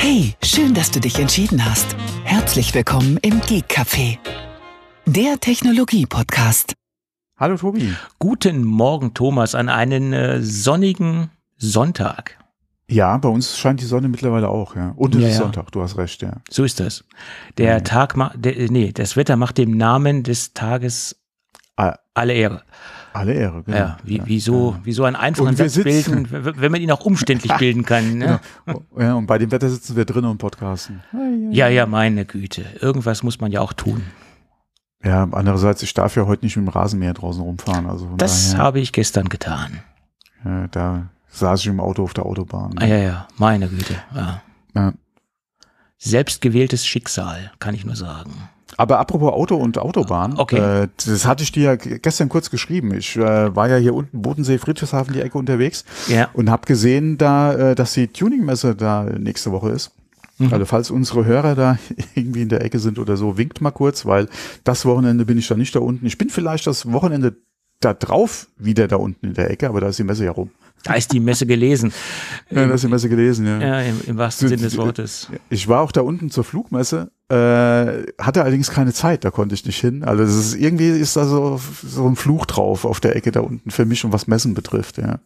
Hey, schön, dass du dich entschieden hast. Herzlich willkommen im Geek Café, der Technologie-Podcast. Hallo Tobi. Guten Morgen, Thomas, an einen sonnigen Sonntag. Ja, bei uns scheint die Sonne mittlerweile auch, ja. Und es ist Sonntag, du hast recht, ja. So ist das. Der Tag das Wetter macht dem Namen des Tages alle Ehre. Alle Ehre, genau. Ja, wie so einen einfachen Satz bilden, wenn man ihn auch umständlich bilden kann. Ne? Genau. Ja, und bei dem Wetter sitzen wir drinnen und podcasten. Ja, meine Güte. Irgendwas muss man ja auch tun. Ja, andererseits, ich darf ja heute nicht mit dem Rasenmäher draußen rumfahren. Also das habe ich gestern getan. Ja, da saß ich im Auto auf der Autobahn. Ja, meine Güte. Ja. Selbstgewähltes Schicksal, kann ich nur sagen. Aber apropos Auto und Autobahn, okay. Das hatte ich dir ja gestern kurz geschrieben. Ich war ja hier unten Bodensee, Friedrichshafen, die Ecke unterwegs und habe gesehen, dass die Tuningmesse da nächste Woche ist. Also falls unsere Hörer da irgendwie in der Ecke sind oder so, winkt mal kurz, weil das Wochenende bin ich da nicht da unten. Ich bin vielleicht das Wochenende da drauf wieder da unten in der Ecke, aber da ist die Messe ja rum. Da ist die Messe gelesen. Ja, da ist die Messe gelesen, ja. Ja, im wahrsten Sinne des Wortes. Ich war auch da unten zur Flugmesse, hatte allerdings keine Zeit, da konnte ich nicht hin. Also irgendwie ist da so ein Fluch drauf auf der Ecke da unten für mich und was Messen betrifft, ja.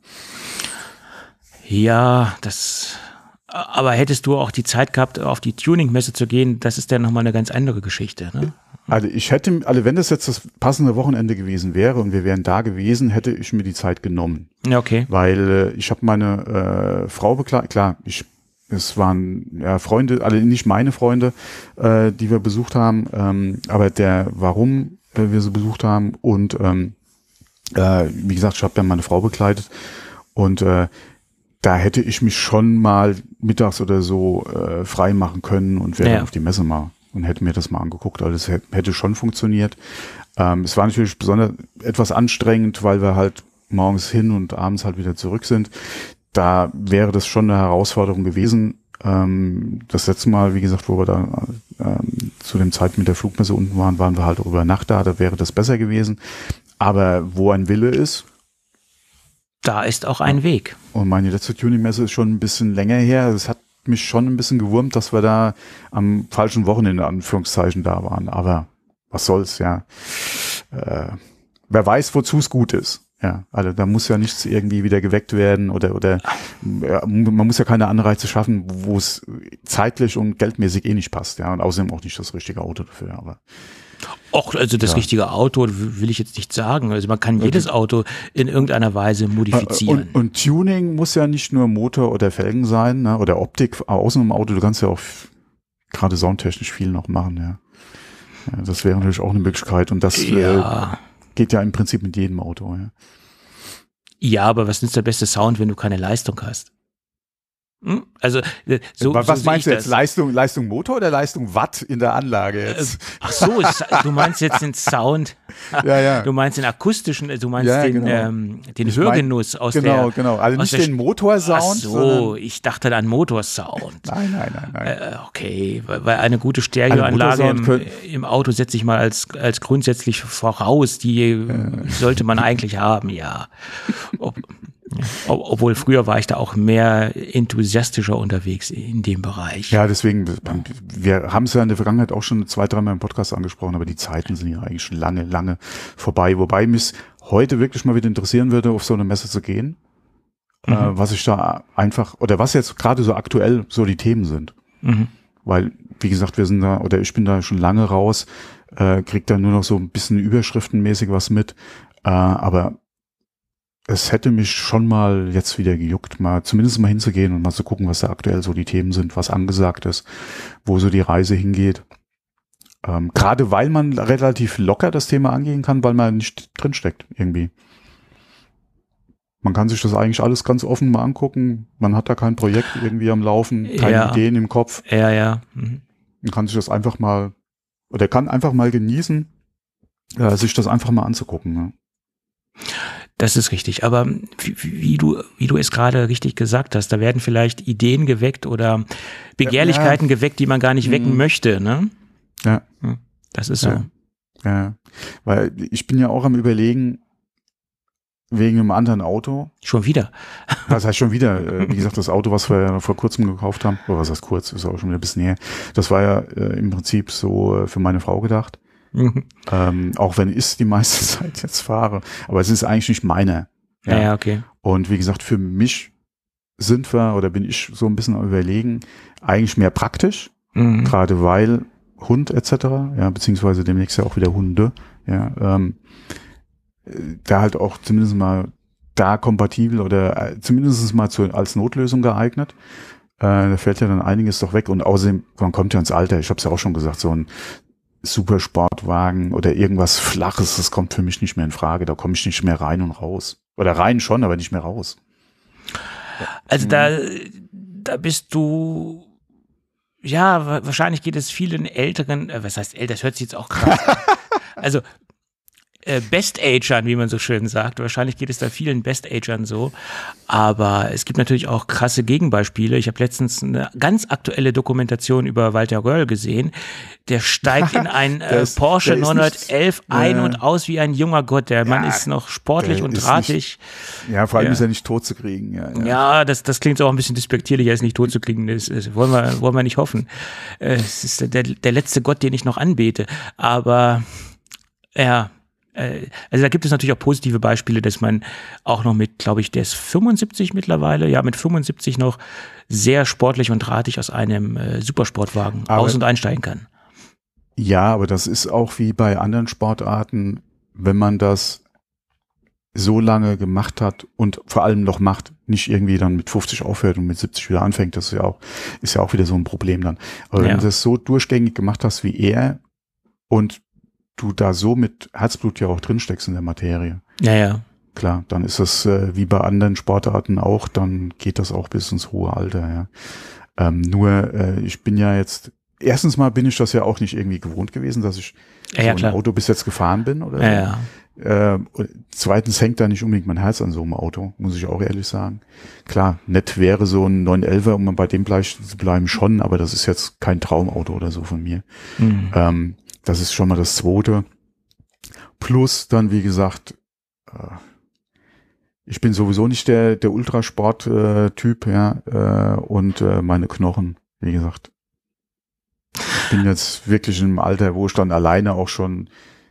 Ja, aber hättest du auch die Zeit gehabt, auf die Tuning-Messe zu gehen, das ist ja nochmal eine ganz andere Geschichte, ne? Also wenn das jetzt das passende Wochenende gewesen wäre und wir wären da gewesen, hätte ich mir die Zeit genommen. Ja, okay. Weil ich habe meine Frau begleitet, klar, es waren Freunde, alle nicht meine Freunde, die wir besucht haben, aber warum wir sie besucht haben und wie gesagt, ich habe dann meine Frau begleitet und da hätte ich mich schon mal mittags oder so frei machen können und wäre auf die Messe mal und hätte mir das mal angeguckt. Also es hätte schon funktioniert. Es war natürlich besonders etwas anstrengend, weil wir halt morgens hin und abends halt wieder zurück sind. Da wäre das schon eine Herausforderung gewesen. Das letzte Mal, wie gesagt, wo wir da zu dem Zeitpunkt mit der Flugmesse unten waren wir halt auch über Nacht da wäre das besser gewesen. Aber wo ein Wille ist, da ist auch ein Weg. Und meine letzte Tuning-Messe ist schon ein bisschen länger her. Es hat mich schon ein bisschen gewurmt, dass wir da am falschen Wochenende, Anführungszeichen, da waren. Aber was soll's, ja. Wer weiß, wozu es gut ist. Ja, also da muss ja nichts irgendwie wieder geweckt werden oder man muss ja keine Anreize schaffen, wo es zeitlich und geldmäßig nicht passt. Ja, und außerdem auch nicht das richtige Auto dafür. Aber also das richtige Auto will ich jetzt nicht sagen. Also man kann jedes Auto in irgendeiner Weise modifizieren. Und Tuning muss ja nicht nur Motor oder Felgen sein, ne, oder Optik außen im Auto. Du kannst ja auch gerade soundtechnisch viel noch machen. Ja, das wäre natürlich auch eine Möglichkeit. Und das geht ja im Prinzip mit jedem Auto. Ja, aber was nützt der beste Sound, wenn du keine Leistung hast? Also was meinst du jetzt? Leistung Motor oder Leistung Watt in der Anlage jetzt? Ach so, du meinst jetzt den Sound. Ja. Du meinst den akustischen, du meinst den Hörgenuss aus der. Genau. Also nicht den Motorsound. Ach so, ich dachte an Motorsound. Nein. Okay, weil eine gute Stereoanlage im Auto setze ich mal als grundsätzlich voraus, die sollte man eigentlich haben, ja. Obwohl früher war ich da auch mehr enthusiastischer unterwegs in dem Bereich. Ja, deswegen, wir haben es ja in der Vergangenheit auch schon 2-3 Mal im Podcast angesprochen, aber die Zeiten sind ja eigentlich schon lange vorbei. Wobei mich heute wirklich mal wieder interessieren würde, auf so eine Messe zu gehen, was ich da einfach, oder was jetzt gerade so aktuell so die Themen sind. Weil, wie gesagt, ich bin da schon lange raus, krieg da nur noch so ein bisschen überschriftenmäßig was mit, aber es hätte mich schon mal jetzt wieder gejuckt, zumindest mal hinzugehen und mal zu gucken, was da aktuell so die Themen sind, was angesagt ist, wo so die Reise hingeht. Gerade weil man relativ locker das Thema angehen kann, weil man nicht drinsteckt irgendwie. Man kann sich das eigentlich alles ganz offen mal angucken. Man hat da kein Projekt irgendwie am Laufen, keine Ideen im Kopf. Ja. Man kann sich das einfach mal, oder kann einfach mal genießen, sich das einfach mal anzugucken. Ne? Das ist richtig, aber wie du es gerade richtig gesagt hast, da werden vielleicht Ideen geweckt oder Begehrlichkeiten geweckt, die man gar nicht wecken möchte, ne? Ja. Das ist so. Ja, weil ich bin ja auch am Überlegen, wegen einem anderen Auto. Schon wieder? Das heißt schon wieder, wie gesagt, das Auto, was wir ja vor kurzem gekauft haben, oder was heißt kurz, ist auch schon wieder ein bisschen her, das war ja im Prinzip so für meine Frau gedacht. Auch wenn ich die meiste Zeit jetzt fahre. Aber es ist eigentlich nicht meine. Ja, okay. Und wie gesagt, für mich bin ich so ein bisschen am Überlegen, eigentlich mehr praktisch, gerade weil Hund etc., ja, beziehungsweise demnächst ja auch wieder Hunde, ja, da halt auch zumindest mal da kompatibel oder zumindest mal als Notlösung geeignet. Da fällt ja dann einiges doch weg und außerdem, man kommt ja ins Alter, ich habe es ja auch schon gesagt, so ein Supersportwagen oder irgendwas Flaches, das kommt für mich nicht mehr in Frage, da komme ich nicht mehr rein und raus. Oder rein schon, aber nicht mehr raus. Also da bist du, ja, wahrscheinlich geht es vielen älteren, was heißt älter, das hört sich jetzt auch krass an. Also Best-Agern, wie man so schön sagt. Wahrscheinlich geht es da vielen Best-Agern so. Aber es gibt natürlich auch krasse Gegenbeispiele. Ich habe letztens eine ganz aktuelle Dokumentation über Walter Röhrl gesehen. Der steigt in ein Porsche 911 ein und aus wie ein junger Gott. Der Mann ist noch sportlich und drahtig. Ja, vor allem ist er nicht tot zu kriegen. Ja, das klingt so auch ein bisschen despektierlich, er ist nicht tot zu kriegen. Das wollen wir nicht hoffen. Es ist der letzte Gott, den ich noch anbete. Aber ja, also da gibt es natürlich auch positive Beispiele, dass man auch noch mit, glaube ich, der ist 75 mittlerweile, ja, mit 75 noch sehr sportlich und drahtig aus einem Supersportwagen aus- und einsteigen kann. Ja, aber das ist auch wie bei anderen Sportarten, wenn man das so lange gemacht hat und vor allem noch macht, nicht irgendwie dann mit 50 aufhört und mit 70 wieder anfängt, das ist ja auch wieder so ein Problem dann. Aber wenn du das so durchgängig gemacht hast wie er und du da so mit Herzblut ja auch drin steckst in der Materie. Ja. Klar, dann ist das wie bei anderen Sportarten auch, dann geht das auch bis ins hohe Alter, ja. Ich bin ja jetzt, erstens mal bin ich das ja auch nicht irgendwie gewohnt gewesen, dass ich so ein Auto bis jetzt gefahren bin oder so. Ja. Zweitens hängt da nicht unbedingt mein Herz an so einem Auto, muss ich auch ehrlich sagen. Klar, nett wäre so ein 911er, um bei dem zu bleiben schon, aber das ist jetzt kein Traumauto oder so von mir. Das ist schon mal das Zweite. Plus dann, wie gesagt, ich bin sowieso nicht der Ultrasport-Typ, und meine Knochen, wie gesagt. Ich bin jetzt wirklich im Alter, wo ich dann alleine auch schon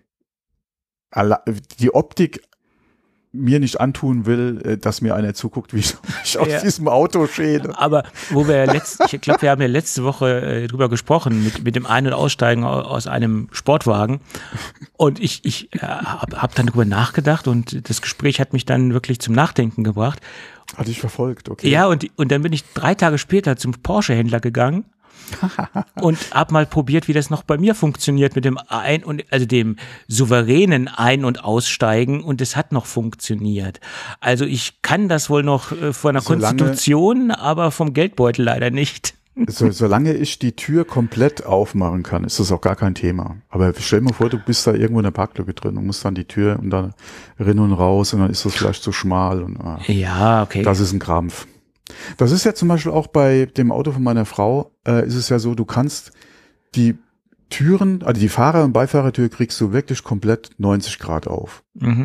die Optik mir nicht antun will, dass mir einer zuguckt, wie ich mich aus diesem Auto schäle. Aber ich glaube, wir haben ja letzte Woche drüber gesprochen, mit dem Ein- und Aussteigen aus einem Sportwagen. Und ich habe dann drüber nachgedacht und das Gespräch hat mich dann wirklich zum Nachdenken gebracht. Hatte ich verfolgt, okay. Ja, und dann bin ich 3 Tage später zum Porsche-Händler gegangen und hab mal probiert, wie das noch bei mir funktioniert mit dem dem souveränen Ein- und Aussteigen, und es hat noch funktioniert. Also ich kann das wohl noch von der Konstitution, aber vom Geldbeutel leider nicht. Solange ich die Tür komplett aufmachen kann, ist das auch gar kein Thema. Aber stell dir mal vor, du bist da irgendwo in der Parklücke drin und musst dann die Tür und dann rein und raus und dann ist das vielleicht zu schmal und ja, okay. Das ist ein Krampf. Das ist ja zum Beispiel auch bei dem Auto von meiner Frau, ist es ja so, du kannst die Türen, also die Fahrer- und Beifahrertür kriegst du wirklich komplett 90 Grad auf.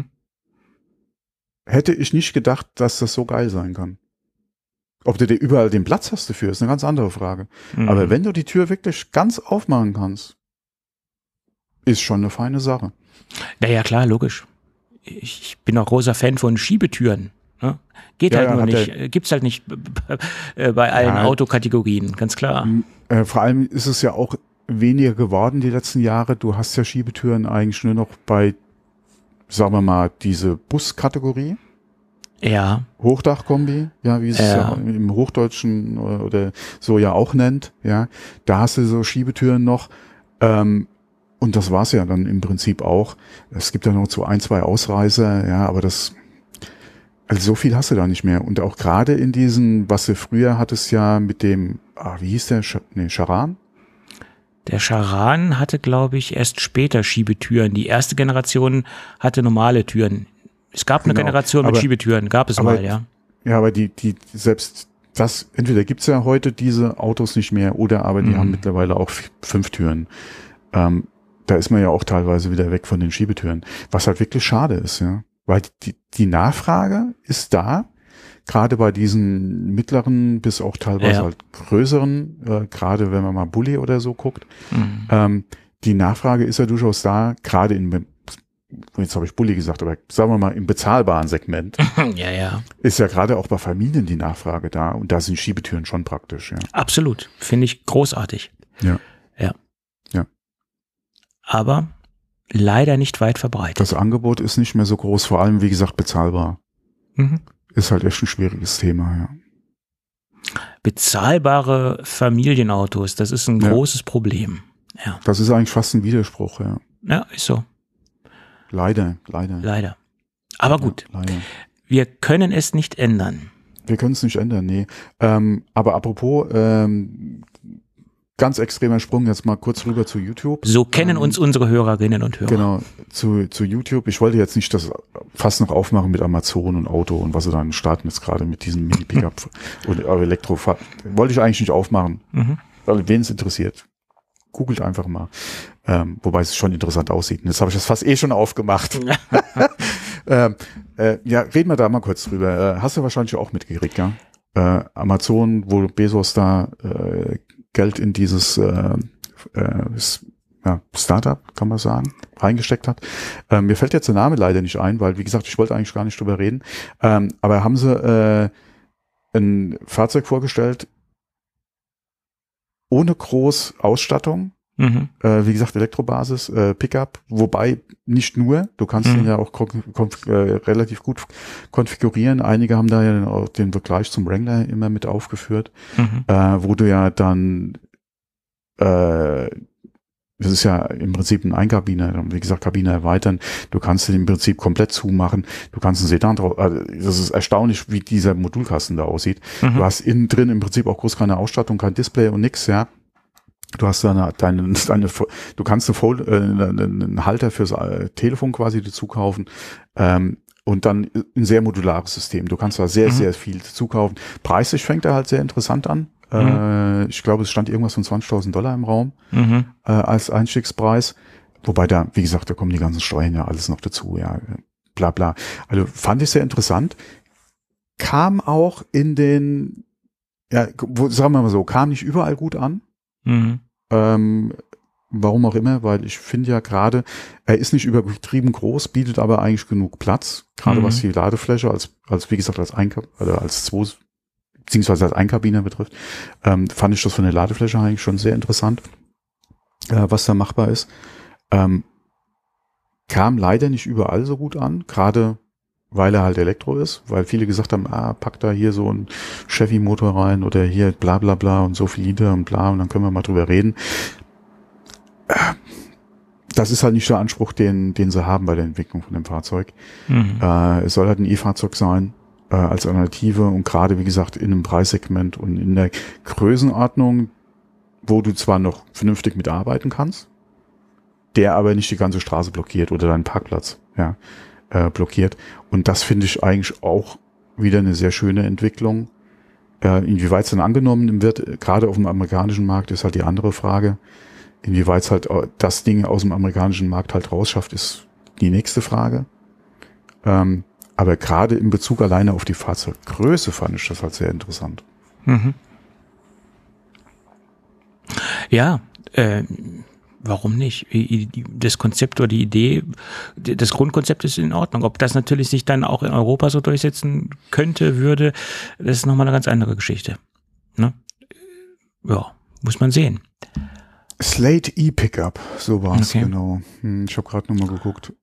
Hätte ich nicht gedacht, dass das so geil sein kann. Ob du dir überall den Platz hast dafür, ist eine ganz andere Frage. Aber wenn du die Tür wirklich ganz aufmachen kannst, ist schon eine feine Sache. Ja, klar, logisch. Ich bin auch großer Fan von Schiebetüren. Ne? Geht halt nur nicht, gibt's halt nicht bei allen Autokategorien, ganz klar. Vor allem ist es ja auch weniger geworden die letzten Jahre. Du hast ja Schiebetüren eigentlich nur noch bei, sagen wir mal, diese Buskategorie. Ja. Hochdachkombi, ja, wie es ja im Hochdeutschen oder so ja auch nennt, ja. Da hast du so Schiebetüren noch, und das war's ja dann im Prinzip auch. Es gibt ja noch so 1, 2 Ausreißer, ja, aber also so viel hast du da nicht mehr. Und auch gerade in diesen, was du früher hattest ja mit dem, wie hieß der, Charan? Der Charan hatte, glaube ich, erst später Schiebetüren. Die erste Generation hatte normale Türen. Es gab eine Generation mit Schiebetüren, gab es mal, ja. Ja, aber die selbst das, entweder gibt's ja heute diese Autos nicht mehr, oder aber die haben mittlerweile auch 5 Türen. Da ist man ja auch teilweise wieder weg von den Schiebetüren, was halt wirklich schade ist, ja. Weil die Nachfrage ist da, gerade bei diesen mittleren bis auch teilweise halt größeren, gerade wenn man mal Bulli oder so guckt, die Nachfrage ist ja durchaus da, gerade jetzt habe ich Bulli gesagt, aber sagen wir mal im bezahlbaren Segment, ist ja gerade auch bei Familien die Nachfrage da und da sind Schiebetüren schon praktisch. Ja. Absolut, finde ich großartig. Ja. Aber leider nicht weit verbreitet. Das Angebot ist nicht mehr so groß, vor allem, wie gesagt, bezahlbar. Ist halt echt ein schwieriges Thema, ja. Bezahlbare Familienautos, das ist ein großes Problem. Ja. Das ist eigentlich fast ein Widerspruch, ja. Ja, ist so. Leider. Aber gut, wir können es nicht ändern. Wir können es nicht ändern, nee. Aber apropos, ganz extremer Sprung, jetzt mal kurz rüber zu YouTube. So kennen uns unsere Hörerinnen und Hörer. Genau, zu YouTube. Ich wollte jetzt nicht das fast noch aufmachen mit Amazon und Auto und was sie dann starten jetzt gerade mit diesem Mini-Pickup und Elektrofahrrad. Wollte ich eigentlich nicht aufmachen, weil wen es interessiert. Googelt einfach mal. Wobei es schon interessant aussieht. Und jetzt habe ich das fast schon aufgemacht. Ja, reden wir da mal kurz drüber. Hast du wahrscheinlich auch mitgekriegt, ja? Amazon, wo Bezos da Geld in dieses Startup, kann man sagen, reingesteckt hat. Mir fällt jetzt der Name leider nicht ein, weil, wie gesagt, ich wollte eigentlich gar nicht drüber reden. Aber haben sie ein Fahrzeug vorgestellt, ohne groß Ausstattung. Wie gesagt, Elektrobasis, Pickup, wobei nicht nur, du kannst den ja auch relativ gut konfigurieren. Einige haben da ja dann auch den Vergleich zum Wrangler immer mit aufgeführt, wo du ja dann, das ist ja im Prinzip ein Einkabiner, wie gesagt, Kabine erweitern, du kannst den im Prinzip komplett zumachen, du kannst einen Sedan drauf, das ist erstaunlich, wie dieser Modulkasten da aussieht. Du hast innen drin im Prinzip auch groß keine Ausstattung, kein Display und nix, ja. Du hast du kannst einen Halter fürs Telefon quasi dazu kaufen, und dann ein sehr modulares System. Du kannst da sehr, sehr viel dazu kaufen. Preislich fängt er halt sehr interessant an. Ich glaube, es stand irgendwas von $20.000 im Raum, als Einstiegspreis. Wobei da, wie gesagt, da kommen die ganzen Steuern ja alles noch dazu, ja, bla, bla. Also fand ich sehr interessant. Kam auch in den, sagen wir mal so, kam nicht überall gut an. Warum auch immer, weil ich finde ja gerade, er ist nicht übertrieben groß, bietet aber eigentlich genug Platz, gerade was die Ladefläche als wie gesagt, als beziehungsweise als Einkabiner betrifft, fand ich das von der Ladefläche eigentlich schon sehr interessant, was da machbar ist. Kam leider nicht überall so gut an, gerade weil er halt Elektro ist, weil viele gesagt haben, pack da hier so einen Chevy-Motor rein oder hier bla bla bla und so viel Liter und bla und dann können wir mal drüber reden. Das ist halt nicht der Anspruch, den sie haben bei der Entwicklung von dem Fahrzeug. Es soll halt ein E-Fahrzeug sein, als Alternative und gerade, wie gesagt, in einem Preissegment und in der Größenordnung, wo du zwar noch vernünftig mitarbeiten kannst, der aber nicht die ganze Straße blockiert oder deinen Parkplatz, blockiert. Und das finde ich eigentlich auch wieder eine sehr schöne Entwicklung. Inwieweit es dann angenommen wird, gerade auf dem amerikanischen Markt, ist halt die andere Frage. Inwieweit es halt das Ding aus dem amerikanischen Markt halt rausschafft, ist die nächste Frage. Aber gerade in Bezug alleine auf die Fahrzeuggröße fand ich das halt sehr interessant. Ja, warum nicht? Das Konzept oder die Idee, das Grundkonzept ist in Ordnung. Ob das natürlich sich dann auch in Europa so durchsetzen könnte, würde, das ist nochmal eine ganz andere Geschichte. Ne? Ja, muss man sehen. Slate E-Pickup, so war es, genau. Ich habe gerade nochmal geguckt.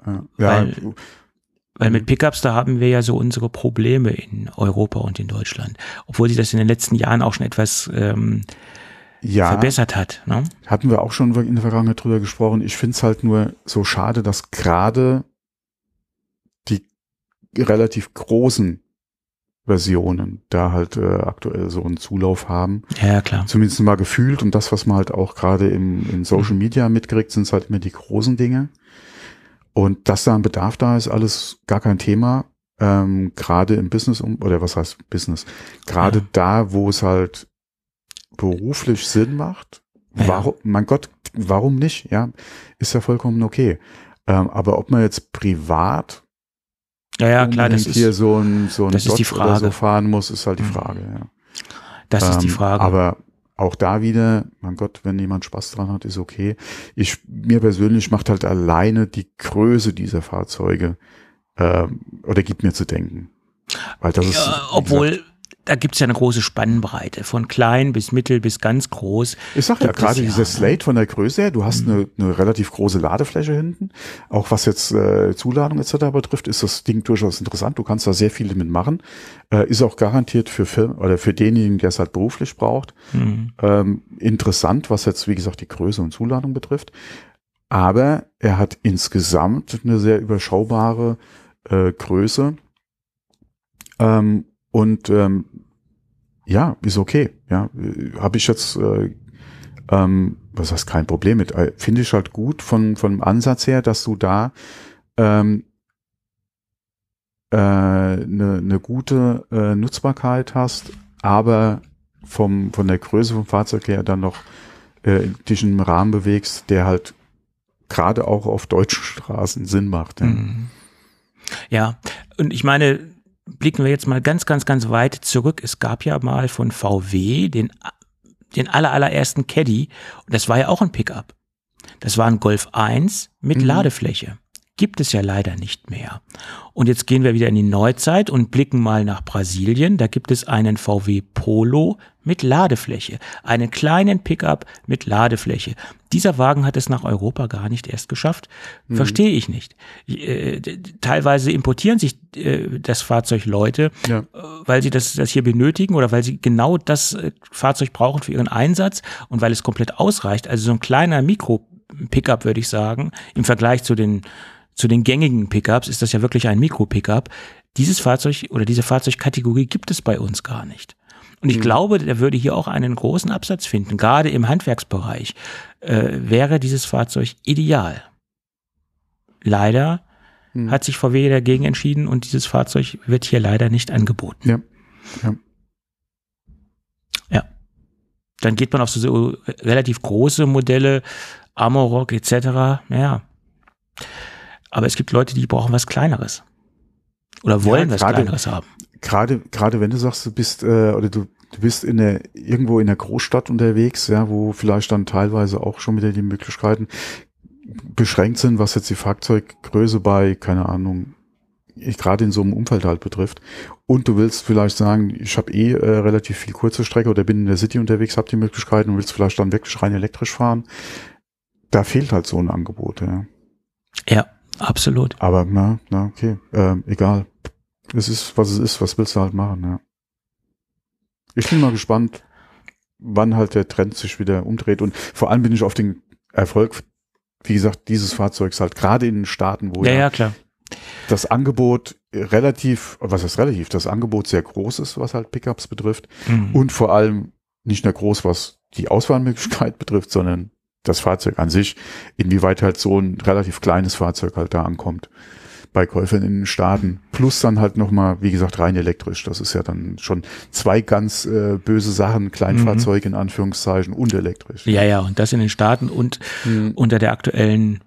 Weil mit Pickups, da haben wir ja so unsere Probleme in Europa und in Deutschland. Obwohl sich das in den letzten Jahren auch schon etwas verbessert hat. Ne? Hatten wir auch schon in der Vergangenheit drüber gesprochen. Ich finde es halt nur so schade, dass gerade die relativ großen Versionen da halt aktuell so einen Zulauf haben. Ja, klar. Zumindest mal gefühlt und das, was man halt auch gerade in Social Media mitkriegt, sind halt immer die großen Dinge. Und dass da ein Bedarf da ist, alles gar kein Thema. Gerade im Business, oder was heißt Business? Gerade da, wo es halt beruflich Sinn macht. Warum, mein Gott, warum nicht? Ja, ist ja vollkommen okay. Aber ob man jetzt privat Ja, klar, das ist hier so ein das ist die Dodge oder Frage. so fahren muss, ist halt die Frage, ja. Das ist die Frage. Aber auch da wieder, mein Gott, wenn jemand Spaß dran hat, ist okay. Mir persönlich macht halt alleine die Größe dieser Fahrzeuge oder gibt mir zu denken. Weil das ist, obwohl, da gibt es ja eine große Spannbreite, von klein bis mittel bis ganz groß. Ich sag ja gerade dieser Slate von der Größe her, du hast eine relativ große Ladefläche hinten. Auch was jetzt Zuladung etc. betrifft, ist das Ding durchaus interessant. Du kannst da sehr viel damit machen. Ist auch garantiert für Firmen oder für denjenigen, der es halt beruflich braucht. Interessant, was jetzt, wie gesagt, die Größe und Zuladung betrifft. Aber er hat insgesamt eine sehr überschaubare Größe. Ja, ist okay. Ja, habe ich jetzt, was heißt kein Problem mit. Finde ich halt gut vom Ansatz her, dass du da eine gute Nutzbarkeit hast, aber von der Größe vom Fahrzeug her dann noch dich in einem Rahmen bewegst, der halt gerade auch auf deutschen Straßen Sinn macht. Ja, ja, und ich meine, blicken wir jetzt mal ganz, ganz, ganz weit zurück. Es gab ja mal von VW den allerersten Caddy und das war ja auch ein Pickup. Das war ein Golf 1 mit Ladefläche. Gibt es ja leider nicht mehr. Und jetzt gehen wir wieder in die Neuzeit und blicken mal nach Brasilien. Da gibt es einen VW Polo mit Ladefläche. Einen kleinen Pickup mit Ladefläche. Dieser Wagen hat es nach Europa gar nicht erst geschafft. Verstehe ich nicht. Teilweise importieren sich das Fahrzeug Leute, weil sie das hier benötigen oder weil sie genau das Fahrzeug brauchen für ihren Einsatz und weil es komplett ausreicht. Also so ein kleiner Mikro-Pickup, würde ich sagen, im Vergleich zu den gängigen Pickups ist das ja wirklich ein Mikro-Pickup. Dieses Fahrzeug oder diese Fahrzeugkategorie gibt es bei uns gar nicht. Und ich glaube, der würde hier auch einen großen Absatz finden. Gerade im Handwerksbereich wäre dieses Fahrzeug ideal. Leider hat sich VW dagegen entschieden und dieses Fahrzeug wird hier leider nicht angeboten. Ja. Dann geht man auf so relativ große Modelle, Amarok etc. Ja. Aber es gibt Leute, die brauchen was Kleineres. Oder wollen was Kleineres haben. Gerade wenn du sagst, du bist oder du bist irgendwo in der Großstadt unterwegs, ja, wo vielleicht dann teilweise auch schon wieder die Möglichkeiten beschränkt sind, was jetzt die Fahrzeuggröße bei, keine Ahnung, gerade in so einem Umfeld halt betrifft. Und du willst vielleicht sagen, ich habe relativ viel kurze Strecke oder bin in der City unterwegs, habe die Möglichkeiten und willst vielleicht dann wirklich rein elektrisch fahren. Da fehlt halt so ein Angebot, ja. Ja, absolut. Aber okay, egal. Es ist, was willst du halt machen, ja. Ich bin mal gespannt, wann halt der Trend sich wieder umdreht und vor allem bin ich auf den Erfolg, wie gesagt, dieses Fahrzeugs halt gerade in den Staaten, wo klar. Das Angebot das Angebot sehr groß ist, was halt Pickups betrifft und vor allem nicht nur groß, was die Auswahlmöglichkeit betrifft, sondern das Fahrzeug an sich, inwieweit halt so ein relativ kleines Fahrzeug halt da ankommt bei Käufern in den Staaten. Plus dann halt nochmal, wie gesagt, rein elektrisch. Das ist ja dann schon zwei ganz böse Sachen, Kleinfahrzeuge in Anführungszeichen und elektrisch. Ja, und das in den Staaten und unter der aktuellen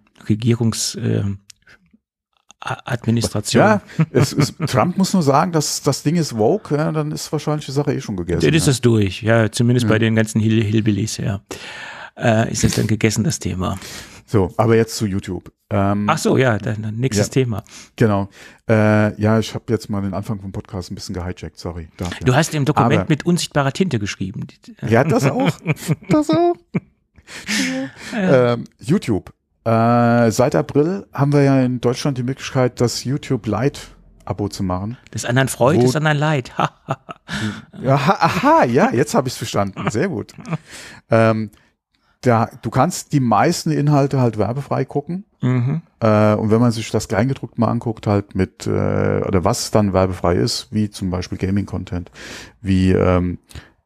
Regierungsadministration. Ja, Trump muss nur sagen, dass das Ding ist woke, ja, dann ist wahrscheinlich die Sache schon gegessen. Dann ist das durch, ja, zumindest bei den ganzen Hillbillies, ja. Ist das dann gegessen, das Thema. So, aber jetzt zu YouTube. Ach so, ja, dann nächstes Thema. Genau. Ja, ich habe jetzt mal den Anfang vom Podcast ein bisschen gehijackt, sorry. Dafür. Du hast im Dokument mit unsichtbarer Tinte geschrieben. Ja, das auch. YouTube. Seit April haben wir ja in Deutschland die Möglichkeit, das YouTube Lite Abo zu machen. Des anderen Freude, des anderen Leid. Ja, jetzt habe ich es verstanden. Sehr gut. Du kannst die meisten Inhalte halt werbefrei gucken. Und wenn man sich das Kleingedruckt mal anguckt, halt oder was dann werbefrei ist, wie zum Beispiel Gaming-Content, wie den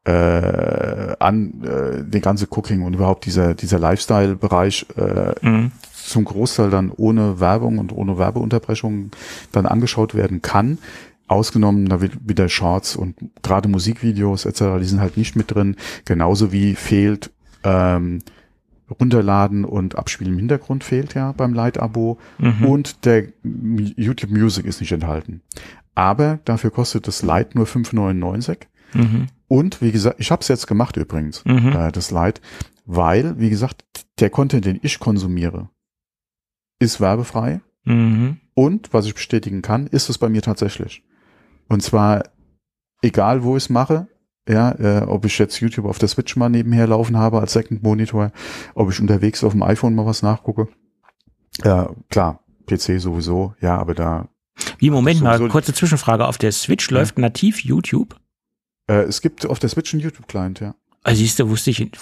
ganze Cooking und überhaupt dieser Lifestyle-Bereich zum Großteil dann ohne Werbung und ohne Werbeunterbrechung dann angeschaut werden kann. Ausgenommen da wieder Shorts und gerade Musikvideos etc., die sind halt nicht mit drin. Genauso wie fehlt Runterladen und Abspielen im Hintergrund fehlt ja beim Lite-Abo und der YouTube Music ist nicht enthalten. Aber dafür kostet das Lite nur 5,99. Und wie gesagt, ich habe es jetzt gemacht übrigens, das Lite, weil, wie gesagt, der Content, den ich konsumiere, ist werbefrei. Und, was ich bestätigen kann, ist es bei mir tatsächlich. Und zwar, egal wo ich es mache, ja, ob ich jetzt YouTube auf der Switch mal nebenher laufen habe als Second Monitor, ob ich unterwegs auf dem iPhone mal was nachgucke. Ja, klar, PC sowieso, ja, aber da. Wie, Moment mal, kurze Zwischenfrage. Auf der Switch läuft nativ YouTube? Es gibt auf der Switch einen YouTube-Client, ja. Also siehst du,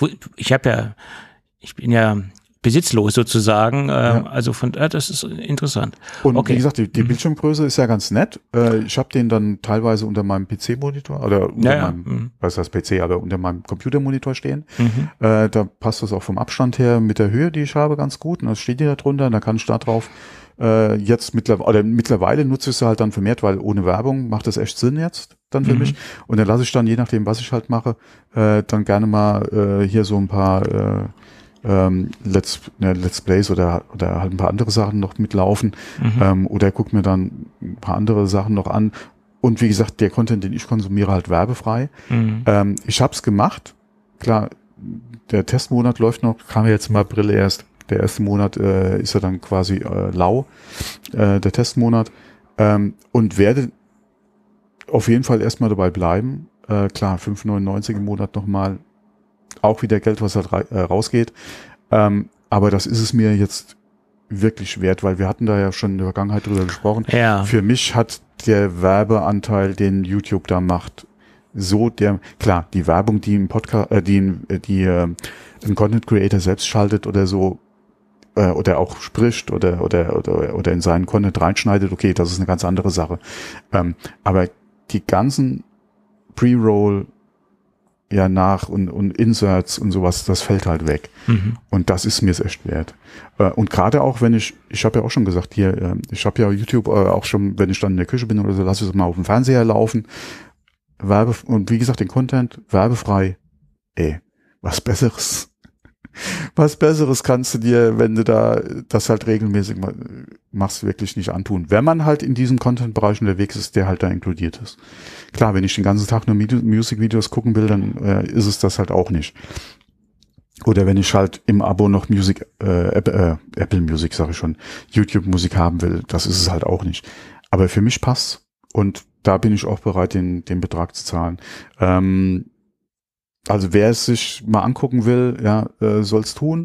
ich bin ja besitzlos sozusagen, also das ist interessant. Und wie gesagt, die Bildschirmgröße ist ja ganz nett. Ich habe den dann teilweise unter meinem PC-Monitor oder unter meinem, was heißt PC, aber unter meinem Computermonitor stehen. Da passt das auch vom Abstand her mit der Höhe, die ich habe, ganz gut. Und das steht hier da drunter, und da kann ich da drauf jetzt mittlerweile nutze ich es halt dann vermehrt, weil ohne Werbung macht das echt Sinn jetzt dann für mich. Und dann lasse ich dann, je nachdem, was ich halt mache, dann gerne mal hier so ein paar Let's Plays oder halt ein paar andere Sachen noch mitlaufen oder guck mir dann ein paar andere Sachen noch an. Und wie gesagt, der Content, den ich konsumiere, halt werbefrei. Ich habe es gemacht. Klar, der Testmonat läuft noch, kam ja jetzt im April erst. Der erste Monat ist ja dann quasi lau, der Testmonat. Und werde auf jeden Fall erstmal dabei bleiben. Klar, 5,99 im Monat nochmal. Auch wieder Geld, was halt rausgeht. Aber das ist es mir jetzt wirklich wert, weil wir hatten da ja schon in der Vergangenheit drüber gesprochen. Ja. Für mich hat der Werbeanteil, den YouTube da macht, klar, die Werbung, die im Podcast, die ein Content Creator selbst schaltet oder so, oder auch spricht oder in seinen Content reinschneidet, okay, das ist eine ganz andere Sache. Aber die ganzen Pre-Roll nach und Inserts und sowas, das fällt halt weg. Und das ist mir echt wert. Und gerade auch, wenn ich habe ja auch schon gesagt, hier, ich habe ja YouTube auch schon, wenn ich dann in der Küche bin oder so, lasse ich es mal auf dem Fernseher laufen. Und wie gesagt, den Content werbefrei. Was Besseres kannst du dir, wenn du da das halt regelmäßig machst, wirklich nicht antun. Wenn man halt in diesem Content-Bereich unterwegs ist, der halt da inkludiert ist. Klar, wenn ich den ganzen Tag nur Music-Videos gucken will, dann ist es das halt auch nicht. Oder wenn ich halt im Abo noch Apple Music, sage ich schon, YouTube-Musik haben will, das ist es halt auch nicht. Aber für mich passt's und da bin ich auch bereit, den Betrag zu zahlen. Also wer es sich mal angucken will, soll es tun.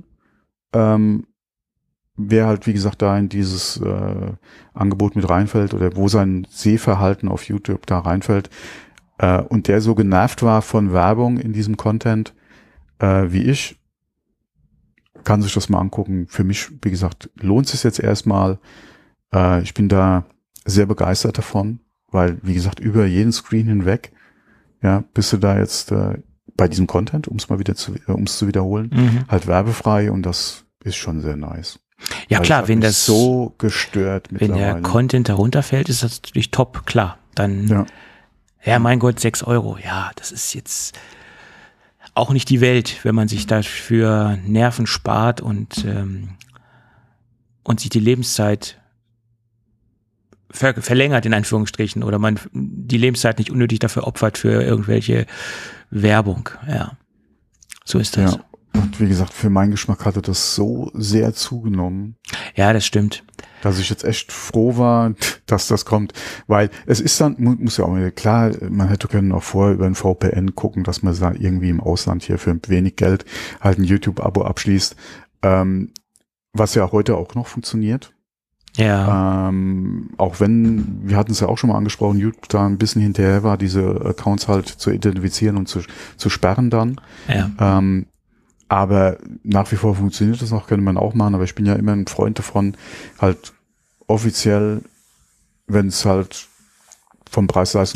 Wer halt, wie gesagt, da in dieses Angebot mit reinfällt oder wo sein Sehverhalten auf YouTube da reinfällt und der so genervt war von Werbung in diesem Content wie ich, kann sich das mal angucken. Für mich, wie gesagt, lohnt es sich jetzt erstmal. Ich bin da sehr begeistert davon, weil, wie gesagt, über jeden Screen hinweg, bist du da jetzt bei diesem Content, um es zu wiederholen, halt werbefrei und das ist schon sehr nice. Ja, klar, wenn das so gestört mittlerweile. Wenn der Content darunter fällt, ist das natürlich top, klar. Dann, mein Gott, 6 €. Ja, das ist jetzt auch nicht die Welt, wenn man sich dafür Nerven spart und sich die Lebenszeit verlängert, in Anführungsstrichen, oder man die Lebenszeit nicht unnötig dafür opfert für irgendwelche Werbung. Ja, so ist das. Ja. Und wie gesagt, für meinen Geschmack hatte das so sehr zugenommen. Ja, das stimmt. Dass ich jetzt echt froh war, dass das kommt. Weil es ist dann, muss ja auch wieder klar, man hätte können auch vorher über ein VPN gucken, dass man da irgendwie im Ausland hier für wenig Geld halt ein YouTube-Abo abschließt. Was ja heute auch noch funktioniert. Ja. Auch wenn, wir hatten es ja auch schon mal angesprochen, YouTube da ein bisschen hinterher war, diese Accounts halt zu identifizieren und zu sperren dann. Ja. Aber nach wie vor funktioniert das noch, könnte man auch machen, aber ich bin ja immer ein Freund davon, halt offiziell, wenn es halt vom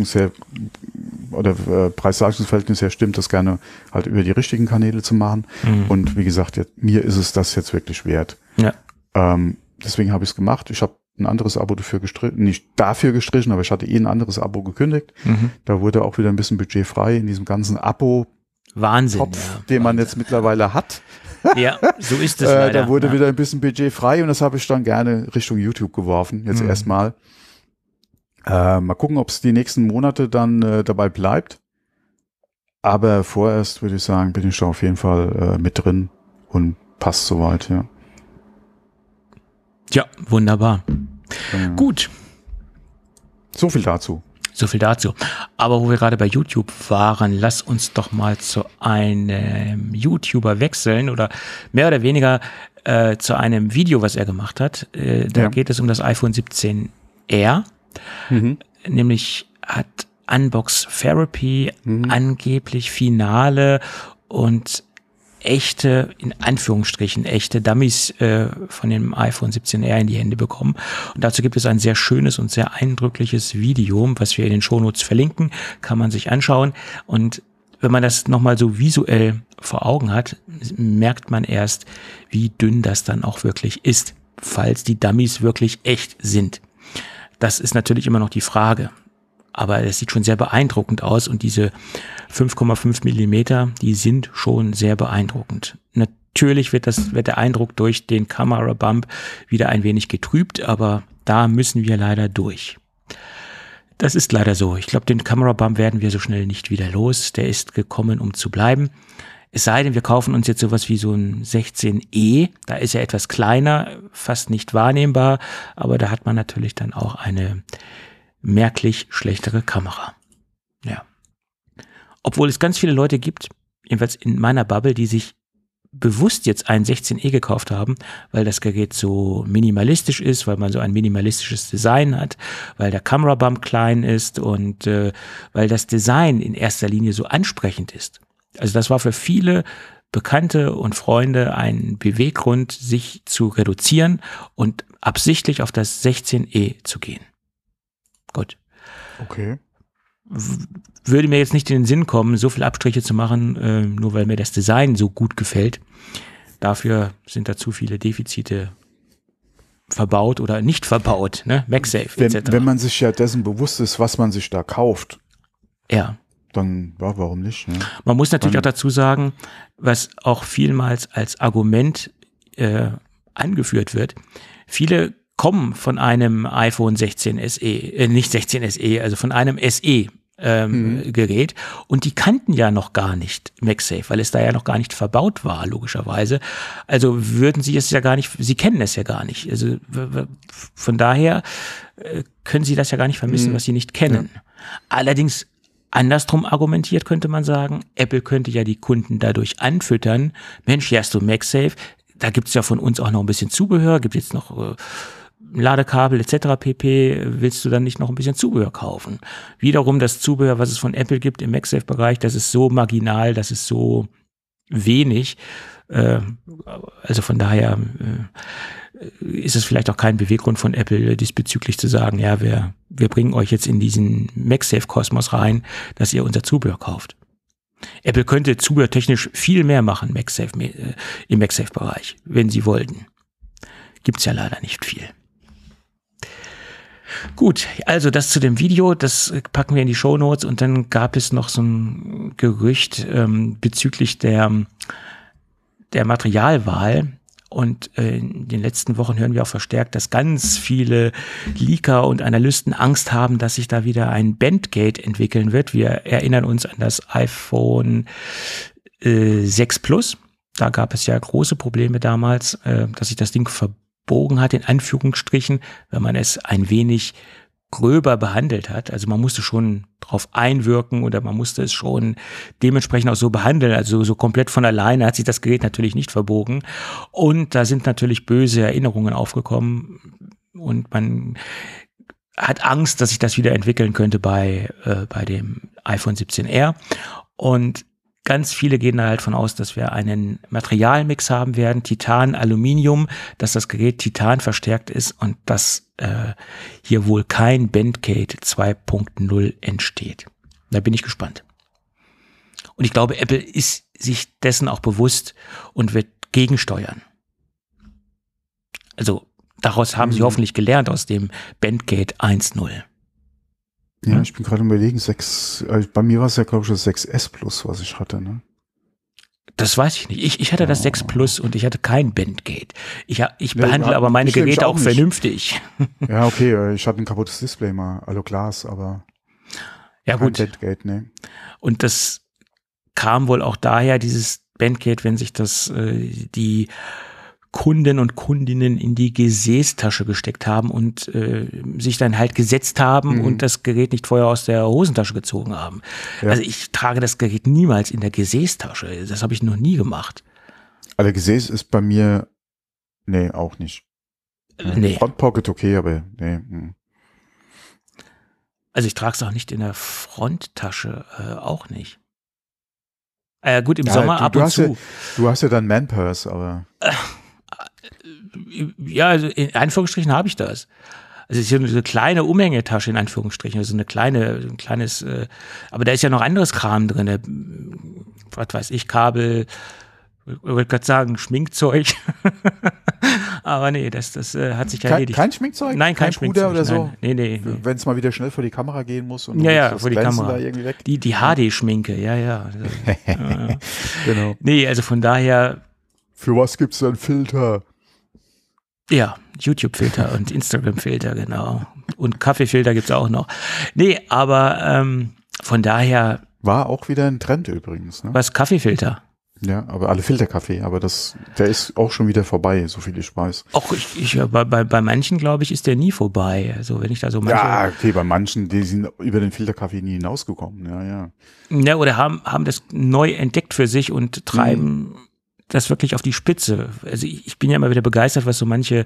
Preis-Leistungs-Verhältnis her stimmt, das gerne halt über die richtigen Kanäle zu machen. Und wie gesagt, mir ist es das jetzt wirklich wert. Ja. Deswegen habe ich es gemacht. Ich habe ein anderes Abo dafür gestrichen, nicht dafür gestrichen, aber ich hatte ein anderes Abo gekündigt. Da wurde auch wieder ein bisschen Budget frei in diesem ganzen Abo Wahnsinn, Topf, den man jetzt mittlerweile hat. Ja, so ist es leider. Da wurde wieder ein bisschen Budget frei und das habe ich dann gerne Richtung YouTube geworfen, jetzt erstmal. Mal gucken, ob es die nächsten Monate dann dabei bleibt. Aber vorerst würde ich sagen, bin ich da auf jeden Fall mit drin und passt soweit, ja. Ja, wunderbar. Gut. So viel dazu. So viel dazu. Aber wo wir gerade bei YouTube waren, lass uns doch mal zu einem YouTuber wechseln oder mehr oder weniger zu einem Video, was er gemacht hat. Da geht es um das iPhone 17R. Nämlich hat Unbox Therapy angeblich Finale und echte, in Anführungsstrichen, echte Dummies von dem iPhone 17R in die Hände bekommen. Und dazu gibt es ein sehr schönes und sehr eindrückliches Video, was wir in den Shownotes verlinken, kann man sich anschauen. Und wenn man das nochmal so visuell vor Augen hat, merkt man erst, wie dünn das dann auch wirklich ist, falls die Dummies wirklich echt sind. Das ist natürlich immer noch die Frage. Aber es sieht schon sehr beeindruckend aus und diese 5,5 Millimeter, die sind schon sehr beeindruckend. Natürlich wird der Eindruck durch den Camera Bump wieder ein wenig getrübt, aber da müssen wir leider durch. Das ist leider so. Ich glaube, den Camera Bump werden wir so schnell nicht wieder los. Der ist gekommen, um zu bleiben. Es sei denn, wir kaufen uns jetzt sowas wie so ein 16e. Da ist er etwas kleiner, fast nicht wahrnehmbar, aber da hat man natürlich dann auch eine merklich schlechtere Kamera. Ja. Obwohl es ganz viele Leute gibt, jedenfalls in meiner Bubble, die sich bewusst jetzt einen 16e gekauft haben, weil das Gerät so minimalistisch ist, weil man so ein minimalistisches Design hat, weil der Camera Bump klein ist und weil das Design in erster Linie so ansprechend ist. Also das war für viele Bekannte und Freunde ein Beweggrund, sich zu reduzieren und absichtlich auf das 16e zu gehen. Gut. Okay. Würde mir jetzt nicht in den Sinn kommen, so viele Abstriche zu machen, nur weil mir das Design so gut gefällt. Dafür sind da zu viele Defizite verbaut oder nicht verbaut, ne? MagSafe etc. Wenn man sich ja dessen bewusst ist, was man sich da kauft, ja, dann, ja, warum nicht? Ne? Man muss natürlich auch dazu sagen, was auch vielmals als Argument angeführt wird, viele kommen von einem iPhone 16 SE, nicht 16 SE, also von einem SE Gerät und die kannten ja noch gar nicht MagSafe, weil es da ja noch gar nicht verbaut war, logischerweise. Also würden sie es ja gar nicht, sie kennen es ja gar nicht. Also von daher können sie das ja gar nicht vermissen, was sie nicht kennen. Ja. Allerdings andersrum argumentiert könnte man sagen, Apple könnte ja die Kunden dadurch anfüttern. Mensch, hier hast du MagSafe, da gibt's ja von uns auch noch ein bisschen Zubehör, gibt jetzt noch Ladekabel etc. pp. Willst du dann nicht noch ein bisschen Zubehör kaufen? Wiederum das Zubehör, was es von Apple gibt im MagSafe-Bereich, das ist so marginal, das ist so wenig. Also von daher ist es vielleicht auch kein Beweggrund von Apple diesbezüglich zu sagen, ja, wir bringen euch jetzt in diesen MagSafe-Kosmos rein, dass ihr unser Zubehör kauft. Apple könnte zubehörtechnisch viel mehr machen im MagSafe-Bereich, wenn sie wollten. Gibt's ja leider nicht viel. Gut, also das zu dem Video, das packen wir in die Shownotes und dann gab es noch so ein Gerücht bezüglich der Materialwahl und in den letzten Wochen hören wir auch verstärkt, dass ganz viele Leaker und Analysten Angst haben, dass sich da wieder ein Bandgate entwickeln wird. Wir erinnern uns an das iPhone 6 Plus. Da gab es ja große Probleme damals, dass sich das Ding verbogen hat, in Anführungsstrichen, wenn man es ein wenig gröber behandelt hat. Also man musste schon drauf einwirken oder man musste es schon dementsprechend auch so behandeln. Also so komplett von alleine hat sich das Gerät natürlich nicht verbogen. Und da sind natürlich böse Erinnerungen aufgekommen und man hat Angst, dass sich das wieder entwickeln könnte bei dem iPhone 17R. Und ganz viele gehen da halt von aus, dass wir einen Materialmix haben werden, Titan, Aluminium, dass das Gerät Titan verstärkt ist und dass hier wohl kein Bandgate 2.0 entsteht. Da bin ich gespannt. Und ich glaube, Apple ist sich dessen auch bewusst und wird gegensteuern. Also daraus haben sie hoffentlich gelernt aus dem Bandgate 1.0. Ja, ich bin gerade überlegen, bei mir war es ja, glaube ich, das 6S Plus, was ich hatte, ne? Das weiß ich nicht. Ich hatte das 6 Plus und ich hatte kein Bandgate. Ich behandle aber meine Geräte auch vernünftig. Ja, okay, ich hatte ein kaputtes Display mal, Glas, aber ja, kein gut. Bandgate, ne. Und das kam wohl auch daher, dieses Bandgate, wenn sich die Kunden und Kundinnen in die Gesäßtasche gesteckt haben und sich dann halt gesetzt haben und das Gerät nicht vorher aus der Hosentasche gezogen haben. Ja. Also ich trage das Gerät niemals in der Gesäßtasche. Das habe ich noch nie gemacht. Also Gesäß ist bei mir, nee, auch nicht. Nee. Front Pocket okay, aber nee. Also ich trage es auch nicht in der Fronttasche, auch nicht. Gut, im Sommer ab und zu. Du hast ja dann Man-Purse, aber ja, also in Anführungsstrichen habe ich das. Also es ist ja eine kleine Umhängetasche in Anführungsstrichen, also ein kleines, aber da ist ja noch anderes Kram drin, was weiß ich, Kabel, ich wollte gerade sagen, Schminkzeug, aber nee, das hat sich erledigt. Kein Schminkzeug? Nein, kein Schminkzeug. Oder so? Nein, nee. Wenn es mal wieder schnell vor die Kamera gehen muss und ja, vor die Kamera. Da irgendwie weg. Die HD-Schminke, ja. Genau. Nee, also von daher. Für was gibt's denn Filter? Ja, YouTube-Filter und Instagram-Filter, genau. Und Kaffeefilter gibt's auch noch. Nee, aber von daher. War auch wieder ein Trend übrigens. Ne? Was, Kaffeefilter? Ja, aber alle Filterkaffee, aber der ist auch schon wieder vorbei, so viel ich weiß. Auch bei manchen, glaube ich, ist der nie vorbei. Also wenn ich da so manche. Ja, okay, bei manchen, die sind über den Filterkaffee nie hinausgekommen, ja. Ja, oder haben das neu entdeckt für sich und treiben das wirklich auf die Spitze. Also ich bin ja immer wieder begeistert, was so manche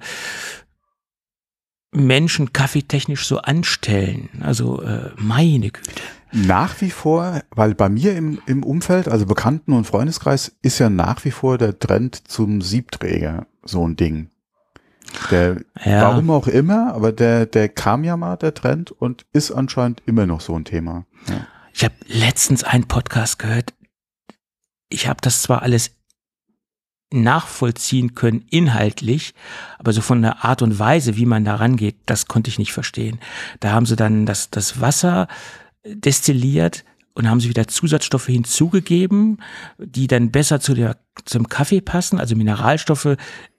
Menschen kaffeetechnisch so anstellen. Also meine Güte. Nach wie vor, weil bei mir im Umfeld, also Bekannten- und Freundeskreis, ist ja nach wie vor der Trend zum Siebträger so ein Ding. Warum auch immer, aber der kam ja mal, der Trend, und ist anscheinend immer noch so ein Thema. Ja. Ich habe letztens einen Podcast gehört. Ich habe das zwar alles nachvollziehen können inhaltlich, aber so von der Art und Weise, wie man da rangeht, das konnte ich nicht verstehen. Da haben sie dann das Wasser destilliert und haben sie wieder Zusatzstoffe hinzugegeben, die dann besser zum Kaffee passen, also Mineralstoffe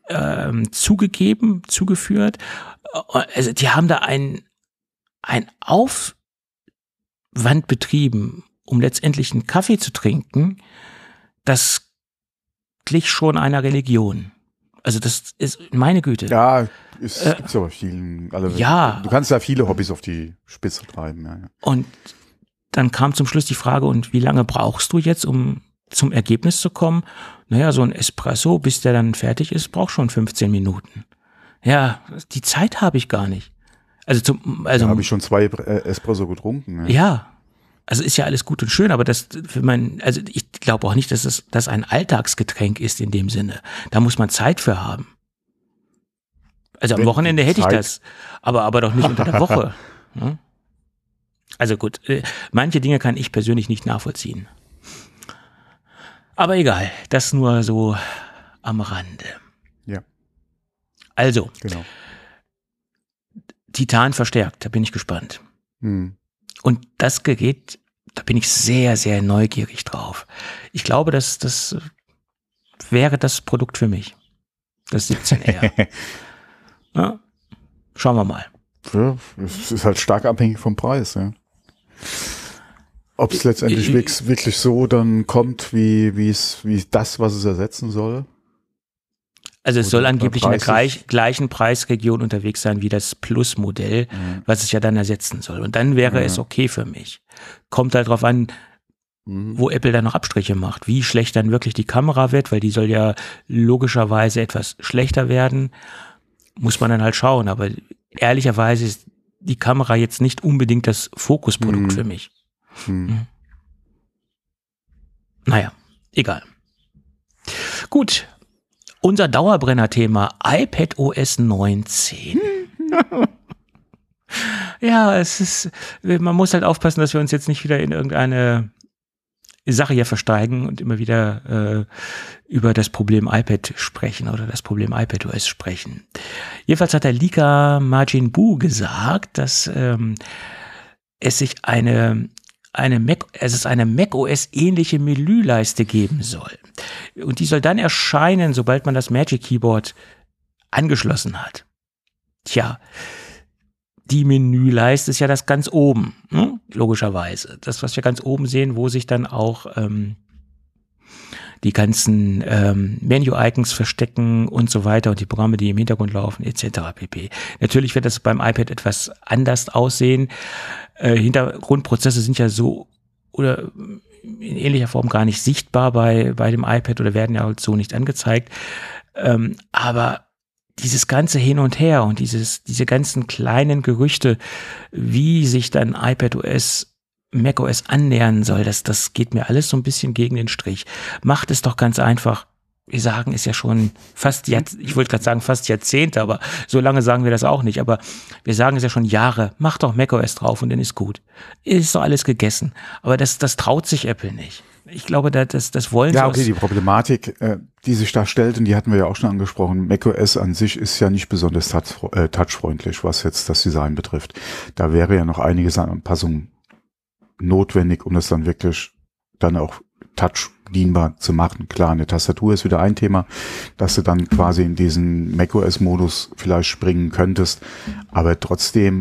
zugeführt. Also die haben da ein Aufwand betrieben, um letztendlich einen Kaffee zu trinken, das glich schon einer Religion. Also das ist meine Güte. Ja, es gibt aber vielen. Ja. Du kannst ja viele Hobbys auf die Spitze treiben. Ja. Und dann kam zum Schluss die Frage, und wie lange brauchst du jetzt, um zum Ergebnis zu kommen? Naja, so ein Espresso, bis der dann fertig ist, braucht schon 15 Minuten. Ja, die Zeit habe ich gar nicht. Also habe ich schon 2 Espresso getrunken. Ja. Also ist ja alles gut und schön, aber also ich glaube auch nicht, dass das ein Alltagsgetränk ist in dem Sinne. Da muss man Zeit für haben. Also am Wochenende hätte ich das, aber doch nicht unter der Woche. Ne? Also gut, manche Dinge kann ich persönlich nicht nachvollziehen. Aber egal, das nur so am Rande. Ja. Also, genau. Titan verstärkt, da bin ich gespannt. Und das Gerät, da bin ich sehr, sehr neugierig drauf. Ich glaube, das wäre das Produkt für mich. Das 17R. Ja, schauen wir mal. Ja, es ist halt stark abhängig vom Preis. Ja. Ob es letztendlich wirklich so dann kommt, wie das, was es ersetzen soll. Also es soll angeblich in der gleichen Preisregion unterwegs sein wie das Plus-Modell, was es ja dann ersetzen soll. Und dann wäre es okay für mich. Kommt halt drauf an, wo Apple dann noch Abstriche macht. Wie schlecht dann wirklich die Kamera wird, weil die soll ja logischerweise etwas schlechter werden. Muss man dann halt schauen. Aber ehrlicherweise ist die Kamera jetzt nicht unbedingt das Fokusprodukt für mich. Naja, egal. Gut. Unser Dauerbrenner-Thema iPadOS 19. Ja, man muss halt aufpassen, dass wir uns jetzt nicht wieder in irgendeine Sache hier versteigen und immer wieder über das Problem iPad sprechen oder das Problem iPadOS sprechen. Jedenfalls hat der Leaker Majin Buu gesagt, dass es sich eine macOS-ähnliche Menüleiste geben soll. Und die soll dann erscheinen, sobald man das Magic Keyboard angeschlossen hat. Tja, die Menüleiste ist ja das ganz oben, ne? Logischerweise. Das, was wir ganz oben sehen, wo sich dann auch die ganzen Menu-Icons verstecken und so weiter und die Programme, die im Hintergrund laufen, etc. pp. Natürlich wird das beim iPad etwas anders aussehen. Hintergrundprozesse sind ja so oder in ähnlicher Form gar nicht sichtbar bei dem iPad oder werden ja halt so nicht angezeigt. Aber dieses ganze Hin und Her und diese ganzen kleinen Gerüchte, wie sich dann iPadOS macOS annähern soll, das geht mir alles so ein bisschen gegen den Strich. Macht es doch ganz einfach. Wir sagen es ja schon ich wollte gerade sagen fast Jahrzehnte, aber so lange sagen wir das auch nicht. Aber wir sagen es ja schon Jahre. Mach doch macOS drauf und dann ist gut. Ist doch alles gegessen. Aber das traut sich Apple nicht. Ich glaube, das wollen sie. Ja, okay, die Problematik, die sich da stellt, und die hatten wir ja auch schon angesprochen, macOS an sich ist ja nicht besonders touchfreundlich, was jetzt das Design betrifft. Da wäre ja noch einiges an Anpassungen notwendig, um das dann wirklich dann auch touch-dienbar zu machen. Klar, eine Tastatur ist wieder ein Thema, dass du dann quasi in diesen macOS-Modus vielleicht springen könntest, aber trotzdem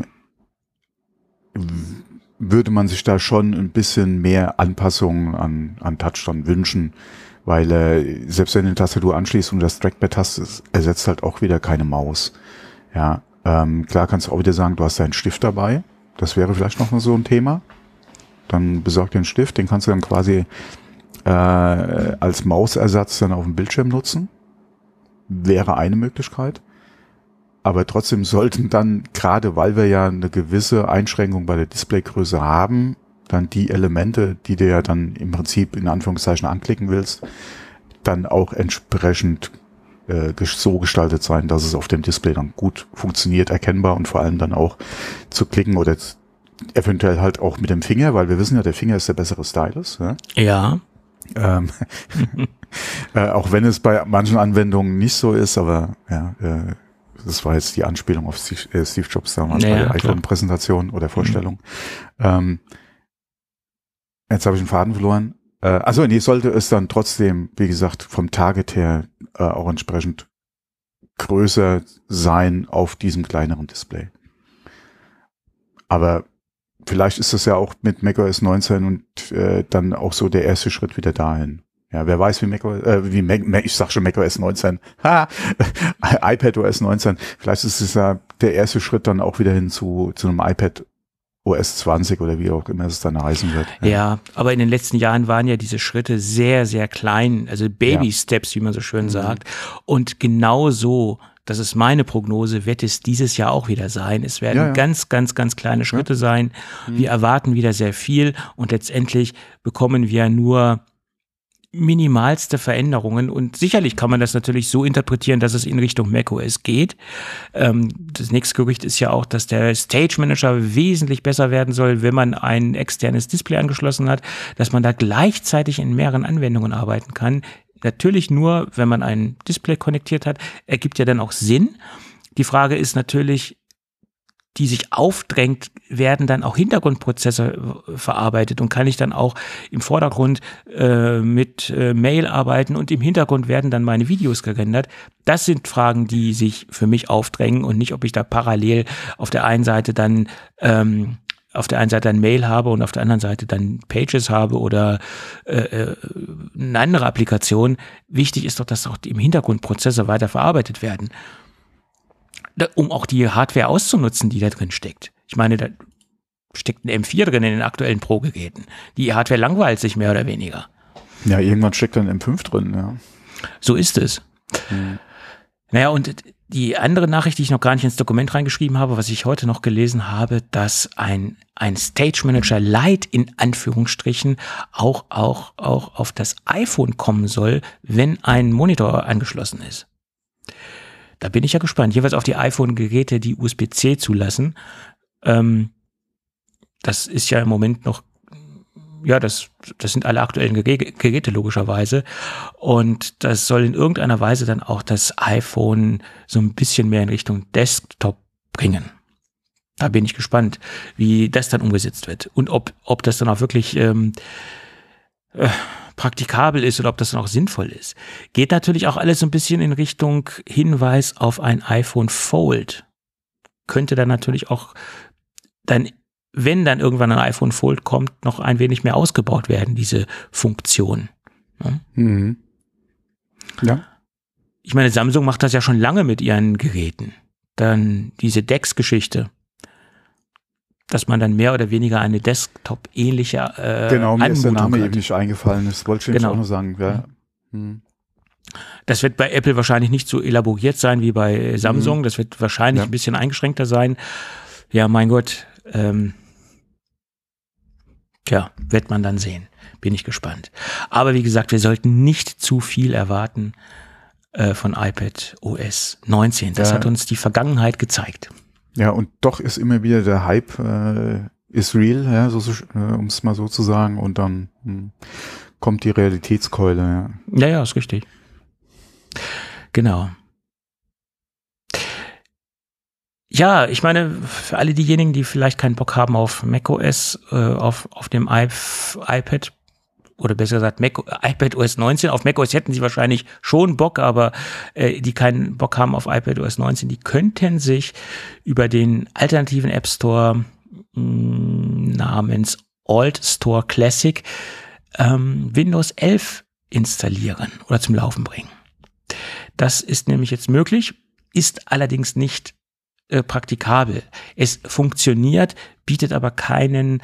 würde man sich da schon ein bisschen mehr Anpassungen an Touch dann wünschen, weil selbst wenn du eine Tastatur anschließt und das Trackpad hast, ersetzt halt auch wieder keine Maus. Ja, klar kannst du auch wieder sagen, du hast deinen Stift dabei. Das wäre vielleicht noch mal so ein Thema. Dann besorg dir einen Stift, den kannst du dann quasi als Mausersatz dann auf dem Bildschirm nutzen. Wäre eine Möglichkeit. Aber trotzdem sollten dann, gerade weil wir ja eine gewisse Einschränkung bei der Displaygröße haben, dann die Elemente, die du ja dann im Prinzip in Anführungszeichen anklicken willst, dann auch entsprechend so gestaltet sein, dass es auf dem Display dann gut funktioniert, erkennbar und vor allem dann auch zu klicken oder eventuell halt auch mit dem Finger, weil wir wissen ja, der Finger ist der bessere Stylus. Ja. Auch wenn es bei manchen Anwendungen nicht so ist, aber ja, das war jetzt die Anspielung auf Steve Jobs damals bei der iPhone-Präsentation oder Vorstellung. Jetzt habe ich den Faden verloren. Sollte es dann trotzdem, wie gesagt, vom Target her auch entsprechend größer sein auf diesem kleineren Display. Aber vielleicht ist das ja auch mit macOS 19 und dann auch so der erste Schritt wieder dahin. Ja, wer weiß, ich sag schon macOS 19, iPadOS 19, vielleicht ist es ja der erste Schritt dann auch wieder hin zu einem iPad OS 20 oder wie auch immer es dann heißen wird. Ja, aber in den letzten Jahren waren ja diese Schritte sehr, sehr klein, also Baby-Steps, wie man so schön sagt. Und genau so, das ist meine Prognose, wird es dieses Jahr auch wieder sein. Es werden ganz, ganz, ganz kleine Schritte sein. Wir erwarten wieder sehr viel und letztendlich bekommen wir nur minimalste Veränderungen und sicherlich kann man das natürlich so interpretieren, dass es in Richtung macOS geht. Das nächste Gerücht ist ja auch, dass der Stage Manager wesentlich besser werden soll, wenn man ein externes Display angeschlossen hat, dass man da gleichzeitig in mehreren Anwendungen arbeiten kann. Natürlich nur, wenn man ein Display konnektiert hat, ergibt ja dann auch Sinn. Die Frage ist natürlich, die sich aufdrängt, werden dann auch Hintergrundprozesse verarbeitet und kann ich dann auch im Vordergrund mit Mail arbeiten und im Hintergrund werden dann meine Videos gerendert. Das sind Fragen, die sich für mich aufdrängen und nicht, ob ich da parallel auf der einen Seite dann Mail habe und auf der anderen Seite dann Pages habe oder eine andere Applikation. Wichtig ist doch, dass auch im Hintergrund Prozesse weiter verarbeitet werden, um auch die Hardware auszunutzen, die da drin steckt. Ich meine, da steckt ein M4 drin in den aktuellen Pro-Geräten. Die Hardware langweilt sich mehr oder weniger. Ja, irgendwann steckt dann M5 drin, ja. So ist es. Naja, und die andere Nachricht, die ich noch gar nicht ins Dokument reingeschrieben habe, was ich heute noch gelesen habe, dass ein Stage Manager Lite in Anführungsstrichen auch auf das iPhone kommen soll, wenn ein Monitor angeschlossen ist. Da bin ich ja gespannt. Jeweils auf die iPhone-Geräte, die USB-C zulassen. Das ist ja im Moment noch, ja, das sind alle aktuellen Geräte logischerweise. Und das soll in irgendeiner Weise dann auch das iPhone so ein bisschen mehr in Richtung Desktop bringen. Da bin ich gespannt, wie das dann umgesetzt wird. Und ob das dann auch wirklich praktikabel ist oder ob das dann auch sinnvoll ist. Geht natürlich auch alles so ein bisschen in Richtung Hinweis auf ein iPhone Fold. Könnte dann natürlich auch dann, wenn dann irgendwann ein iPhone Fold kommt, noch ein wenig mehr ausgebaut werden, diese Funktion. Ja. Mhm. Ja. Ich meine, Samsung macht das ja schon lange mit ihren Geräten. Dann diese DeX-Geschichte, dass man dann mehr oder weniger eine Desktop-ähnliche genau, mir ist der Name hat. eben nicht eingefallen. Das wollte ich auch noch sagen. Ja. Mhm. Das wird bei Apple wahrscheinlich nicht so elaboriert sein wie bei Samsung. Das wird wahrscheinlich ein bisschen eingeschränkter sein. Ja, mein Gott. Wird man dann sehen. Bin ich gespannt. Aber wie gesagt, wir sollten nicht zu viel erwarten von iPad OS 19. Das hat uns die Vergangenheit gezeigt. Ja, und doch ist immer wieder der Hype ist real, ja, um es mal so zu sagen. Und dann kommt die Realitätskeule. Ja, ist richtig. Genau. Ja, ich meine, für alle diejenigen, die vielleicht keinen Bock haben auf macOS, auf dem iPad, oder besser gesagt iPad OS 19, auf macOS hätten sie wahrscheinlich schon Bock, aber die keinen Bock haben auf iPad OS 19, die könnten sich über den alternativen App Store namens Alt Store Classic Windows 11 installieren oder zum Laufen bringen. Das ist nämlich jetzt möglich, ist allerdings nicht praktikabel. Es funktioniert, bietet aber keinen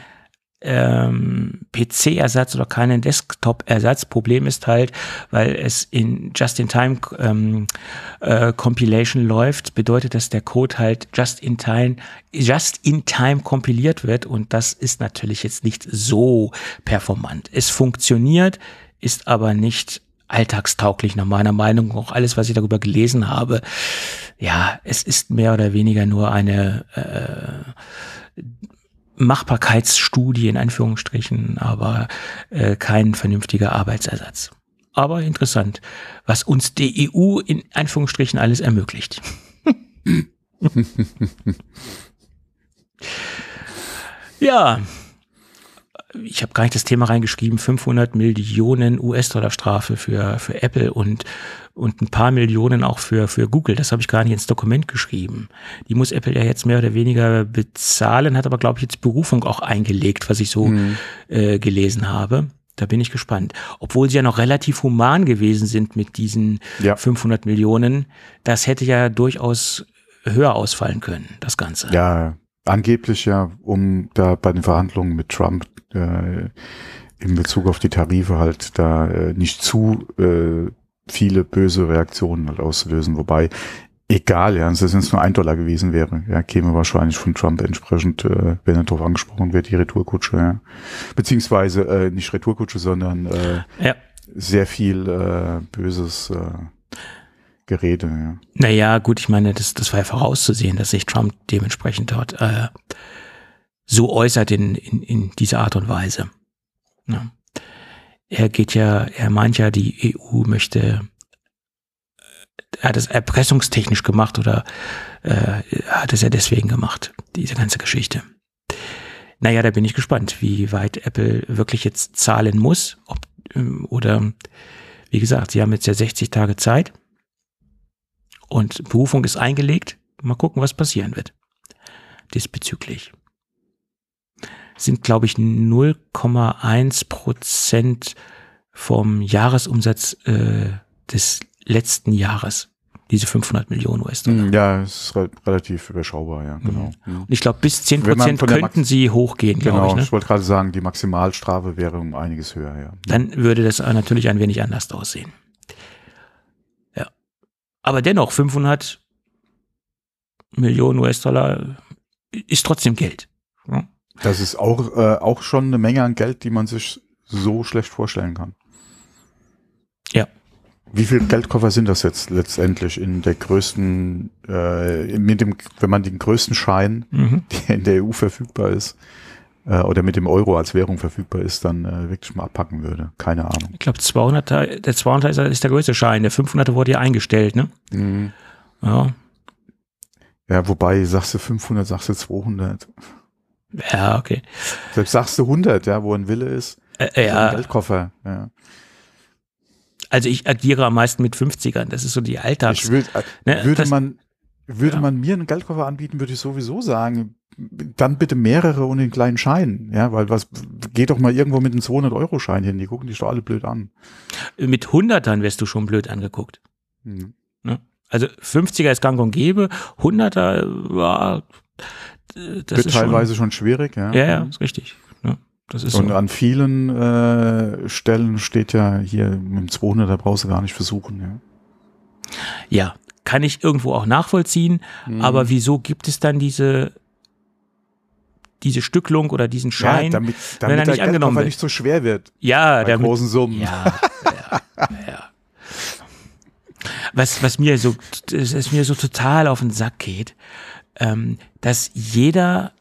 PC-Ersatz oder keinen Desktop-Ersatz. Problem ist halt, weil es in Just-in-Time Compilation läuft, bedeutet, dass der Code halt Just-in-Time kompiliert wird und das ist natürlich jetzt nicht so performant. Es funktioniert, ist aber nicht alltagstauglich nach meiner Meinung. Auch alles, was ich darüber gelesen habe, ja, es ist mehr oder weniger nur eine Machbarkeitsstudie in Anführungsstrichen, aber kein vernünftiger Arbeitsersatz. Aber interessant, was uns die EU in Anführungsstrichen alles ermöglicht. Ja, ich habe gar nicht das Thema reingeschrieben, 500 Millionen US-Dollar Strafe für Apple und ein paar Millionen auch für Google. Das habe ich gar nicht ins Dokument geschrieben. Die muss Apple ja jetzt mehr oder weniger bezahlen, hat aber, glaube ich, jetzt Berufung auch eingelegt, was ich so gelesen habe. Da bin ich gespannt. Obwohl sie ja noch relativ human gewesen sind mit diesen 500 Millionen, das hätte ja durchaus höher ausfallen können, das Ganze. Ja, angeblich ja, um da bei den Verhandlungen mit Trump in Bezug auf die Tarife halt da nicht zu viele böse Reaktionen halt auszulösen. Wobei, egal, ja, wenn es nur $1 gewesen wäre, ja, käme wahrscheinlich von Trump entsprechend, wenn er darauf angesprochen wird, die Retourkutsche, ja. Beziehungsweise nicht Retourkutsche, sondern sehr viel böses Gerede, ja. Naja, gut, ich meine, das war ja vorauszusehen, dass sich Trump dementsprechend dort so äußert in dieser Art und Weise. Ja. Er meint ja, die EU möchte, er hat es erpressungstechnisch gemacht oder hat es ja deswegen gemacht, diese ganze Geschichte. Naja, da bin ich gespannt, wie weit Apple wirklich jetzt zahlen muss, oder wie gesagt, sie haben jetzt ja 60 Tage Zeit und Berufung ist eingelegt. Mal gucken, was passieren wird diesbezüglich. Sind, glaube ich, 0,1% vom Jahresumsatz des letzten Jahres, diese 500 Millionen US-Dollar. Ja, es ist relativ überschaubar, ja, genau. Und ich glaube, bis 10% könnten sie hochgehen, glaube ich. Genau, Ne? ich wollte gerade sagen, die Maximalstrafe wäre um einiges höher, ja. Dann würde das natürlich ein wenig anders aussehen. Ja. Aber dennoch, 500 Millionen US-Dollar ist trotzdem Geld. Ja? Das ist auch schon eine Menge an Geld, die man sich so schlecht vorstellen kann. Ja. Wie viel Geldkoffer sind das jetzt letztendlich in der größten, wenn man den größten Schein, der in der EU verfügbar ist, oder mit dem Euro als Währung verfügbar ist, dann wirklich mal abpacken würde? Keine Ahnung. Ich glaube, der 200er ist der größte Schein. Der 500er wurde ja eingestellt, ne? Mhm. Ja. Ja, wobei, sagst du 500, sagst du 200. Ja, okay. Selbst sagst du 100, ja, wo ein Wille ist. Ja. Geldkoffer, ja. Also ich agiere am meisten mit 50ern. Das ist so die Alltags. Würde man mir einen Geldkoffer anbieten, würde ich sowieso sagen, dann bitte mehrere und den kleinen Schein. Ja, weil geht doch mal irgendwo mit einem 200-Euro-Schein hin. Die gucken dich doch alle blöd an. Mit 100ern wirst du schon blöd angeguckt. Hm. Also 50er ist gang und gäbe. 100er, ja, das Wird ist teilweise schon schwierig. Ja, ja, ist richtig. Ja, das ist und so. an vielen Stellen steht ja hier, mit dem 200er brauchst du gar nicht versuchen. Ja. Ja, kann ich irgendwo auch nachvollziehen. Aber wieso gibt es dann diese Stücklung oder diesen Schein, ja, damit wenn er der nicht angenommen Geldkoffer wird? nicht so schwer wird. Ja, bei großen Summen. Ja. Was mir so total auf den Sack geht, dass jeder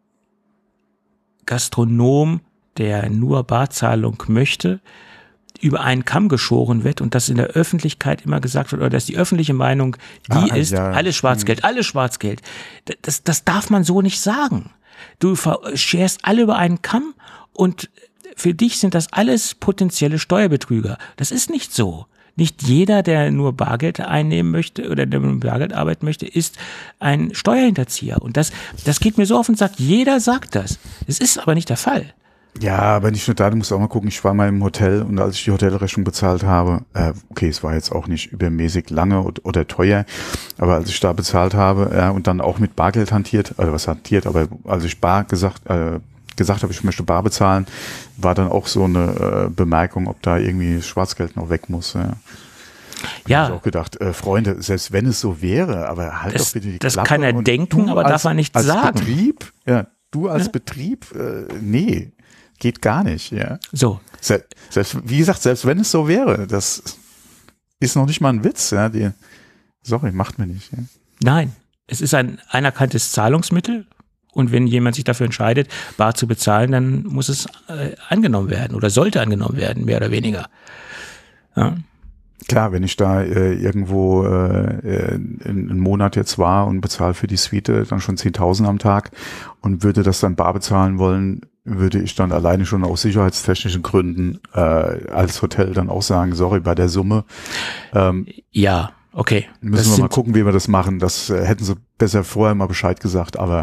Gastronom, der nur Barzahlung möchte, über einen Kamm geschoren wird und dass in der Öffentlichkeit immer gesagt wird, oder dass die öffentliche Meinung ist, alles Schwarzgeld, alles Schwarzgeld. Das darf man so nicht sagen. Du scherst alle über einen Kamm und für dich sind das alles potenzielle Steuerbetrüger. Das ist nicht so. Nicht jeder, der nur Bargeld einnehmen möchte oder der mit Bargeld arbeiten möchte, ist ein Steuerhinterzieher. Und das geht mir so auf den Sack. Jeder sagt das. Es ist aber nicht der Fall. Ja, aber nicht nur da, du musst auch mal gucken, ich war mal im Hotel und als ich die Hotelrechnung bezahlt habe, okay, es war jetzt auch nicht übermäßig lange oder teuer, aber als ich da bezahlt habe und dann auch mit Bargeld hantiert, also was hantiert, aber als ich gesagt habe, ich möchte bar bezahlen, war dann auch so eine Bemerkung, ob da irgendwie Schwarzgeld noch weg muss. Ja. Ja. Ich habe auch gedacht, Freunde, selbst wenn es so wäre, aber halt doch bitte die Klappe. Das kann er denken, aber darf er nicht sagen. Betrieb, du als Betrieb, nee, geht gar nicht. Ja. So. Selbst, wie gesagt, selbst wenn es so wäre, das ist noch nicht mal ein Witz. Ja. Sorry, macht mir nicht. Ja. Nein, es ist ein anerkanntes Zahlungsmittel. Und wenn jemand sich dafür entscheidet, bar zu bezahlen, dann muss es angenommen werden oder sollte angenommen werden, mehr oder weniger. Ja. Klar, wenn ich da irgendwo einen Monat jetzt war und bezahle für die Suite dann schon 10.000 am Tag und würde das dann bar bezahlen wollen, würde ich dann alleine schon aus sicherheitstechnischen Gründen als Hotel dann auch sagen, sorry, bei der Summe. Ja, okay. Müssen wir mal gucken, wie wir das machen. Das hätten sie besser vorher mal Bescheid gesagt, aber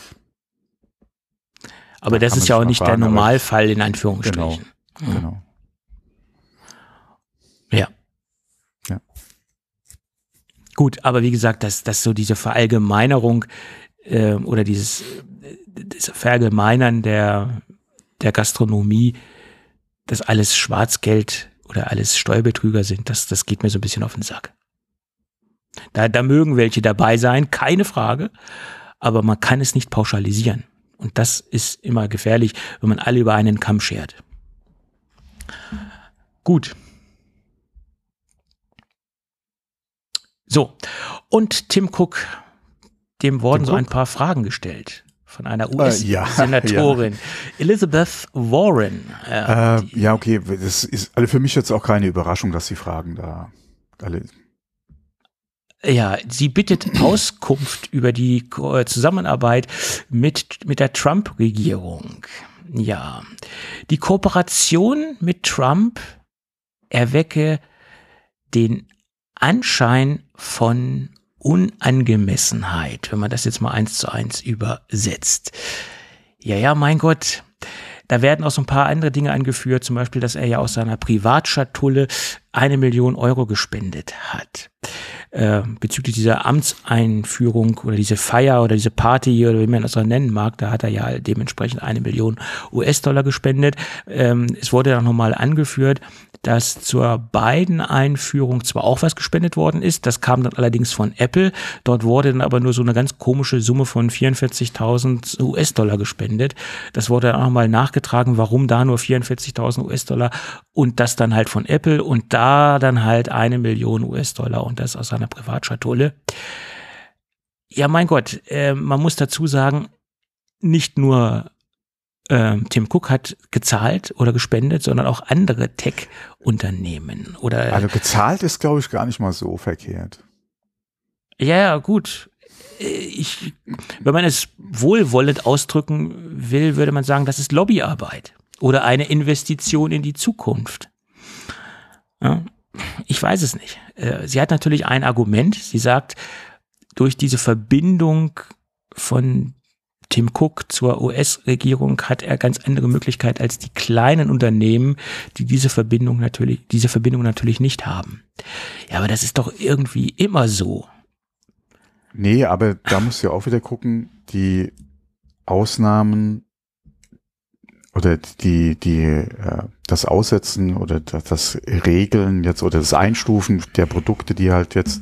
das ist ja auch nicht der Normalfall, in Anführungsstrichen. Genau. Ja. Gut, aber wie gesagt, dass so diese Verallgemeinerung oder dieses Verallgemeinern der Gastronomie, dass alles Schwarzgeld oder alles Steuerbetrüger sind, das geht mir so ein bisschen auf den Sack. Da mögen welche dabei sein, keine Frage, aber man kann es nicht pauschalisieren. Und das ist immer gefährlich, wenn man alle über einen Kamm schert. Gut. So, und Tim Cook, dem wurden so ein paar Fragen gestellt von einer US-Senatorin, Elizabeth Warren. Okay, das ist für mich jetzt auch keine Überraschung, dass die Fragen da alle... Ja, sie bittet Auskunft über die Zusammenarbeit mit der Trump-Regierung. Ja, die Kooperation mit Trump erwecke den Anschein von Unangemessenheit, wenn man das jetzt mal 1:1 übersetzt. Ja, mein Gott. Da werden auch so ein paar andere Dinge angeführt, zum Beispiel, dass er ja aus seiner Privatschatulle 1 Million Euro gespendet hat. Bezüglich dieser Amtseinführung oder diese Feier oder diese Party oder wie man das auch nennen mag, da hat er ja dementsprechend 1 Million US-Dollar gespendet. Es wurde dann nochmal angeführt, dass zur Biden-Einführung zwar auch was gespendet worden ist, das kam dann allerdings von Apple, dort wurde dann aber nur so eine ganz komische Summe von 44.000 US-Dollar gespendet. Das wurde dann auch nochmal nachgetragen, warum da nur 44.000 US-Dollar und das dann halt von Apple und da dann halt 1 Million US-Dollar und das aus seiner Privatschatulle. Ja, mein Gott, man muss dazu sagen, nicht nur Tim Cook hat gezahlt oder gespendet, sondern auch andere Tech-Unternehmen. Also gezahlt ist, glaube ich, gar nicht mal so verkehrt. Ja, gut. Wenn man es wohlwollend ausdrücken will, würde man sagen, das ist Lobbyarbeit. oder eine Investition in die Zukunft? Ja, ich weiß es nicht. Sie hat natürlich ein Argument. Sie sagt, durch diese Verbindung von Tim Cook zur US-Regierung hat er ganz andere Möglichkeiten als die kleinen Unternehmen, die diese Verbindung natürlich nicht haben. Ja, aber das ist doch irgendwie immer so. Nee, aber da musst du ja auch wieder gucken, die Ausnahmen oder das Aussetzen oder das Regeln jetzt oder das Einstufen der Produkte, die halt jetzt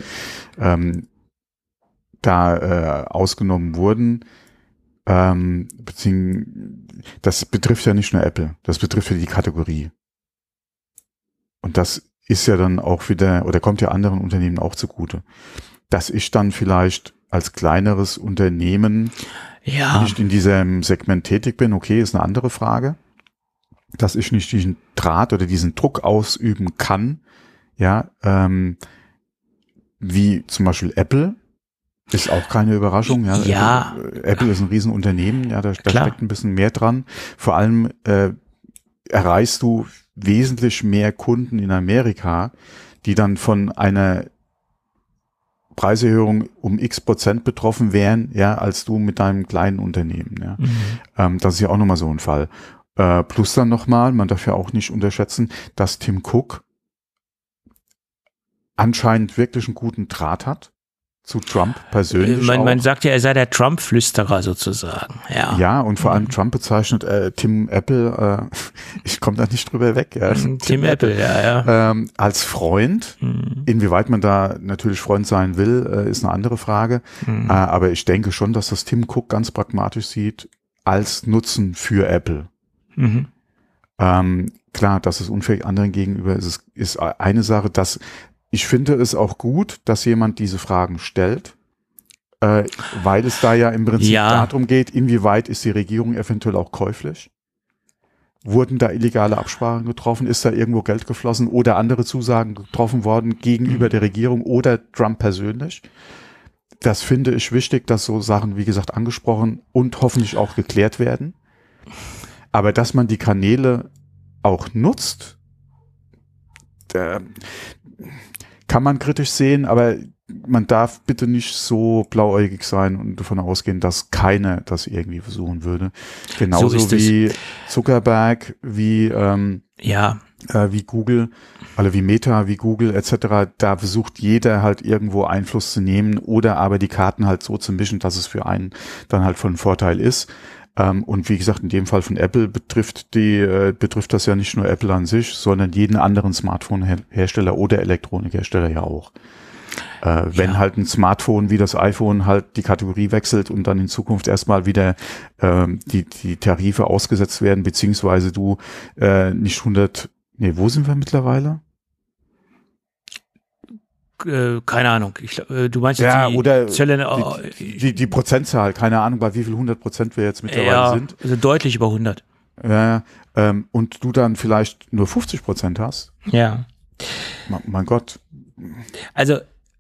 ausgenommen wurden, das betrifft ja nicht nur Apple, das betrifft ja die Kategorie. Und das ist ja dann auch wieder, oder kommt ja anderen Unternehmen auch zugute, dass ich dann vielleicht als kleineres Unternehmen nicht in diesem Segment tätig bin, okay, ist eine andere Frage. Dass ich nicht diesen Draht oder diesen Druck ausüben kann, ja, wie zum Beispiel Apple, ist auch keine Überraschung. Ja. Apple ist ein Riesenunternehmen, ja, da steckt ein bisschen mehr dran. Vor allem erreichst du wesentlich mehr Kunden in Amerika, die dann von einer Preiserhöhung um x% betroffen wären, ja, als du mit deinem kleinen Unternehmen. Ja. Das ist ja auch nochmal so ein Fall. Plus dann nochmal, man darf ja auch nicht unterschätzen, dass Tim Cook anscheinend wirklich einen guten Draht hat zu Trump persönlich. Man sagt ja, er sei der Trump-Flüsterer sozusagen. Ja, und vor allem Trump bezeichnet Tim Apple, ich komme da nicht drüber weg. Ja. Tim Apple, ja. Als Freund. Inwieweit man da natürlich Freund sein will, ist eine andere Frage. Aber ich denke schon, dass das Tim Cook ganz pragmatisch sieht als Nutzen für Apple. Klar, dass es unfair anderen gegenüber ist eine Sache, dass ich finde es auch gut, dass jemand diese Fragen stellt, weil es da ja im Prinzip darum geht, inwieweit ist die Regierung eventuell auch käuflich? Wurden da illegale Absprachen getroffen? Ist da irgendwo Geld geflossen oder andere Zusagen getroffen worden gegenüber der Regierung oder Trump persönlich? Das finde ich wichtig, dass so Sachen, wie gesagt, angesprochen und hoffentlich auch geklärt werden. Aber dass man die Kanäle auch nutzt, kann man kritisch sehen, aber man darf bitte nicht so blauäugig sein und davon ausgehen, dass keiner das irgendwie versuchen würde. Genauso so wie Zuckerberg, wie Google, wie Meta, wie Google etc. Da versucht jeder halt irgendwo Einfluss zu nehmen oder aber die Karten halt so zu mischen, dass es für einen dann halt von Vorteil ist. Und wie gesagt, in dem Fall von Apple betrifft das ja nicht nur Apple an sich, sondern jeden anderen Smartphone-Hersteller oder Elektronikhersteller ja auch. Wenn halt ein Smartphone wie das iPhone halt die Kategorie wechselt und dann in Zukunft erstmal wieder die Tarife ausgesetzt werden, beziehungsweise du nicht wo sind wir mittlerweile? Keine Ahnung. Du meinst jetzt die Zölle, die Prozentzahl, keine Ahnung, bei wie viel 100% wir jetzt mittlerweile sind. Also deutlich über 100. Und du dann vielleicht nur 50% hast. Ja. Mein Gott. Also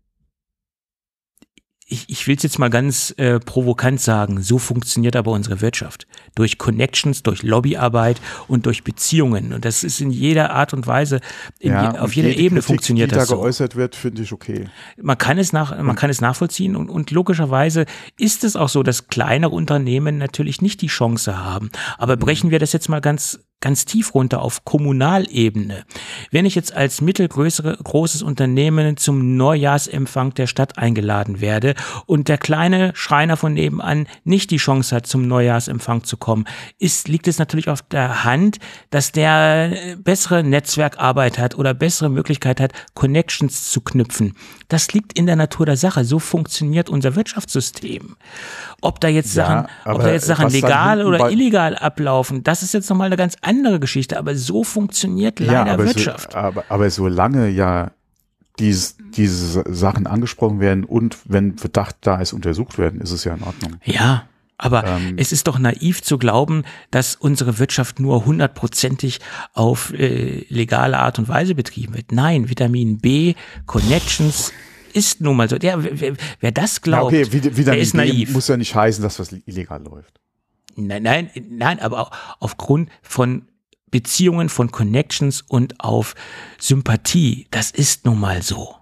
ich will es jetzt mal ganz provokant sagen, so funktioniert aber unsere Wirtschaft. Durch Connections, durch Lobbyarbeit und durch Beziehungen. Und das ist in jeder Art und Weise, auf jeder Ebene Kritik, funktioniert das so. Die da geäußert wird, finde ich okay. Man kann es nachvollziehen und logischerweise ist es auch so, dass kleinere Unternehmen natürlich nicht die Chance haben. Aber brechen wir das jetzt mal ganz tief runter auf Kommunalebene. Wenn ich jetzt als großes Unternehmen zum Neujahrsempfang der Stadt eingeladen werde und der kleine Schreiner von nebenan nicht die Chance hat, zum Neujahrsempfang zu kommen, liegt es natürlich auf der Hand, dass der bessere Netzwerkarbeit hat oder bessere Möglichkeit hat, Connections zu knüpfen. Das liegt in der Natur der Sache. So funktioniert unser Wirtschaftssystem. Ob da jetzt Sachen legal oder illegal ablaufen, das ist jetzt nochmal eine ganz andere Geschichte, aber so funktioniert leider Wirtschaft. Aber solange ja diese Sachen angesprochen werden und wenn Verdacht da ist, untersucht werden, ist es ja in Ordnung. Ja, aber es ist doch naiv zu glauben, dass unsere Wirtschaft nur 100%ig auf legale Art und Weise betrieben wird. Nein, Vitamin B, Connections ist nun mal so. Wer das glaubt, der ist naiv. Muss ja nicht heißen, dass was illegal läuft. Nein, aber auch aufgrund von Beziehungen, von Connections und auf Sympathie. Das ist nun mal so.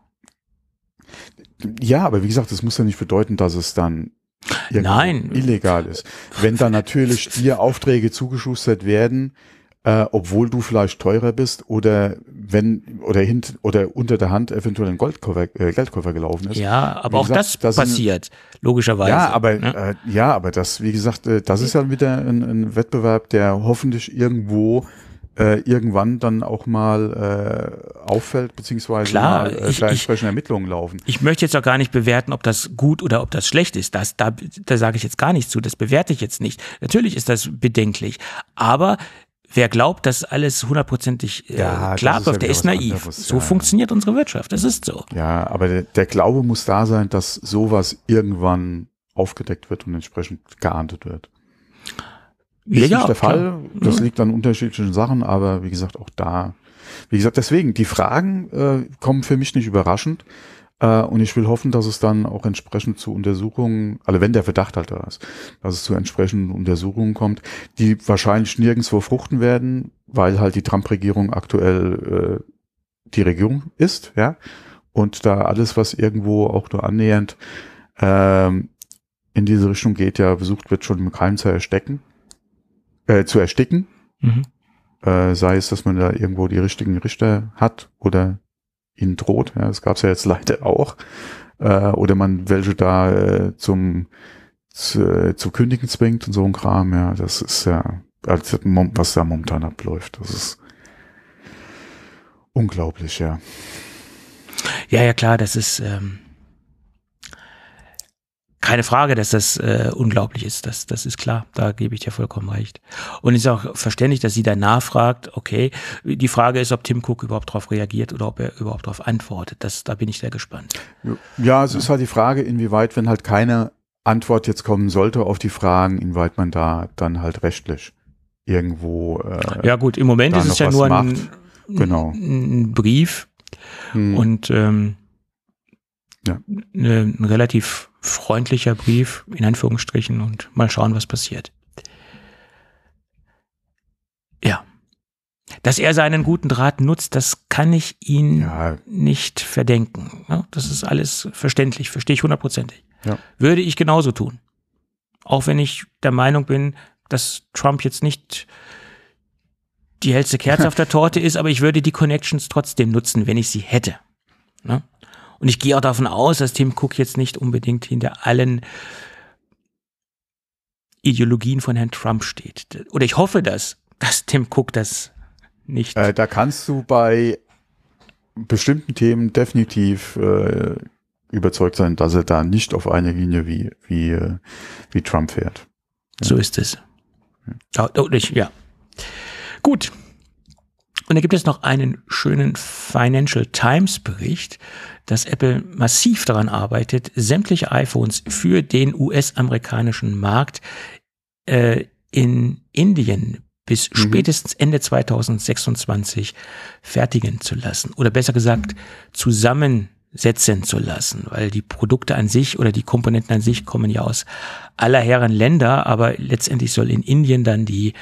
Ja, aber wie gesagt, das muss ja nicht bedeuten, dass es dann illegal ist. Wenn dann natürlich dir Aufträge zugeschustert werden, obwohl du vielleicht teurer bist oder unter der Hand eventuell ein Geldkoffer gelaufen ist. Ja, aber auch gesagt, das passiert, logischerweise. Ja, aber das, wie gesagt, das ist ja wieder ein Wettbewerb, der hoffentlich irgendwann dann auch mal auffällt, beziehungsweise entsprechende Ermittlungen laufen. Ich möchte jetzt auch gar nicht bewerten, ob das gut oder ob das schlecht ist. Da sage ich jetzt gar nichts zu, das bewerte ich jetzt nicht. Natürlich ist das bedenklich, aber wer glaubt, dass alles hundertprozentig klar läuft, der ist naiv. So funktioniert unsere Wirtschaft, das ist so. Ja, aber der Glaube muss da sein, dass sowas irgendwann aufgedeckt wird und entsprechend geahndet wird. Ist nicht der Fall, das liegt an unterschiedlichen Sachen, aber wie gesagt, auch da, deswegen, die Fragen kommen für mich nicht überraschend und ich will hoffen, dass es dann auch entsprechend zu Untersuchungen, also wenn der Verdacht halt da ist, dass es zu entsprechenden Untersuchungen kommt, die wahrscheinlich nirgendwo fruchten werden, weil halt die Trump-Regierung aktuell die Regierung ist, ja, und da alles, was irgendwo auch nur annähernd in diese Richtung geht, ja versucht wird, schon im Keim zu ersticken. Mhm. Sei es, dass man da irgendwo die richtigen Richter hat oder ihnen droht, ja, das gab es ja jetzt leider auch, oder man welche da zu kündigen zwingt und so ein Kram, ja, das ist ja, was da momentan abläuft, das ist unglaublich, ja. Ja, klar, das ist keine Frage, dass das unglaublich ist. Das ist klar. Da gebe ich dir vollkommen recht. Und es ist auch verständlich, dass sie da nachfragt. Okay, die Frage ist, ob Tim Cook überhaupt darauf reagiert oder ob er überhaupt darauf antwortet. Da bin ich sehr gespannt. Ja, es ist halt die Frage, inwieweit, wenn halt keine Antwort jetzt kommen sollte auf die Fragen, inwieweit man da dann halt rechtlich irgendwo ja gut, im Moment ist es ja nur ein Brief und ein relativ freundlicher Brief, in Anführungsstrichen, und mal schauen, was passiert. Ja. Dass er seinen guten Draht nutzt, das kann ich ihn nicht verdenken. Das ist alles verständlich, verstehe ich 100%. Ja. Würde ich genauso tun. Auch wenn ich der Meinung bin, dass Trump jetzt nicht die hellste Kerze auf der Torte ist, aber ich würde die Connections trotzdem nutzen, wenn ich sie hätte. Ne? Und ich gehe auch davon aus, dass Tim Cook jetzt nicht unbedingt hinter allen Ideologien von Herrn Trump steht. Oder ich hoffe, dass Tim Cook das nicht. Da kannst du bei bestimmten Themen definitiv überzeugt sein, dass er da nicht auf eine Linie wie Trump fährt. Ja. So ist es. Ja. Gut. Und da gibt es noch einen schönen Financial Times Bericht, dass Apple massiv daran arbeitet, sämtliche iPhones für den US-amerikanischen Markt in Indien bis spätestens Ende 2026 fertigen zu lassen. Oder besser gesagt, zusammensetzen zu lassen, weil die Produkte an sich oder die Komponenten an sich kommen ja aus aller Herren Länder, aber letztendlich soll in Indien dann die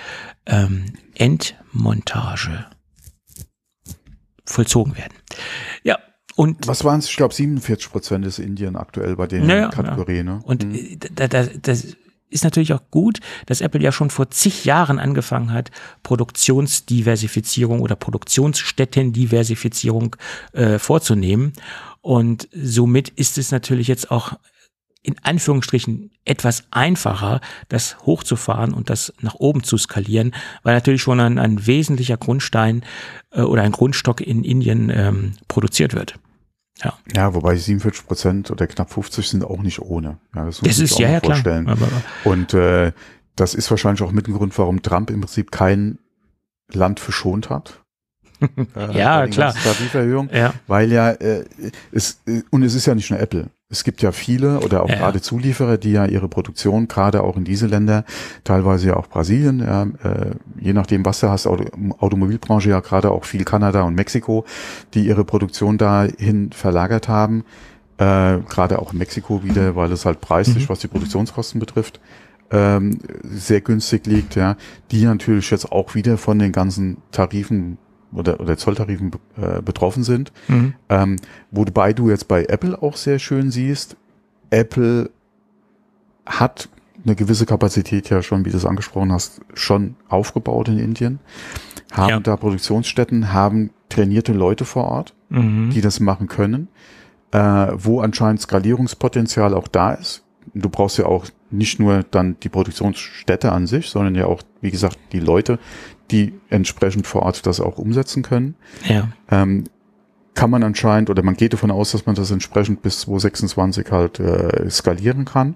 Endmontage vollzogen werden. Ja, und was waren es? Ich glaube 47% ist Indien aktuell bei den Kategorien. Ne? Und das ist natürlich auch gut, dass Apple ja schon vor zig Jahren angefangen hat, Produktionsdiversifizierung oder Produktionsstättendiversifizierung vorzunehmen. Und somit ist es natürlich jetzt auch in Anführungsstrichen etwas einfacher, das hochzufahren und das nach oben zu skalieren, weil natürlich schon ein wesentlicher Grundstein oder ein Grundstock in Indien produziert wird. Ja, wobei 47% oder knapp 50 sind auch nicht ohne. Ja, das muss man sich auch vorstellen. Klar. Und das ist wahrscheinlich auch mit ein Grund, warum Trump im Prinzip kein Land verschont hat. Ja, klar. Tariferhöhung, weil es ist ja nicht nur Apple. Es gibt ja viele oder auch gerade Zulieferer, die ja ihre Produktion gerade auch in diese Länder, teilweise ja auch Brasilien, je nachdem was du hast, Automobilbranche ja gerade auch viel Kanada und Mexiko, die ihre Produktion dahin verlagert haben, gerade auch in Mexiko wieder, weil es halt preislich, was die Produktionskosten betrifft, sehr günstig liegt, ja, die natürlich jetzt auch wieder von den ganzen Tarifen oder Zolltarifen betroffen sind. Wobei du jetzt bei Apple auch sehr schön siehst, Apple hat eine gewisse Kapazität ja schon, wie du es angesprochen hast, schon aufgebaut in Indien, haben da Produktionsstätten, haben trainierte Leute vor Ort, die das machen können, wo anscheinend Skalierungspotenzial auch da ist. Du brauchst ja auch nicht nur dann die Produktionsstätte an sich, sondern ja auch, wie gesagt, die Leute, die entsprechend vor Ort das auch umsetzen können. Ja. Kann man anscheinend, oder man geht davon aus, dass man das entsprechend bis 2026 halt skalieren kann.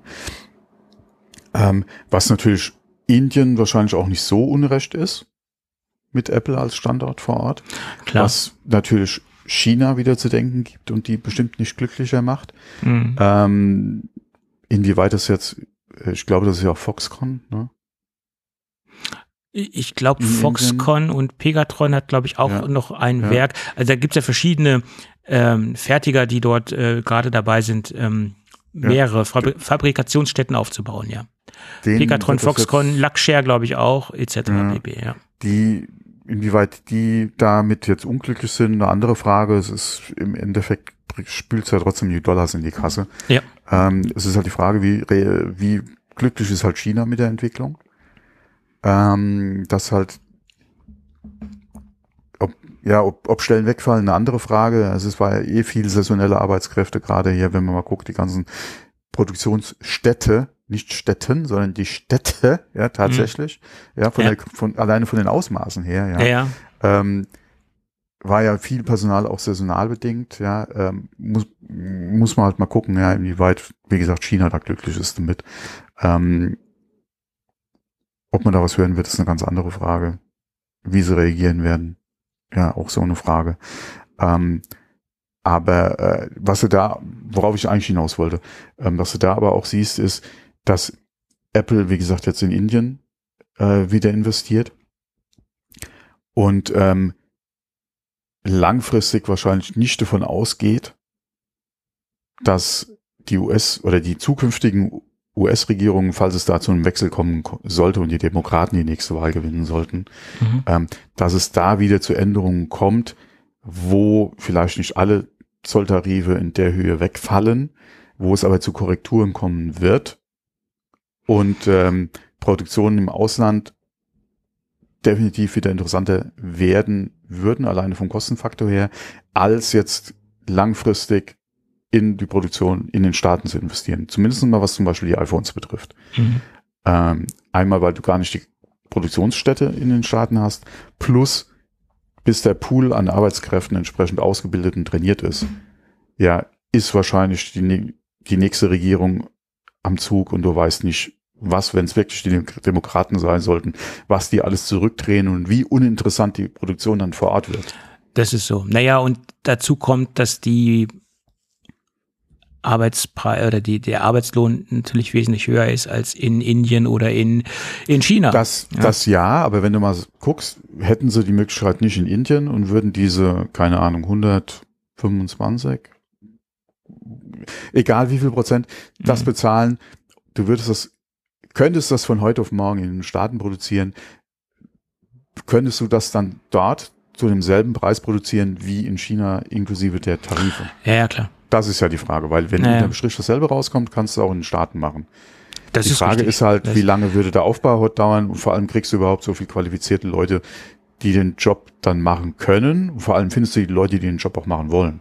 Was natürlich Indien wahrscheinlich auch nicht so unrecht ist, mit Apple als Standort vor Ort. Klar. Was natürlich China wieder zu denken gibt und die bestimmt nicht glücklicher macht. Inwieweit das jetzt, ich glaube, das ist ja auch Foxconn, ne? Ich glaube, Foxconn und Pegatron hat, glaube ich, auch noch ein Werk. Also da gibt es ja verschiedene Fertiger, die dort gerade dabei sind, mehrere Fabrikationsstätten aufzubauen, ja. Pegatron, Foxconn, Luxshare, glaube ich, auch, etc. pp. Ja. Inwieweit die damit jetzt unglücklich sind, eine andere Frage. Es ist im Endeffekt, spült es ja trotzdem die Dollars in die Kasse. Ja. Es ist halt die Frage, wie glücklich ist halt China mit der Entwicklung. Das halt, ob Stellen wegfallen, eine andere Frage. Also es war ja viel saisonelle Arbeitskräfte, gerade hier, wenn man mal guckt, die ganzen Produktionsstätte, nicht Städten, sondern die Städte, ja, tatsächlich, alleine von den Ausmaßen her, war ja viel Personal auch saisonal bedingt, ja, muss man halt mal gucken, ja, inwieweit, wie gesagt, China da glücklich ist damit. Ob man da was hören wird, ist eine ganz andere Frage. Wie sie reagieren werden, ja, auch so eine Frage. Aber worauf ich eigentlich hinaus wollte, was du da aber auch siehst, ist, dass Apple, wie gesagt, jetzt in Indien wieder investiert und langfristig wahrscheinlich nicht davon ausgeht, dass die oder die zukünftigen US-Regierungen, falls es da zu einem Wechsel kommen sollte und die Demokraten die nächste Wahl gewinnen sollten, dass es da wieder zu Änderungen kommt, wo vielleicht nicht alle Zolltarife in der Höhe wegfallen, wo es aber zu Korrekturen kommen wird und Produktionen im Ausland definitiv wieder interessanter werden würden, alleine vom Kostenfaktor her, als jetzt langfristig in die Produktion in den Staaten zu investieren. Zumindest mal, was zum Beispiel die iPhones betrifft. Einmal, weil du gar nicht die Produktionsstätte in den Staaten hast, plus bis der Pool an Arbeitskräften entsprechend ausgebildet und trainiert ist, ja, ist wahrscheinlich die nächste Regierung am Zug und du weißt nicht, was, wenn es wirklich die Demokraten sein sollten, was die alles zurückdrehen und wie uninteressant die Produktion dann vor Ort wird. Das ist so. Naja, und dazu kommt, dass die Arbeitspreis oder der Arbeitslohn natürlich wesentlich höher ist als in Indien oder in China. Das aber wenn du mal guckst, hätten sie die Möglichkeit nicht in Indien und würden diese, keine Ahnung, 125, egal wie viel Prozent, das bezahlen, könntest das von heute auf morgen in den Staaten produzieren, könntest du das dann dort zu demselben Preis produzieren wie in China inklusive der Tarife? Ja, klar. Das ist ja die Frage, weil wenn unterm Strich dasselbe rauskommt, kannst du auch in den Staaten machen. Die Frage ist halt, wie lange würde der Aufbau dauern und vor allem kriegst du überhaupt so viel qualifizierte Leute, die den Job dann machen können und vor allem findest du die Leute, die den Job auch machen wollen.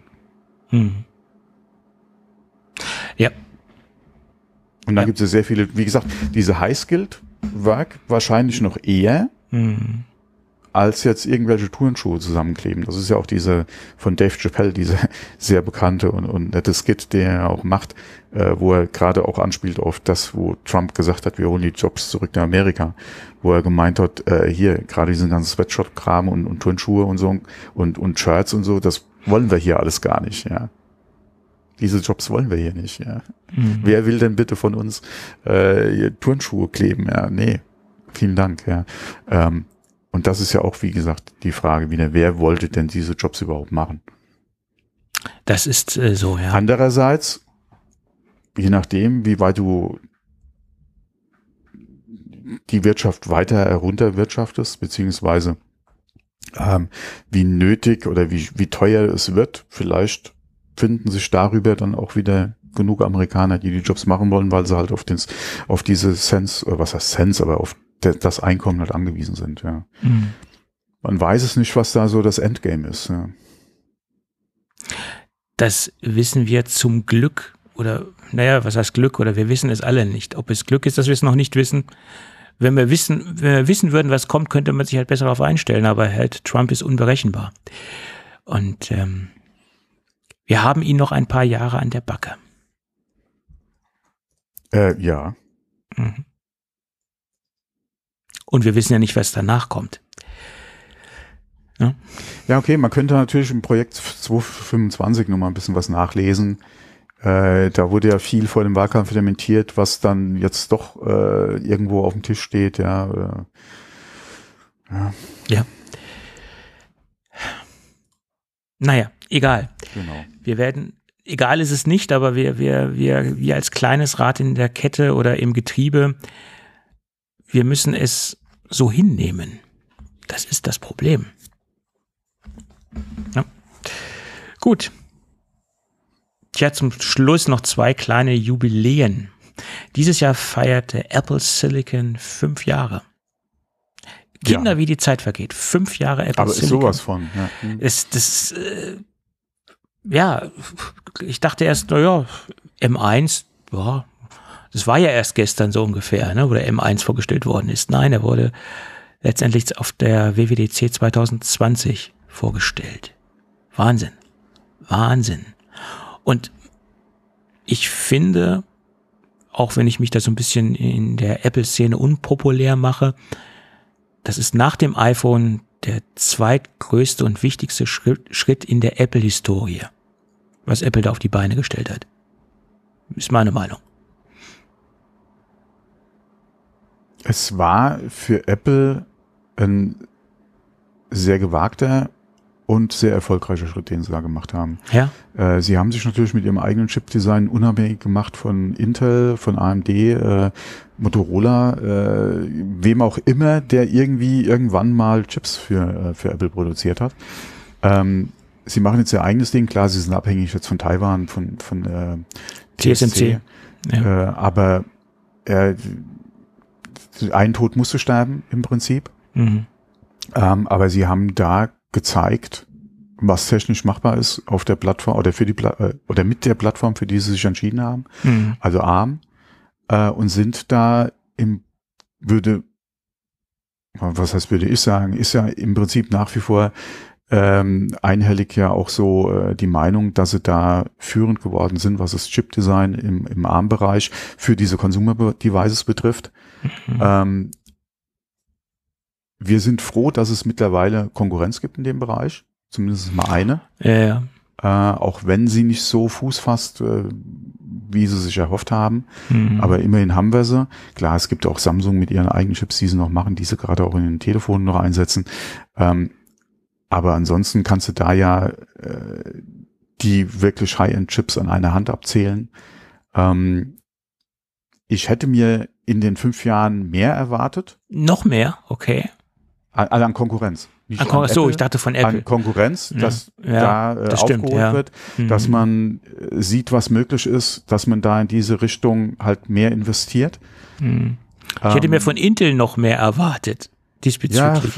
Ja. Und dann gibt es ja sehr viele, wie gesagt, diese High-Skilled-Work wahrscheinlich noch eher als jetzt irgendwelche Turnschuhe zusammenkleben. Das ist ja auch diese von Dave Chappelle, diese sehr bekannte und nette Skit, der er auch macht, wo er gerade auch anspielt auf das, wo Trump gesagt hat, wir holen die Jobs zurück nach Amerika, wo er gemeint hat, hier gerade diesen ganzen Sweatshop-Kram und Turnschuhe und so und Shirts und so, das wollen wir hier alles gar nicht, ja. Diese Jobs wollen wir hier nicht, ja. Wer will denn bitte von uns Turnschuhe kleben? Ja, nee, vielen Dank, ja. Und das ist ja auch, wie gesagt, die Frage wieder, wer wollte denn diese Jobs überhaupt machen? Das ist so, ja. Andererseits, je nachdem, wie weit du die Wirtschaft weiter herunterwirtschaftest, beziehungsweise wie nötig oder wie teuer es wird. Vielleicht finden sich darüber dann auch wieder genug Amerikaner, die Jobs machen wollen, weil sie halt auf diese Cents, oder was heißt Cents, aber auf das Einkommen halt angewiesen sind. Ja. Man weiß es nicht, was da so das Endgame ist. Ja. Das wissen wir zum Glück, oder naja, was heißt Glück, oder wir wissen es alle nicht. Ob es Glück ist, dass wir es noch nicht wissen. Wenn wir wissen würden, was kommt, könnte man sich halt besser darauf einstellen, aber halt Trump ist unberechenbar. Und wir haben ihn noch ein paar Jahre an der Backe. Ja. Und wir wissen ja nicht, was danach kommt. Ja, okay, man könnte natürlich im Projekt 225 nochmal ein bisschen was nachlesen. Da wurde ja viel vor dem Wahlkampf dementiert, was dann jetzt doch irgendwo auf dem Tisch steht. Ja. Naja, egal. Genau. Egal ist es nicht, aber wir als kleines Rad in der Kette oder im Getriebe, wir müssen es so hinnehmen. Das ist das Problem. Ja. Gut. Tja, zum Schluss noch 2 kleine Jubiläen. Dieses Jahr feierte Apple Silicon 5 Jahre. Kinder, wie die Zeit vergeht. 5 Jahre Apple aber Silicon. Aber ist sowas von. Ja. Ich dachte erst, naja, M1, ja, das war ja erst gestern so ungefähr, ne, wo der M1 vorgestellt worden ist. Nein, er wurde letztendlich auf der WWDC 2020 vorgestellt. Wahnsinn. Und ich finde, auch wenn ich mich da so ein bisschen in der Apple-Szene unpopulär mache, das ist nach dem iPhone der zweitgrößte und wichtigste Schritt in der Apple-Historie, was Apple da auf die Beine gestellt hat. Ist meine Meinung. Es war für Apple ein sehr gewagter und sehr erfolgreicher Schritt, den sie da gemacht haben. Ja. Sie haben sich natürlich mit ihrem eigenen Chip-Design unabhängig gemacht von Intel, von AMD, Motorola, wem auch immer, der irgendwann mal Chips für Apple produziert hat. Sie machen jetzt ihr eigenes Ding. Klar, sie sind abhängig jetzt von Taiwan, von TSMC. Ja. Aber ein Tod musste sterben im Prinzip. Aber sie haben da gezeigt, was technisch machbar ist auf der Plattform oder oder mit der Plattform, für die sie sich entschieden haben, also ARM, und sind da würde ich sagen, ist ja im Prinzip nach wie vor einhellig ja auch so die Meinung, dass sie da führend geworden sind, was das Chip-Design im ARM-Bereich für diese Consumer-Devices betrifft. Wir sind froh, dass es mittlerweile Konkurrenz gibt in dem Bereich, zumindest mal eine. Ja. Auch wenn sie nicht so Fuß fasst, wie sie sich erhofft haben. Aber immerhin haben wir sie. Klar, es gibt auch Samsung mit ihren eigenen Chips, die sie noch machen, die sie gerade auch in den Telefonen noch einsetzen. Aber ansonsten kannst du da ja die wirklich High-End-Chips an einer Hand abzählen. Ich hätte mir in den 5 Jahren mehr erwartet. Noch mehr? Okay. An Konkurrenz. Ich dachte von Apple. An Konkurrenz, dass das aufgeholt wird, dass man sieht, was möglich ist, dass man da in diese Richtung halt mehr investiert. Ich hätte mir von Intel noch mehr erwartet, diesbezüglich.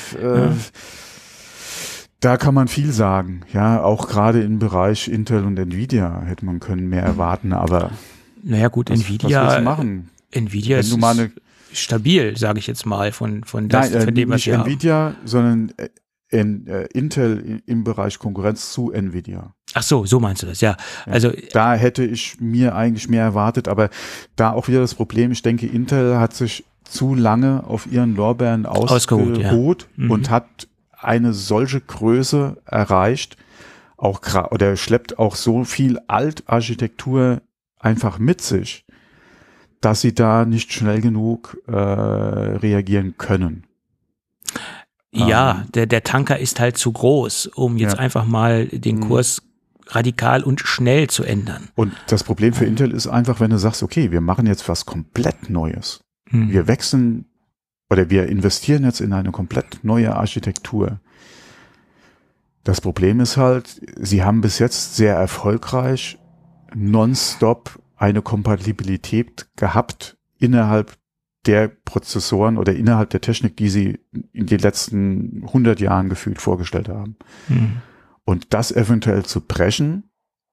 Da kann man viel sagen. Ja, auch gerade im Bereich Intel und Nvidia hätte man können mehr erwarten, aber naja gut, Nvidia, was willst du machen? Nvidia ist stabil, sage ich jetzt mal, von dem, was nicht Nvidia, sondern Intel im Bereich Konkurrenz zu Nvidia. Ach so meinst du das, ja. Also da hätte ich mir eigentlich mehr erwartet, aber da auch wieder das Problem, ich denke, Intel hat sich zu lange auf ihren Lorbeeren ausgeruht und hat eine solche Größe erreicht, oder schleppt auch so viel Altarchitektur einfach mit sich, dass sie da nicht schnell genug reagieren können. Ja, der Tanker ist halt zu groß, um jetzt einfach mal den Kurs radikal und schnell zu ändern. Und das Problem für Intel ist einfach, wenn du sagst, okay, wir machen jetzt was komplett Neues. Wir wechseln oder wir investieren jetzt in eine komplett neue Architektur. Das Problem ist halt, sie haben bis jetzt sehr erfolgreich nonstop eine Kompatibilität gehabt innerhalb der Prozessoren oder innerhalb der Technik, die sie in den letzten 100 Jahren gefühlt vorgestellt haben. Und das eventuell zu brechen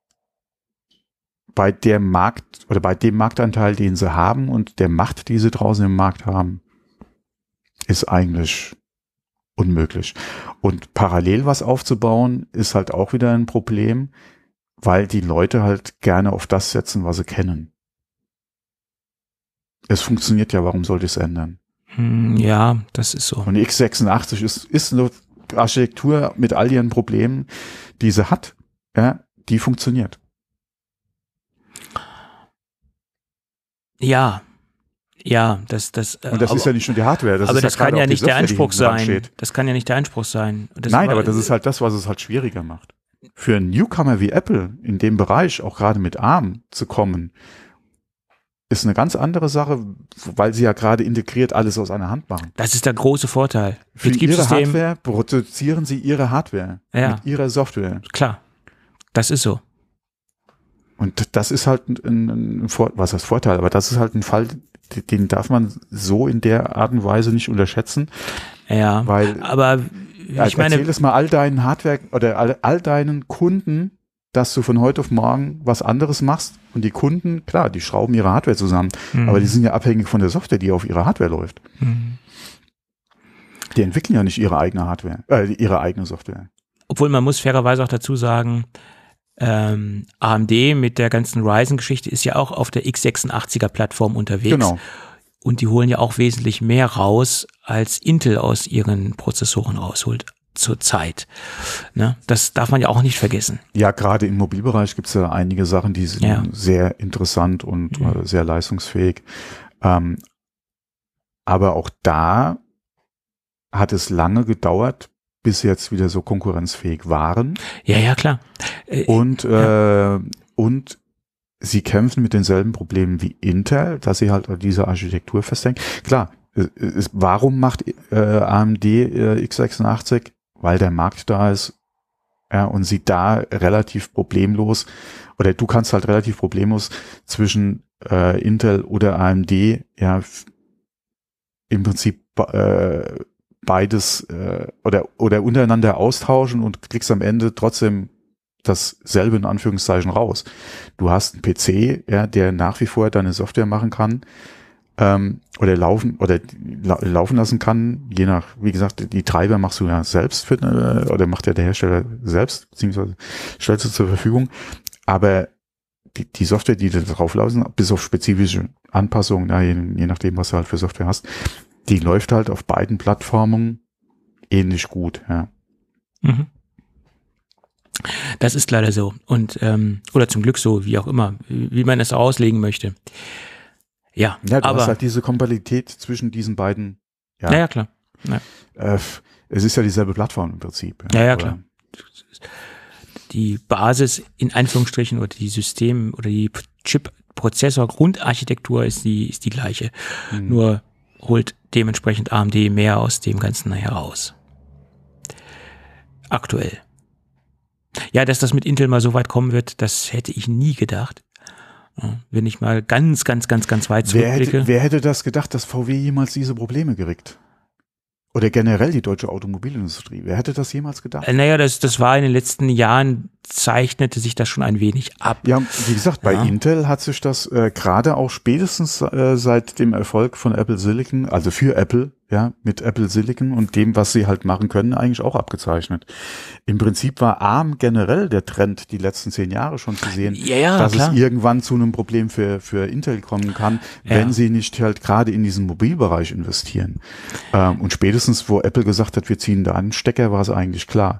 bei der Markt oder bei dem Marktanteil, den sie haben und der Macht, die sie draußen im Markt haben, ist eigentlich unmöglich. Und parallel was aufzubauen, ist halt auch wieder ein Problem, weil die Leute halt gerne auf das setzen, was sie kennen. Es funktioniert ja, warum sollte ich es ändern? Ja, das ist so. Und x86 ist eine Architektur mit all ihren Problemen, die sie hat, ja, die funktioniert. Ja, und das ist ja nicht nur die Hardware. Aber das kann ja nicht der Anspruch sein. Steht. Das kann ja nicht der Anspruch sein. Nein, aber das ist halt das, was es halt schwieriger macht. Für einen Newcomer wie Apple in dem Bereich, auch gerade mit ARM zu kommen, ist eine ganz andere Sache, weil sie ja gerade integriert alles aus einer Hand machen. Das ist der große Vorteil. Für ihre Hardware produzieren sie ihre Hardware mit ihrer Software. Klar, das ist so. Und das ist halt ein Vorteil, aber das ist halt ein Fall, den darf man so in der Art und Weise nicht unterschätzen. Ja, weil, aber ich meine, erzähl es mal all deinen Hardware oder all deinen Kunden, dass du von heute auf morgen was anderes machst und die Kunden, klar, die schrauben ihre Hardware zusammen, aber die sind ja abhängig von der Software, die auf ihrer Hardware läuft. Die entwickeln ja nicht ihre eigene Hardware, ihre eigene Software. Obwohl man muss fairerweise auch dazu sagen, AMD mit der ganzen Ryzen-Geschichte ist ja auch auf der x86er-Plattform unterwegs. Genau. Und die holen ja auch wesentlich mehr raus, als Intel aus ihren Prozessoren rausholt zurzeit. Ne? Das darf man ja auch nicht vergessen. Ja, gerade im Mobilbereich gibt es ja einige Sachen, die sind sehr interessant und sehr leistungsfähig. Aber auch da hat es lange gedauert, bis sie jetzt wieder so konkurrenzfähig waren. Ja, klar. Und sie kämpfen mit denselben Problemen wie Intel, dass sie halt diese Architektur festhängen. Klar, warum macht AMD x86? Weil der Markt da ist, ja, und sie da relativ problemlos, oder du kannst halt relativ problemlos zwischen Intel oder AMD ja im Prinzip beides oder untereinander austauschen und kriegst am Ende trotzdem dasselbe in Anführungszeichen raus. Du hast einen PC, ja, der nach wie vor deine Software machen kann oder laufen lassen kann, je nach, wie gesagt, die Treiber machst du ja selbst oder macht ja der Hersteller selbst, beziehungsweise stellst du zur Verfügung. Aber die Software, die da drauf laufen, bis auf spezifische Anpassungen, je nachdem, was du halt für Software hast, die läuft halt auf beiden Plattformen ähnlich gut, ja. Das ist leider so. Und oder zum Glück so, wie auch immer, wie man es auslegen möchte. Ja, du hast halt diese Kompatibilität zwischen diesen beiden. Ja, klar. Ja. Es ist ja dieselbe Plattform im Prinzip. Ja, klar. Die Basis in Anführungsstrichen oder die System- oder die Chip-Prozessor-Grundarchitektur ist die gleiche. Nur holt dementsprechend AMD mehr aus dem Ganzen heraus. Aktuell. Ja, dass das mit Intel mal so weit kommen wird, das hätte ich nie gedacht. Wenn ich mal ganz weit zurückblicke. Wer hätte das gedacht, dass VW jemals diese Probleme kriegt? Oder generell die deutsche Automobilindustrie. Wer hätte das jemals gedacht? Naja, das war in den letzten Jahren, zeichnete sich das schon ein wenig ab. Ja, wie gesagt, bei Intel hat sich das gerade auch spätestens seit dem Erfolg von Apple Silicon, also für Apple, ja, mit Apple Silicon und dem, was sie halt machen können, eigentlich auch abgezeichnet. Im Prinzip war ARM generell der Trend, die letzten 10 Jahre schon zu sehen, dass klar. es irgendwann zu einem Problem für Intel kommen kann, wenn sie nicht halt gerade in diesen Mobilbereich investieren. Und spätestens, wo Apple gesagt hat, wir ziehen da einen Stecker, war es eigentlich klar.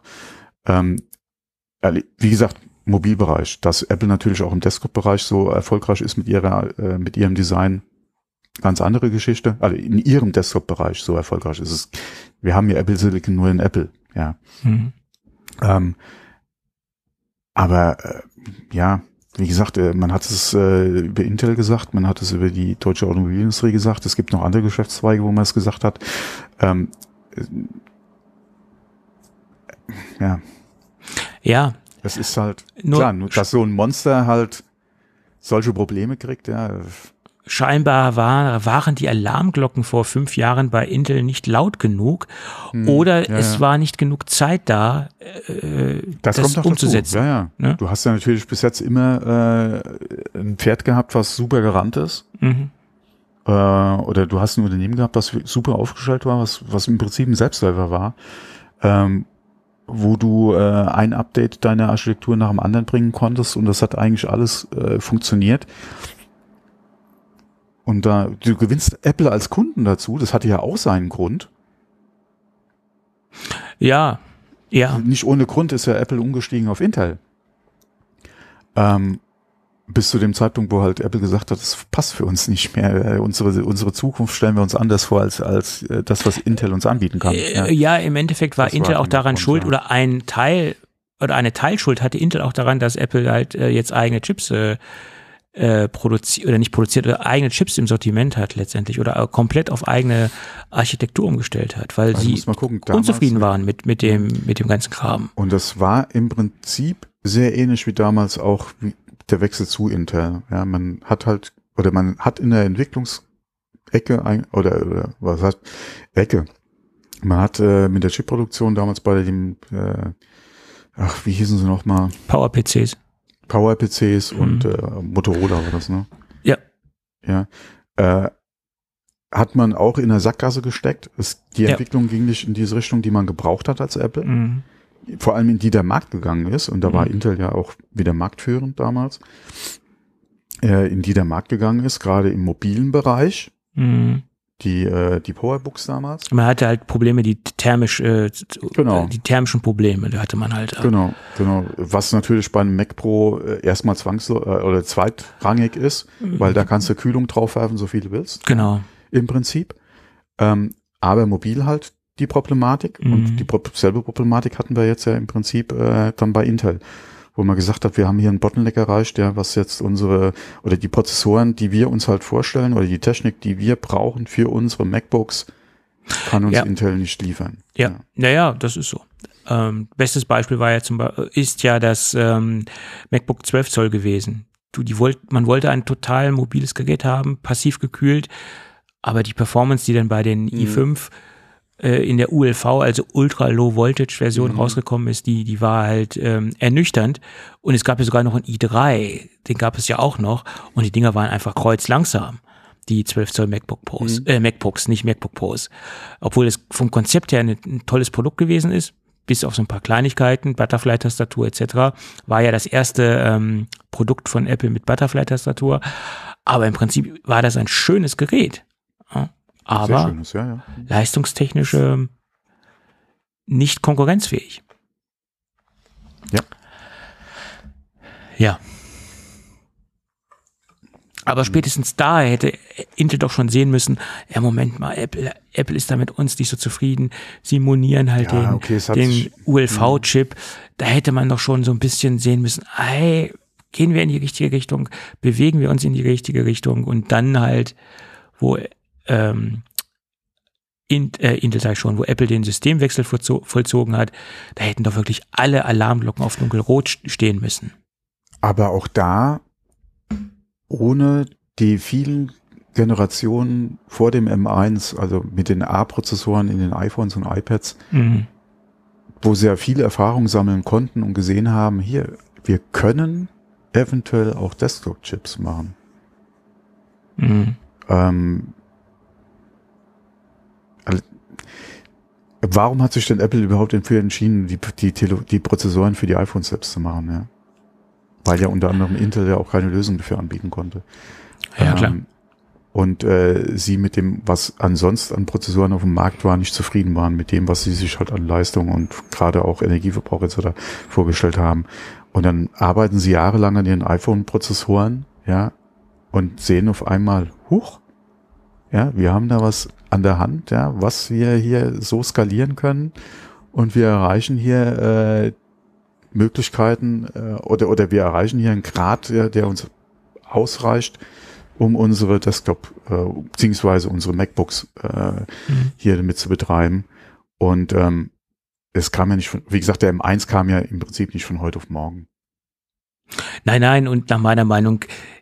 Wie gesagt, Mobilbereich, dass Apple natürlich auch im Desktop-Bereich so erfolgreich ist mit ihrem Design, ganz andere Geschichte. Also in ihrem Desktop-Bereich so erfolgreich ist es. Wir haben ja Apple Silicon nur in Apple, ja. Aber wie gesagt, man hat es über Intel gesagt, man hat es über die deutsche Automobilindustrie gesagt, es gibt noch andere Geschäftszweige, wo man es gesagt hat. Ja. Ja. Das ist halt, klar, nur, dass so ein Monster halt solche Probleme kriegt, ja. Scheinbar waren die Alarmglocken vor 5 Jahren bei Intel nicht laut genug oder es war nicht genug Zeit da, das kommt noch umzusetzen. Dazu. Ja. Ne? Du hast ja natürlich bis jetzt immer ein Pferd gehabt, was super gerannt ist. Oder du hast ein Unternehmen gehabt, das super aufgestellt war, was im Prinzip ein Selbstläufer war, wo du ein Update deiner Architektur nach dem anderen bringen konntest und das hat eigentlich alles funktioniert. Und du gewinnst Apple als Kunden dazu, das hatte ja auch seinen Grund. Ja. Nicht ohne Grund ist ja Apple umgestiegen auf Intel. Bis zu dem Zeitpunkt, wo halt Apple gesagt hat, das passt für uns nicht mehr. Unsere Zukunft stellen wir uns anders vor, als das, was Intel uns anbieten kann. Ja, im Endeffekt war Intel auch daran schuld, oder ein Teil oder eine Teilschuld hatte Intel auch daran, dass Apple halt jetzt eigene Chips eigene Chips im Sortiment hat letztendlich oder komplett auf eigene Architektur umgestellt hat, weil sie unzufrieden waren mit dem ganzen Kram. Und das war im Prinzip sehr ähnlich wie damals auch der Wechsel zu Intel. Ja, man hat in der Entwicklungsecke was heißt Ecke? Man hat mit der Chipproduktion damals bei dem wie hießen sie nochmal? PowerPCs und Motorola war das, ne? Ja. Ja. Hat man auch in der Sackgasse gesteckt. Die Entwicklung ging nicht in diese Richtung, die man gebraucht hat als Apple. Vor allem in die der Markt gegangen ist. Und da war Intel ja auch wieder marktführend damals. In die der Markt gegangen ist, gerade im mobilen Bereich. Die Powerbooks damals. Man hatte halt Probleme, die thermischen Probleme, da hatte man halt. Genau. Was natürlich bei einem Mac Pro erstmal oder zweitrangig ist, weil da kannst du Kühlung draufwerfen, so viel du willst. Genau. Im Prinzip. Aber mobil halt die Problematik und dieselbe Problematik hatten wir jetzt ja im Prinzip dann bei Intel, wo man gesagt hat, wir haben hier einen Bottleneck erreicht, was jetzt die Prozessoren, die wir uns halt vorstellen oder die Technik, die wir brauchen für unsere MacBooks, kann uns Intel nicht liefern. Ja, das ist so. Bestes Beispiel ist ja das MacBook 12 Zoll gewesen. Man wollte ein total mobiles Gerät haben, passiv gekühlt, aber die Performance, die dann bei den i5 in der ULV, also Ultra Low Voltage Version rausgekommen ist, die war halt ernüchternd. Und es gab ja sogar noch einen i3, den gab es ja auch noch. Und die Dinger waren einfach kreuzlangsam, die 12 Zoll MacBook Pros, MacBooks, nicht MacBook Pros. Obwohl es vom Konzept her ein tolles Produkt gewesen ist, bis auf so ein paar Kleinigkeiten, Butterfly-Tastatur etc. War ja das erste Produkt von Apple mit Butterfly-Tastatur. Aber im Prinzip war das ein schönes Gerät. Aber schönes, leistungstechnisch nicht konkurrenzfähig. Ja. Aber spätestens da hätte Intel doch schon sehen müssen, Moment mal, Apple ist da mit uns nicht so zufrieden. Sie monieren halt den ULV-Chip. Da hätte man doch schon so ein bisschen sehen müssen, gehen wir in die richtige Richtung, bewegen wir uns in die richtige Richtung und dann halt, wo Intel sag ich schon, wo Apple den Systemwechsel vollzogen hat, da hätten doch wirklich alle Alarmglocken auf dunkelrot stehen müssen. Aber auch da, ohne die vielen Generationen vor dem M1, also mit den A-Prozessoren in den iPhones und iPads, wo sie ja viel Erfahrung sammeln konnten und gesehen haben, hier, wir können eventuell auch Desktop-Chips machen. Warum hat sich denn Apple überhaupt dafür entschieden, die Prozessoren für die iPhones selbst zu machen? Ja? Weil ja unter anderem Intel ja auch keine Lösung dafür anbieten konnte. Ja, klar. Und sie mit dem, was ansonsten an Prozessoren auf dem Markt war, nicht zufrieden waren mit dem, was sie sich halt an Leistung und gerade auch Energieverbrauch etc. vorgestellt haben. Und dann arbeiten sie jahrelang an ihren iPhone-Prozessoren, und sehen auf einmal, wir haben da was an der Hand, was wir hier so skalieren können und wir erreichen hier Möglichkeiten oder wir erreichen hier einen Grad, der uns ausreicht, um unsere Desktop beziehungsweise unsere MacBooks hier damit zu betreiben. Und es kam ja nicht von, wie gesagt, der M1 kam ja im Prinzip nicht von heute auf morgen. Nein, und nach meiner Meinung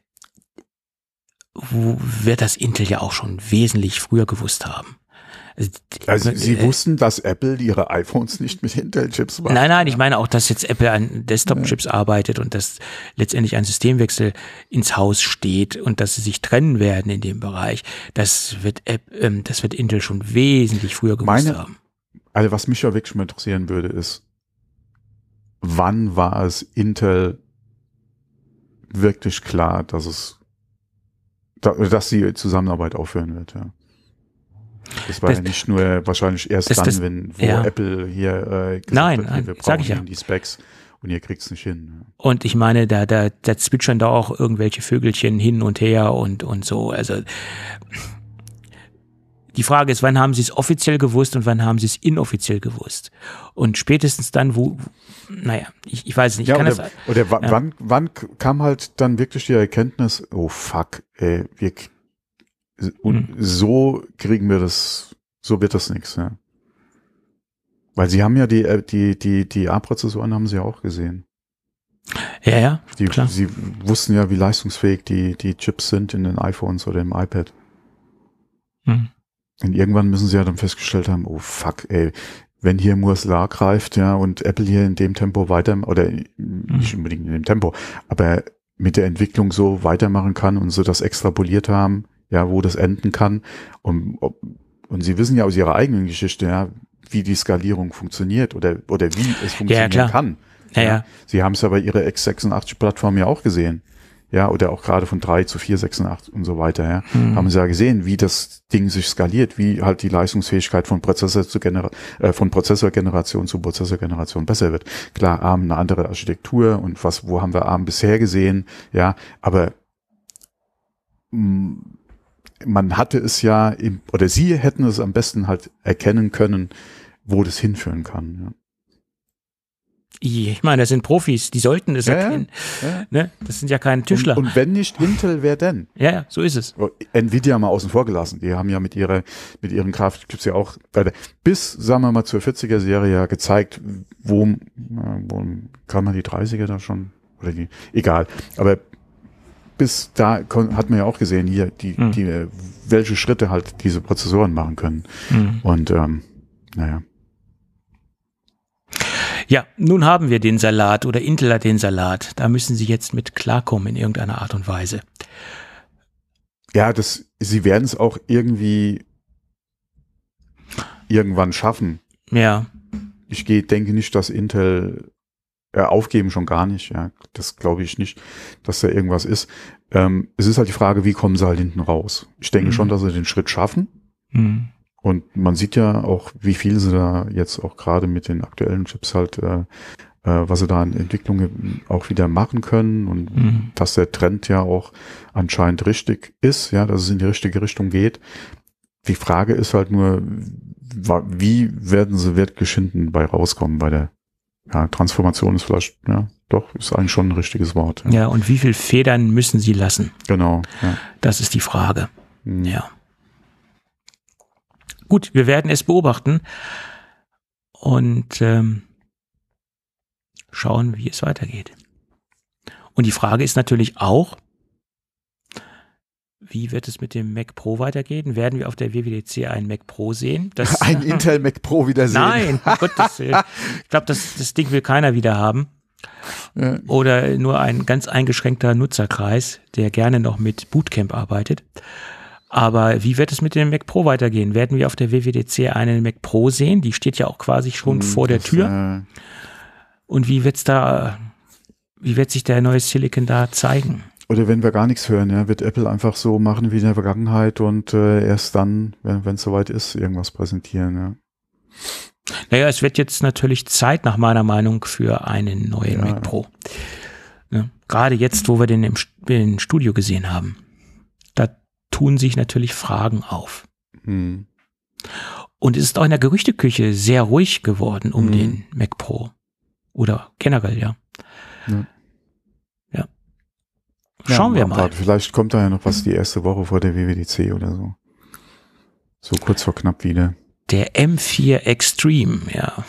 wird das Intel ja auch schon wesentlich früher gewusst haben. Also Sie wussten, dass Apple ihre iPhones nicht mit Intel-Chips macht? Nein, ich meine auch, dass jetzt Apple an Desktop-Chips arbeitet und dass letztendlich ein Systemwechsel ins Haus steht und dass sie sich trennen werden in dem Bereich. Das wird Intel schon wesentlich früher gewusst haben. Also was mich ja wirklich mal interessieren würde, ist, wann war es Intel wirklich klar, dass die Zusammenarbeit aufhören wird, ja. Das war ja nicht nur wahrscheinlich erst wo Apple hier gesagt hat, wir brauchen die Specs und ihr kriegt's nicht hin. Ja. Und ich meine, da zwitschern da auch irgendwelche Vögelchen hin und her und so. Also die Frage ist, wann haben sie es offiziell gewusst und wann haben sie es inoffiziell gewusst? Und spätestens dann, ich weiß nicht. Ja, wann kam halt dann wirklich die Erkenntnis, oh fuck, ey, so kriegen wir das, so wird das nichts, ja. Weil sie haben ja die A-Prozessoren haben sie ja auch gesehen. Ja, klar. Sie wussten ja, wie leistungsfähig die Chips sind in den iPhones oder im iPad. Und irgendwann müssen sie ja dann festgestellt haben, oh fuck, ey, wenn hier Moore's Law greift, ja, und Apple hier in dem Tempo nicht unbedingt in dem Tempo, aber mit der Entwicklung so weitermachen kann und so das extrapoliert haben, ja, wo das enden kann. Und sie wissen ja aus ihrer eigenen Geschichte, ja, wie die Skalierung funktioniert oder wie es funktionieren kann. Ja. Sie haben es ja bei ihrer x86-Plattform ja auch gesehen. Ja, oder auch gerade von 3 zu 486 und so weiter, ja. Haben sie ja gesehen, wie das Ding sich skaliert, wie halt die Leistungsfähigkeit von Prozessorgeneration zu Prozessorgeneration besser wird. Klar, ARM eine andere Architektur und wo haben wir ARM bisher gesehen, ja, aber man hatte es ja, oder sie hätten es am besten halt erkennen können, wo das hinführen kann. Ja. Ich meine, das sind Profis, die sollten es erkennen. Ja. Ne? Das sind ja keine Tischler. Und wenn nicht Intel, wer denn? Ja, so ist es. Nvidia mal außen vor gelassen. Die haben ja mit ihren Grafikchips ja auch bis, sagen wir mal, zur 40er-Serie ja gezeigt, wo kann man die 30er da schon, egal. Aber bis da hat man ja auch gesehen, hier, welche Schritte halt diese Prozessoren machen können. Und, Ja, nun haben wir den Salat oder Intel hat den Salat. Da müssen sie jetzt mit klarkommen in irgendeiner Art und Weise. Ja, sie werden es auch irgendwann schaffen. Ja. Ich denke nicht, dass Intel aufgeben schon gar nicht, ja. Das glaube ich nicht, dass da irgendwas ist. Es ist halt die Frage, wie kommen sie halt hinten raus? Ich denke schon, dass sie den Schritt schaffen. Und man sieht ja auch, wie viel sie da jetzt auch gerade mit den aktuellen Chips halt, was sie da an Entwicklungen auch wieder machen können und dass der Trend ja auch anscheinend richtig ist, ja, dass es in die richtige Richtung geht. Die Frage ist halt nur, wie werden sie wirklich hinten bei rauskommen bei der Transformation ist vielleicht, ist eigentlich schon ein richtiges Wort. Ja, und wie viel Federn müssen sie lassen? Genau. Ja. Das ist die Frage. Ja. Gut, wir werden es beobachten und schauen, wie es weitergeht. Und die Frage ist natürlich auch, wie wird es mit dem Mac Pro weitergehen? Werden wir auf der WWDC einen Mac Pro sehen? Ein Intel Mac Pro wieder sehen? Nein, um Gottes Willen. Ich glaube, das Ding will keiner wieder haben. Ja. Oder nur ein ganz eingeschränkter Nutzerkreis, der gerne noch mit Bootcamp arbeitet. Aber wie wird es mit dem Mac Pro weitergehen? Werden wir auf der WWDC einen Mac Pro sehen? Die steht ja auch quasi schon vor der Tür. Und wie wird sich der neue Silicon da zeigen? Oder wenn wir gar nichts hören, ja, wird Apple einfach so machen wie in der Vergangenheit und erst dann, wenn es soweit ist, irgendwas präsentieren, ja. Naja, es wird jetzt natürlich Zeit, nach meiner Meinung, für einen neuen Mac Pro. Ja, gerade jetzt, wo wir den im Studio gesehen haben. Da tun sich natürlich Fragen auf. Und es ist auch in der Gerüchteküche sehr ruhig geworden um den Mac Pro. Oder generell, ja. Ja. Ja. Schauen wir mal. Vielleicht kommt da ja noch was die erste Woche vor der WWDC oder so. So kurz vor knapp wieder. Der M4 Extreme, ja.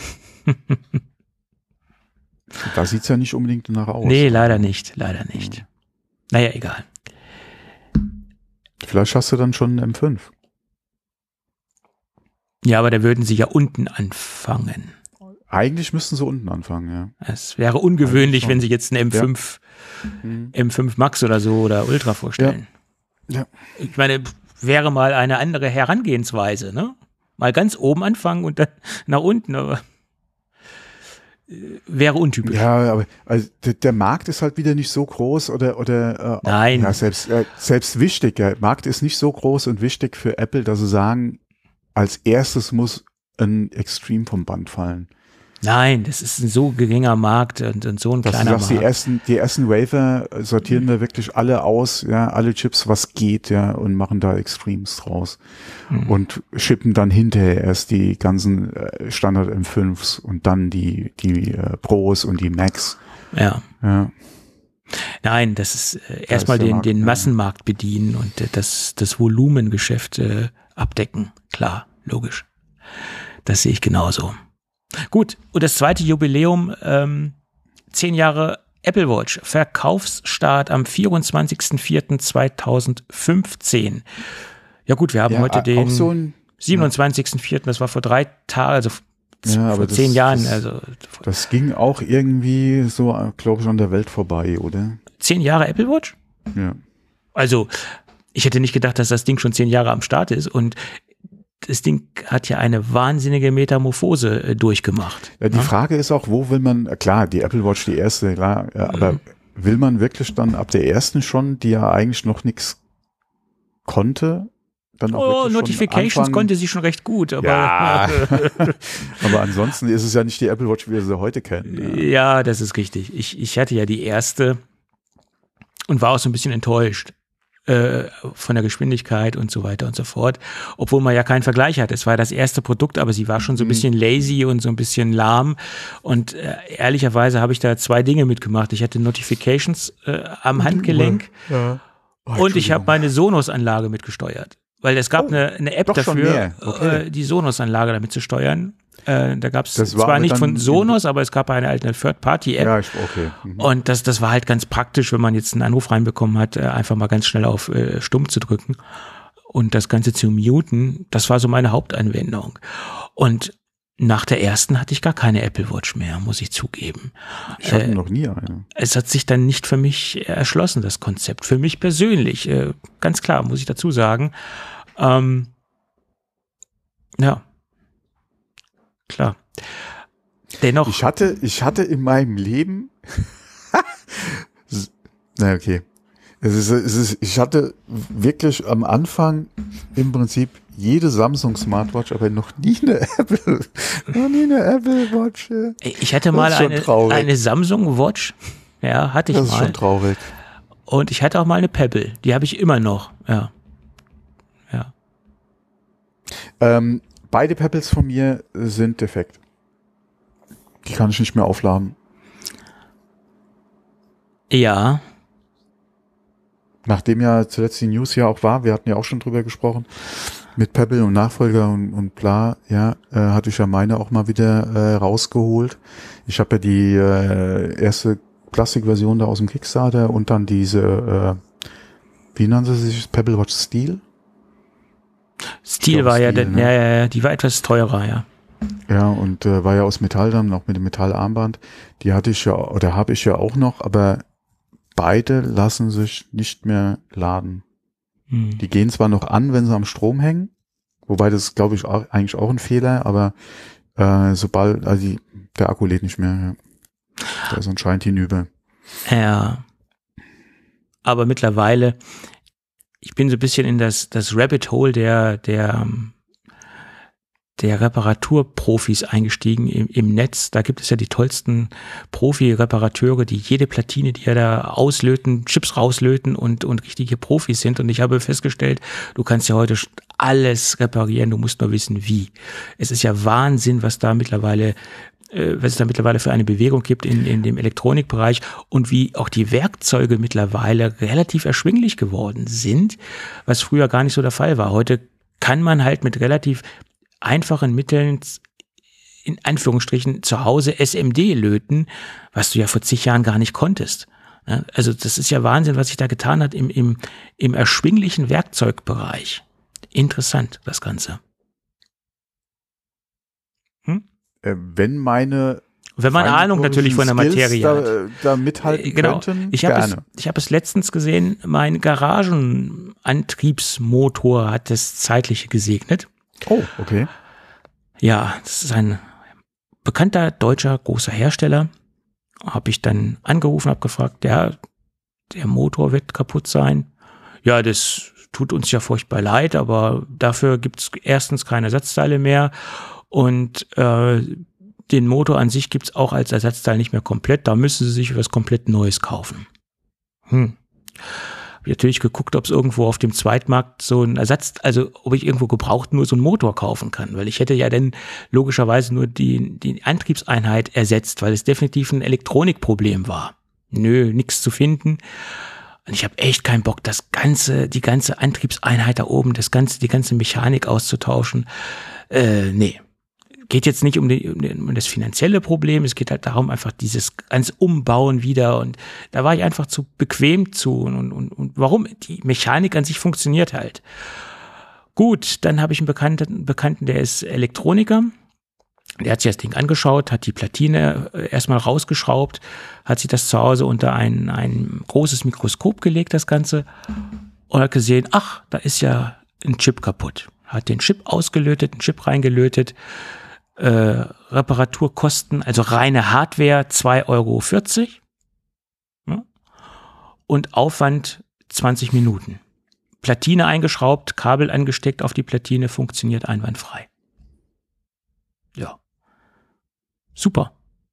Da sieht's ja nicht unbedingt danach aus. Nee, leider nicht. Naja, egal. Vielleicht hast du dann schon einen M5. Ja, aber da würden sie ja unten anfangen. Eigentlich müssten sie unten anfangen, ja. Es wäre ungewöhnlich, wenn sie jetzt einen M5 Max oder so oder Ultra vorstellen. Ja. Ich meine, wäre mal eine andere Herangehensweise, ne? Mal ganz oben anfangen und dann nach unten, aber wäre untypisch. Ja, aber also der Markt ist halt wieder nicht so groß oder Nein. Ja, selbst wichtig. Der Markt ist nicht so groß und wichtig für Apple, dass sie sagen, als erstes muss ein Extreme vom Band fallen. Nein, das ist ein so geringer Markt und so ein kleiner Markt. Die ersten Wafer sortieren wir wirklich alle aus, ja, alle Chips, was geht, ja, und machen da Extremes draus. Und shippen dann hinterher erst die ganzen Standard M5s und dann die Pros und die Macs. Ja. Nein, das ist erstmal den Massenmarkt bedienen und das Volumengeschäft abdecken. Klar, logisch. Das sehe ich genauso. Gut, und das zweite Jubiläum, 10 Jahre Apple Watch, Verkaufsstart am 24.04.2015. Ja gut, wir haben heute den 27.04., das war vor 3 Tagen, also vor 10 Jahren. Das ging auch irgendwie so, glaube ich, an der Welt vorbei, oder? 10 Jahre Apple Watch? Ja. Also, ich hätte nicht gedacht, dass das Ding schon 10 Jahre am Start ist und das Ding hat ja eine wahnsinnige Metamorphose durchgemacht. Ja, die Frage ist auch, wo will man, klar, die Apple Watch, die erste, klar, aber will man wirklich dann ab der ersten schon, die ja eigentlich noch nichts konnte, dann auch Notifications konnte sie schon recht gut, aber ja. Aber ansonsten ist es ja nicht die Apple Watch, wie wir sie heute kennen. Ja, das ist richtig. Ich hatte ja die erste und war auch so ein bisschen enttäuscht von der Geschwindigkeit und so weiter und so fort, obwohl man ja keinen Vergleich hat. Es war das erste Produkt, aber sie war schon so ein bisschen lazy und so ein bisschen lahm und ehrlicherweise habe ich da 2 Dinge mitgemacht. Ich hatte Notifications am Handgelenk und ich habe meine Sonos-Anlage mitgesteuert, weil es gab eine App dafür, die Sonos-Anlage damit zu steuern. Da gab es zwar nicht von Sonos, aber es gab eine Third-Party-App. Ja, okay. Und das war halt ganz praktisch, wenn man jetzt einen Anruf reinbekommen hat, einfach mal ganz schnell auf Stumm zu drücken und das Ganze zu muten. Das war so meine Hauptanwendung. Und nach der ersten hatte ich gar keine Apple Watch mehr, muss ich zugeben. Ich hatte noch nie eine. Es hat sich dann nicht für mich erschlossen, das Konzept. Für mich persönlich, ganz klar, muss ich dazu sagen. Ja. Klar. Dennoch. Ich hatte in meinem Leben, na okay, ich hatte wirklich am Anfang im Prinzip jede Samsung Smartwatch, aber noch nie eine Apple Watch. Ich hatte mal eine Samsung Watch, ja, hatte ich mal. Das ist schon traurig. Und ich hatte auch mal eine Pebble, die habe ich immer noch, ja. Beide Pebbles von mir sind defekt. Die kann ich nicht mehr aufladen. Ja. Nachdem ja zuletzt die News ja auch war, wir hatten ja auch schon drüber gesprochen, mit Pebble und Nachfolger und bla, ja, hatte ich ja meine auch mal wieder rausgeholt. Ich habe ja die erste Plastikversion da aus dem Kickstarter und dann diese, wie nannte sie sich, Pebble Watch Steel? Steel war ja, ja, die war etwas teurer, ja. Ja, und war ja aus Metall dann, auch mit dem Metallarmband. Die hatte ich ja, oder habe ich ja auch noch, aber beide lassen sich nicht mehr laden. Die gehen zwar noch an, wenn sie am Strom hängen, wobei das, glaube ich, eigentlich auch ein Fehler, aber sobald, also der Akku lädt nicht mehr, ja. Da ist anscheinend hinüber. Ja. Aber mittlerweile, ich bin so ein bisschen in das Rabbit Hole der Reparaturprofis eingestiegen im Netz. Da gibt es ja die tollsten Profi-Reparateure, die jede Platine, die ja da auslöten, Chips rauslöten und richtige Profis sind. Und ich habe festgestellt, du kannst ja heute alles reparieren, du musst nur wissen, wie. Es ist ja Wahnsinn, was da mittlerweile was es da mittlerweile für eine Bewegung gibt in dem Elektronikbereich und wie auch die Werkzeuge mittlerweile relativ erschwinglich geworden sind, was früher gar nicht so der Fall war. Heute kann man halt mit relativ einfachen Mitteln in Anführungsstrichen zu Hause SMD löten, was du ja vor zig Jahren gar nicht konntest. Also das ist ja Wahnsinn, was sich da getan hat im erschwinglichen Werkzeugbereich. Interessant, das Ganze. Wenn man Ahnung natürlich von der Materie hat. Da mithalten könnten, ich habe es letztens gesehen, mein Garagenantriebsmotor hat das Zeitliche gesegnet. Oh, okay. Ja, das ist ein bekannter deutscher großer Hersteller. Habe ich dann angerufen, habe gefragt, der Motor wird kaputt sein. Ja, das tut uns ja furchtbar leid, aber dafür gibt es erstens keine Ersatzteile mehr und den Motor an sich gibt es auch als Ersatzteil nicht mehr komplett. Da müssen Sie sich was komplett Neues kaufen. Habe natürlich geguckt, ob es irgendwo auf dem Zweitmarkt so ein also ob ich irgendwo gebraucht nur so einen Motor kaufen kann, weil ich hätte ja dann logischerweise nur die Antriebseinheit ersetzt, weil es definitiv ein Elektronikproblem war. Nö, nichts zu finden. Und ich habe echt keinen Bock, die ganze Antriebseinheit da oben, die ganze Mechanik auszutauschen. Nee. Geht jetzt nicht um das finanzielle Problem, es geht halt darum, einfach dieses ganze Umbauen wieder und da war ich einfach zu bequem zu und warum? Die Mechanik an sich funktioniert halt. Gut, dann habe ich einen Bekannten, der ist Elektroniker, der hat sich das Ding angeschaut, hat die Platine erstmal rausgeschraubt, hat sich das zu Hause unter ein großes Mikroskop gelegt, das Ganze, und hat gesehen, ach, da ist ja ein Chip kaputt. Hat den Chip ausgelötet, einen Chip reingelötet, Reparaturkosten, also reine Hardware 2,40 Euro. Ja, und Aufwand 20 Minuten. Platine eingeschraubt, Kabel angesteckt auf die Platine, funktioniert einwandfrei. Ja. Super.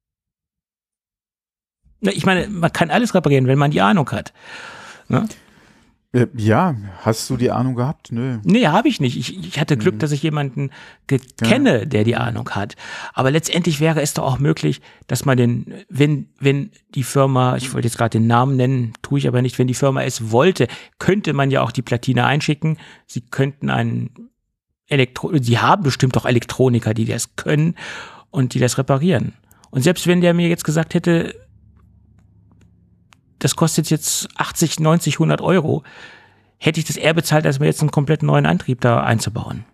Ich meine, man kann alles reparieren, wenn man die Ahnung hat. Ja? Ja, hast du die Ahnung gehabt? Nö. Nee, habe ich nicht. Ich hatte Glück, dass ich jemanden kenne, der die Ahnung hat. Aber letztendlich wäre es doch auch möglich, dass man wenn die Firma, ich wollte jetzt gerade den Namen nennen, tue ich aber nicht, wenn die Firma es wollte, könnte man ja auch die Platine einschicken. Sie könnten sie haben bestimmt auch Elektroniker, die das können und die das reparieren. Und selbst wenn der mir jetzt gesagt hätte, das kostet jetzt 80, 90, 100 Euro, hätte ich das eher bezahlt, als mir jetzt einen komplett neuen Antrieb da einzubauen.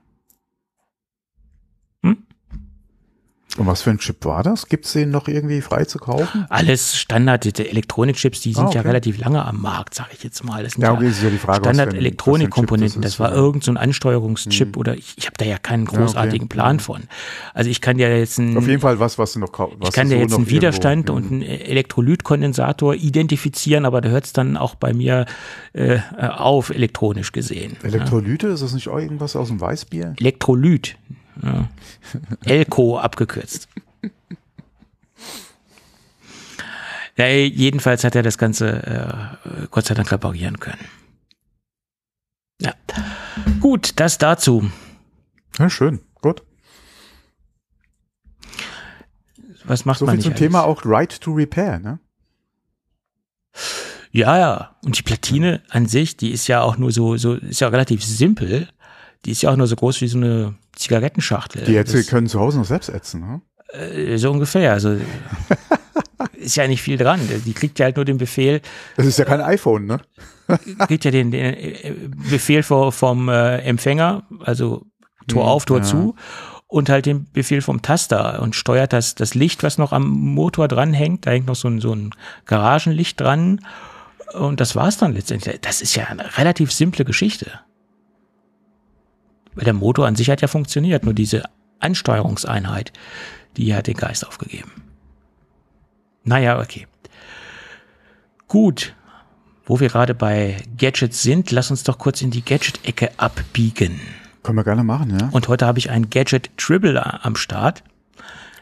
Und was für ein Chip war das? Gibt es den noch irgendwie frei zu kaufen? Alles Standard, die Elektronikchips, die sind ja relativ lange am Markt, sage ich jetzt mal. Das sind ist ja die Frage, Standard-Elektronikkomponenten. Das war irgend so ein Ansteuerungschip oder ich habe da ja keinen großartigen Plan von. Also ich kann ja jetzt auf jeden Fall was du noch kaufst. Ich kann ja jetzt einen Widerstand und einen Elektrolytkondensator identifizieren, aber da hört es dann auch bei mir auf, elektronisch gesehen. Elektrolyte, ist das nicht irgendwas aus dem Weißbier? Elektrolyt. Ja. Elko abgekürzt. Ja, jedenfalls hat er das Ganze Gott sei Dank reparieren können. Ja. Gut, das dazu. Ja, schön. Gut. Was macht so man viel zum nicht Thema auch Right to Repair, ne? Ja. Und die Platine an sich, die ist ja auch nur so ist ja relativ simpel. Die ist ja auch nur so groß wie so eine Zigarettenschachtel. Die Ätze können zu Hause noch selbst ätzen, ne? So ungefähr. Also ist ja nicht viel dran. Die kriegt ja halt nur den Befehl. Das ist ja kein iPhone, ne? Kriegt ja den Befehl vom Empfänger, also Tor auf, Tor zu, und halt den Befehl vom Taster und steuert das Licht, was noch am Motor dranhängt. Da hängt noch so ein Garagenlicht dran. Und das war's dann letztendlich. Das ist ja eine relativ simple Geschichte. Weil der Motor an sich hat ja funktioniert, nur diese Ansteuerungseinheit, die hat den Geist aufgegeben. Naja, okay. Gut, wo wir gerade bei Gadgets sind, lass uns doch kurz in die Gadget-Ecke abbiegen. Können wir gerne machen, ja. Und heute habe ich ein Gadget-Tribble am Start.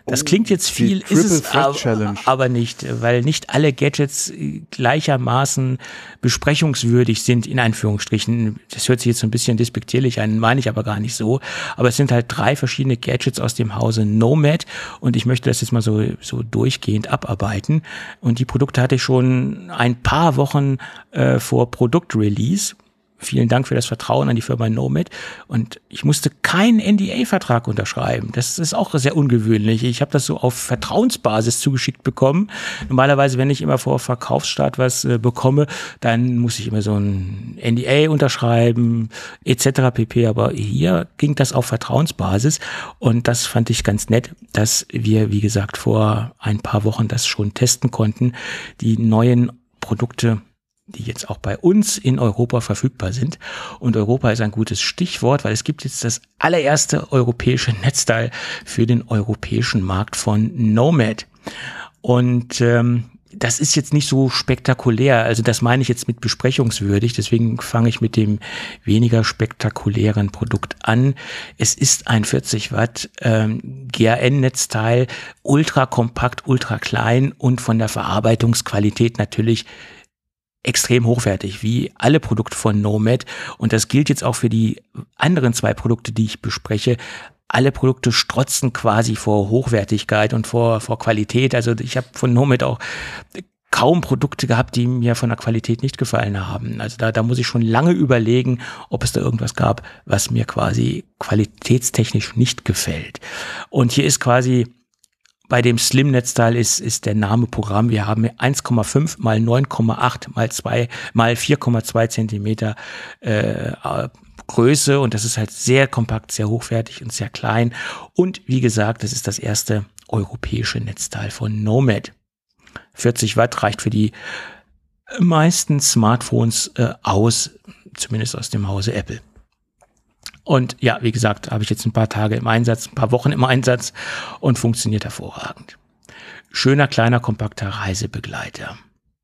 Das klingt jetzt viel, ist es aber nicht, weil nicht alle Gadgets gleichermaßen besprechungswürdig sind, in Anführungsstrichen. Das hört sich jetzt so ein bisschen despektierlich an, meine ich aber gar nicht so. Aber es sind halt 3 verschiedene Gadgets aus dem Hause Nomad und ich möchte das jetzt mal so durchgehend abarbeiten. Und die Produkte hatte ich schon ein paar Wochen vor Produktrelease. Vielen Dank für das Vertrauen an die Firma Nomad. Und ich musste keinen NDA-Vertrag unterschreiben. Das ist auch sehr ungewöhnlich. Ich habe das so auf Vertrauensbasis zugeschickt bekommen. Normalerweise, wenn ich immer vor Verkaufsstart was bekomme, dann muss ich immer so ein NDA unterschreiben, etc. pp. Aber hier ging das auf Vertrauensbasis. Und das fand ich ganz nett, dass wir, wie gesagt, vor ein paar Wochen das schon testen konnten. Die neuen Produkte, die jetzt auch bei uns in Europa verfügbar sind. Und Europa ist ein gutes Stichwort, weil es gibt jetzt das allererste europäische Netzteil für den europäischen Markt von Nomad. Und das ist jetzt nicht so spektakulär, also das meine ich jetzt mit besprechungswürdig, deswegen fange ich mit dem weniger spektakulären Produkt an. Es ist ein 40 Watt GAN-Netzteil, ultra kompakt, ultra klein und von der Verarbeitungsqualität natürlich extrem hochwertig, wie alle Produkte von Nomad. Und das gilt jetzt auch für die anderen 2 Produkte, die ich bespreche. Alle Produkte strotzen quasi vor Hochwertigkeit und vor Qualität. Also ich habe von Nomad auch kaum Produkte gehabt, die mir von der Qualität nicht gefallen haben. Also da muss ich schon lange überlegen, ob es da irgendwas gab, was mir quasi qualitätstechnisch nicht gefällt. Und hier ist quasi bei dem Slim-Netzteil ist der Name Programm. Wir haben 1,5 mal 9,8 mal 2 mal 4,2 Zentimeter Größe und das ist halt sehr kompakt, sehr hochwertig und sehr klein. Und wie gesagt, das ist das erste europäische Netzteil von Nomad. 40 Watt reicht für die meisten Smartphones aus, zumindest aus dem Hause Apple. Und ja, wie gesagt, habe ich jetzt ein paar Tage im Einsatz, ein paar Wochen im Einsatz und funktioniert hervorragend. Schöner, kleiner, kompakter Reisebegleiter.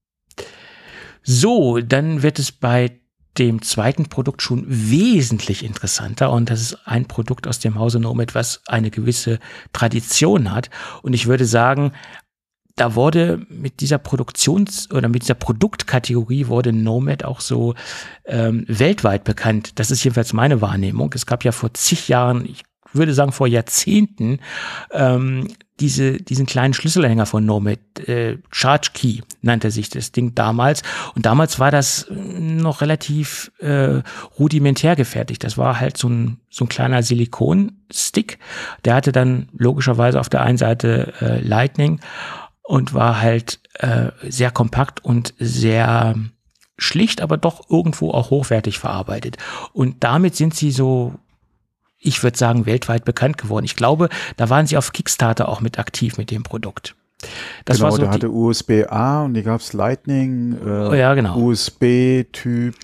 So, dann wird es bei dem zweiten Produkt schon wesentlich interessanter und das ist ein Produkt aus dem Hause Nomad, was eine gewisse Tradition hat. Und ich würde sagen, da wurde mit dieser mit dieser Produktkategorie wurde Nomad auch so weltweit bekannt. Das ist jedenfalls meine Wahrnehmung. Es gab ja vor zig Jahren, ich würde sagen vor Jahrzehnten, diesen kleinen Schlüsselanhänger von Nomad, Charge Key nannte sich das Ding damals. Und damals war das noch relativ rudimentär gefertigt. Das war halt so ein kleiner Silikonstick. Der hatte dann logischerweise auf der einen Seite Lightning und war halt sehr kompakt und sehr schlicht, aber doch irgendwo auch hochwertig verarbeitet. Und damit sind sie so, ich würde sagen, weltweit bekannt geworden. Ich glaube, da waren sie auf Kickstarter auch mit aktiv mit dem Produkt. Das genau, war so der hatte USB-A und die gab es Lightning, ja, genau. USB-Typ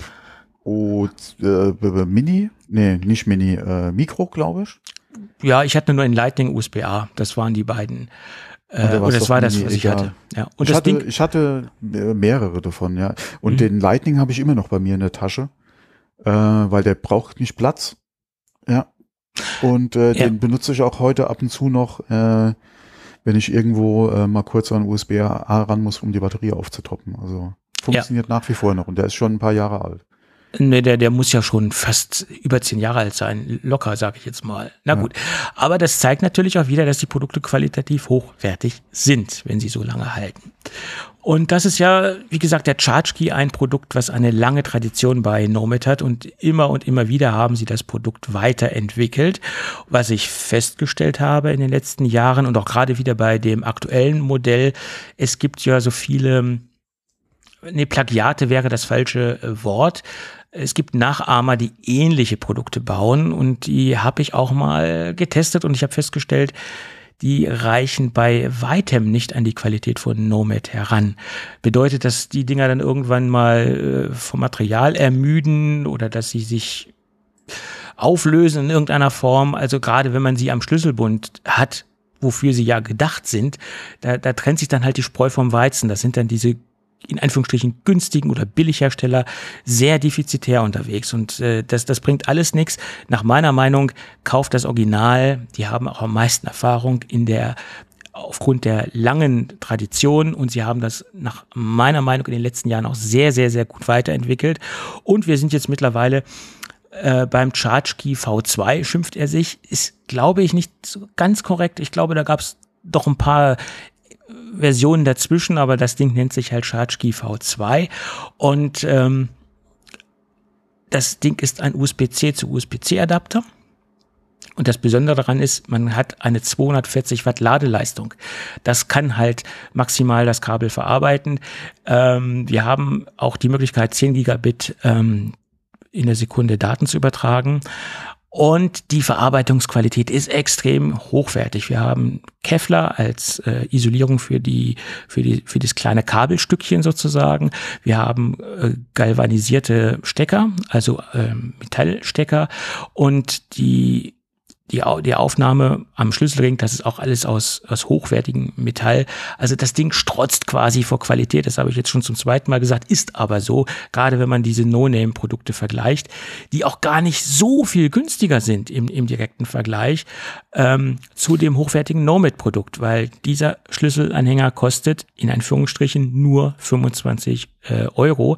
Mini, nee, nicht Mini, Mikro, glaube ich. Ja, ich hatte nur in Lightning USB-A, das waren die beiden. Und das war das, was ich hatte. Ja. Und ich hatte mehrere davon, ja. Und den Lightning habe ich immer noch bei mir in der Tasche, weil der braucht nicht Platz. Ja. Und den benutze ich auch heute ab und zu noch, wenn ich irgendwo mal kurz an USB-A ran muss, um die Batterie aufzutoppen. Also funktioniert nach wie vor noch und der ist schon ein paar Jahre alt. Nee, der muss ja schon fast über 10 Jahre alt sein. Locker, sage ich jetzt mal. Na gut. Aber das zeigt natürlich auch wieder, dass die Produkte qualitativ hochwertig sind, wenn sie so lange halten. Und das ist ja, wie gesagt, der Charge Key, ein Produkt, was eine lange Tradition bei Nomad hat und immer wieder haben sie das Produkt weiterentwickelt. Was ich festgestellt habe in den letzten Jahren und auch gerade wieder bei dem aktuellen Modell, es gibt ja so viele, Plagiate wäre das falsche Wort. Es gibt Nachahmer, die ähnliche Produkte bauen und die habe ich auch mal getestet und ich habe festgestellt, die reichen bei weitem nicht an die Qualität von Nomad heran. Bedeutet, dass die Dinger dann irgendwann mal vom Material ermüden oder dass sie sich auflösen in irgendeiner Form. Also gerade wenn man sie am Schlüsselbund hat, wofür sie ja gedacht sind, da trennt sich dann halt die Spreu vom Weizen. Das sind dann diese in Anführungsstrichen günstigen oder Billighersteller sehr defizitär unterwegs und das bringt alles nichts. Nach meiner Meinung kauft das Original, die haben auch am meisten Erfahrung in der aufgrund der langen Tradition, und sie haben das nach meiner Meinung in den letzten Jahren auch sehr, sehr, sehr gut weiterentwickelt. Und wir sind jetzt mittlerweile beim ChargeKey V2, schimpft er sich, ist, glaube ich, nicht so ganz korrekt. Ich glaube, da gab es doch ein paar Versionen dazwischen, aber das Ding nennt sich halt ChargeKey V2 und das Ding ist ein USB-C zu USB-C Adapter. Und das Besondere daran ist, man hat eine 240 Watt Ladeleistung. Das kann halt maximal das Kabel verarbeiten. Wir haben auch die Möglichkeit, 10 Gigabit in der Sekunde Daten zu übertragen. Und die Verarbeitungsqualität ist extrem hochwertig. Wir haben Kevlar als Isolierung für das kleine Kabelstückchen sozusagen. Wir haben galvanisierte Stecker, also Metallstecker, und die Aufnahme am Schlüsselring, das ist auch alles aus hochwertigem Metall. Also das Ding strotzt quasi vor Qualität. Das habe ich jetzt schon zum zweiten Mal gesagt, ist aber so, gerade wenn man diese No-Name-Produkte vergleicht, die auch gar nicht so viel günstiger sind im direkten Vergleich zu dem hochwertigen Nomad-Produkt, weil dieser Schlüsselanhänger kostet in Anführungsstrichen nur 25 Euro.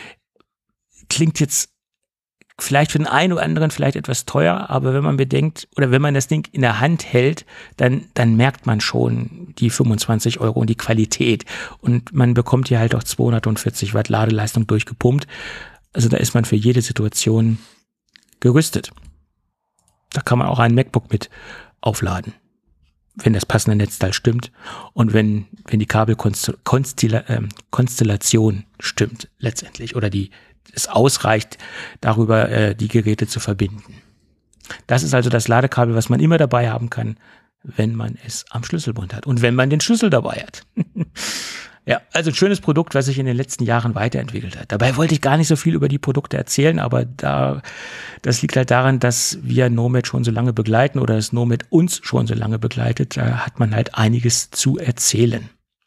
Klingt jetzt vielleicht für den einen oder anderen vielleicht etwas teuer, aber wenn man bedenkt oder wenn man das Ding in der Hand hält, dann merkt man schon die 25 Euro und die Qualität. Und man bekommt hier halt auch 240 Watt Ladeleistung durchgepumpt. Also da ist man für jede Situation gerüstet. Da kann man auch ein MacBook mit aufladen, wenn das passende Netzteil stimmt und wenn die Kabelkonstellation stimmt letztendlich oder es ausreicht, darüber die Geräte zu verbinden. Das ist also das Ladekabel, was man immer dabei haben kann, wenn man es am Schlüsselbund hat und wenn man den Schlüssel dabei hat. Ja, also ein schönes Produkt, was sich in den letzten Jahren weiterentwickelt hat. Dabei wollte ich gar nicht so viel über die Produkte erzählen, aber das liegt halt daran, dass wir Nomad schon so lange begleiten oder das Nomad uns schon so lange begleitet. Da hat man halt einiges zu erzählen.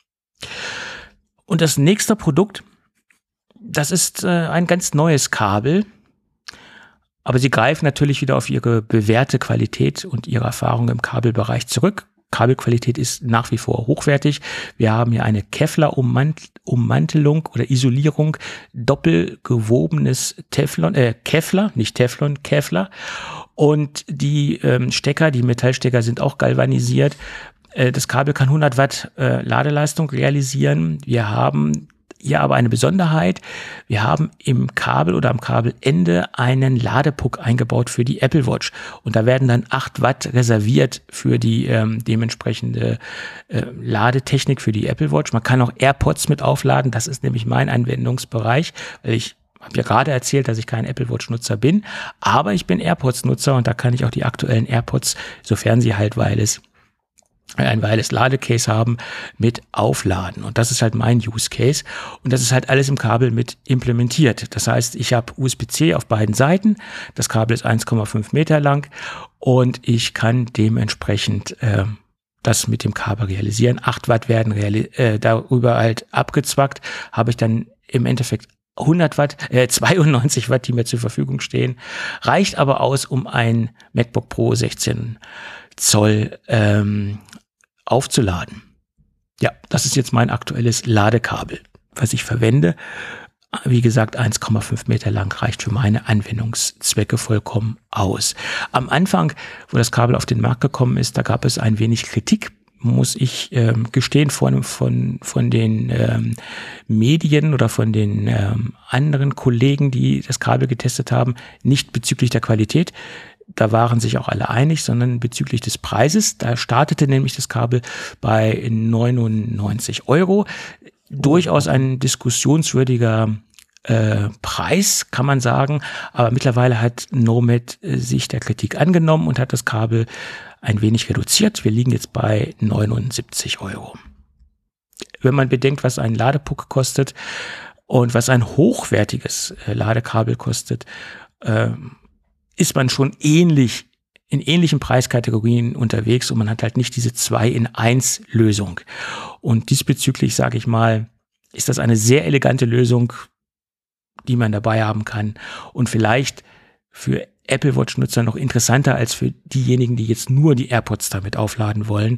Und das nächste Produkt, das ist ein ganz neues Kabel, aber sie greifen natürlich wieder auf ihre bewährte Qualität und ihre Erfahrung im Kabelbereich zurück. Kabelqualität ist nach wie vor hochwertig. Wir haben hier eine Kevlar-Ummantelung oder Isolierung, doppelgewobenes Kevlar, nicht Teflon, Kevlar. Und die Stecker, die Metallstecker sind auch galvanisiert. Das Kabel kann 100 Watt Ladeleistung realisieren. Wir haben hier aber eine Besonderheit. Wir haben im Kabel oder am Kabelende einen Ladepuck eingebaut für die Apple Watch. Und da werden dann 8 Watt reserviert für die dementsprechende Ladetechnik für die Apple Watch. Man kann auch AirPods mit aufladen. Das ist nämlich mein Anwendungsbereich, weil ich habe ja gerade erzählt, dass ich kein Apple Watch Nutzer bin, aber ich bin AirPods Nutzer und da kann ich auch die aktuellen AirPods, sofern sie halt ein Wireless Ladecase haben, mit aufladen. Und das ist halt mein Use Case. Und das ist halt alles im Kabel mit implementiert. Das heißt, ich habe USB-C auf beiden Seiten. Das Kabel ist 1,5 Meter lang und ich kann dementsprechend das mit dem Kabel realisieren. 8 Watt werden darüber halt abgezwackt. Habe ich dann im Endeffekt 92 Watt, die mir zur Verfügung stehen. Reicht aber aus, um ein MacBook Pro 16 Zoll aufzuladen. Ja, das ist jetzt mein aktuelles Ladekabel, was ich verwende. Wie gesagt, 1,5 Meter lang reicht für meine Anwendungszwecke vollkommen aus. Am Anfang, wo das Kabel auf den Markt gekommen ist, da gab es ein wenig Kritik, muss ich gestehen, von den Medien oder von den anderen Kollegen, die das Kabel getestet haben, nicht bezüglich der Qualität. Da waren sich auch alle einig, sondern bezüglich des Preises. Da startete nämlich das Kabel bei 99 Euro. Durchaus ein diskussionswürdiger Preis, kann man sagen. Aber mittlerweile hat Nomad sich der Kritik angenommen und hat das Kabel ein wenig reduziert. Wir liegen jetzt bei 79 Euro. Wenn man bedenkt, was ein Ladepuck kostet und was ein hochwertiges Ladekabel kostet, ist man schon in ähnlichen Preiskategorien unterwegs und man hat halt nicht diese 2-in-1-Lösung. Und diesbezüglich, sage ich mal, ist das eine sehr elegante Lösung, die man dabei haben kann und vielleicht für Apple Watch-Nutzer noch interessanter als für diejenigen, die jetzt nur die AirPods damit aufladen wollen.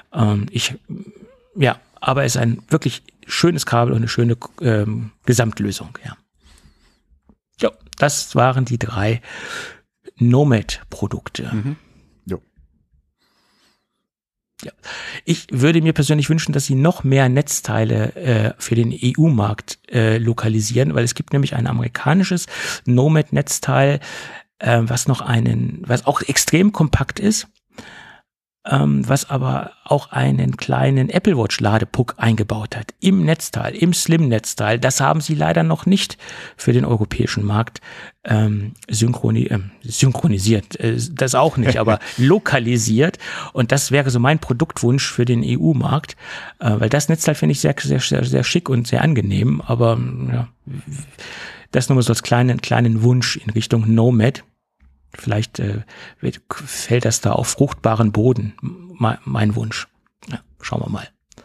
Aber es ist ein wirklich schönes Kabel und eine schöne Gesamtlösung. Ja, das waren die 3 Nomad-Produkte. Ja. Ich würde mir persönlich wünschen, dass sie noch mehr Netzteile für den EU-Markt lokalisieren, weil es gibt nämlich ein amerikanisches Nomad-Netzteil, was auch extrem kompakt ist, was aber auch einen kleinen Apple Watch Ladepuck eingebaut hat im Netzteil, im Slim-Netzteil. Das haben sie leider noch nicht für den europäischen Markt synchronisiert. Das auch nicht, aber lokalisiert. Und das wäre so mein Produktwunsch für den EU-Markt, weil das Netzteil finde ich sehr, sehr, sehr, sehr schick und sehr angenehm. Aber ja, das nur mal so als kleinen Wunsch in Richtung Nomad. Vielleicht fällt das da auf fruchtbaren Boden, mein Wunsch. Ja, schauen wir mal.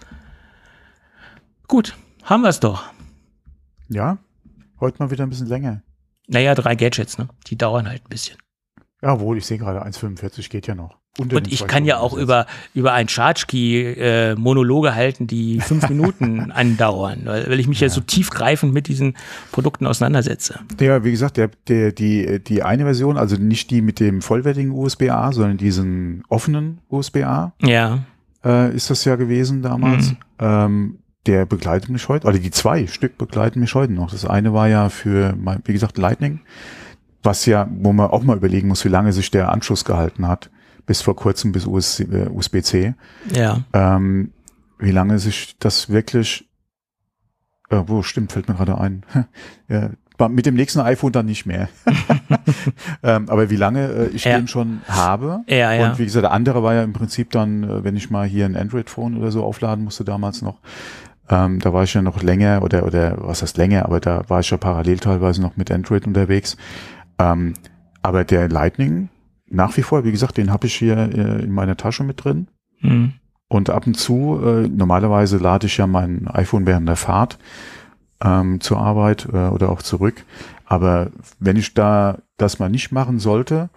Gut, haben wir es doch. Ja, heute mal wieder ein bisschen länger. Naja, 3 Gadgets, ne? Die dauern halt ein bisschen. Jawohl, ich sehe gerade 1,45 geht ja noch. Und ich kann ja auch über ein Charge-Key Monologe halten, die 5 Minuten andauern, weil ich mich ja so tiefgreifend mit diesen Produkten auseinandersetze. Ja, wie gesagt, die eine Version, also nicht die mit dem vollwertigen USB-A, sondern diesen offenen USB-A, ist das ja gewesen damals. Der begleitet mich heute, oder die 2 Stück begleiten mich heute noch. Das eine war ja für, wie gesagt, Lightning, wo man auch mal überlegen muss, wie lange sich der Anschluss gehalten hat. Bis vor kurzem, bis USB-C. Ja. Wie lange sich das wirklich, stimmt, fällt mir gerade ein. Ja, mit dem nächsten iPhone dann nicht mehr. Aber wie lange ich den schon habe. Ja. Und wie gesagt, der andere war ja im Prinzip dann, wenn ich mal hier ein Android-Phone oder so aufladen musste damals noch. Da war ich ja noch länger, oder was heißt länger, aber da war ich ja parallel teilweise noch mit Android unterwegs. Aber der Lightning, nach wie vor, wie gesagt, den habe ich hier in meiner Tasche mit drin. Und ab und zu, normalerweise lade ich ja mein iPhone während der Fahrt zur Arbeit oder auch zurück. Aber wenn ich da das mal nicht machen sollte,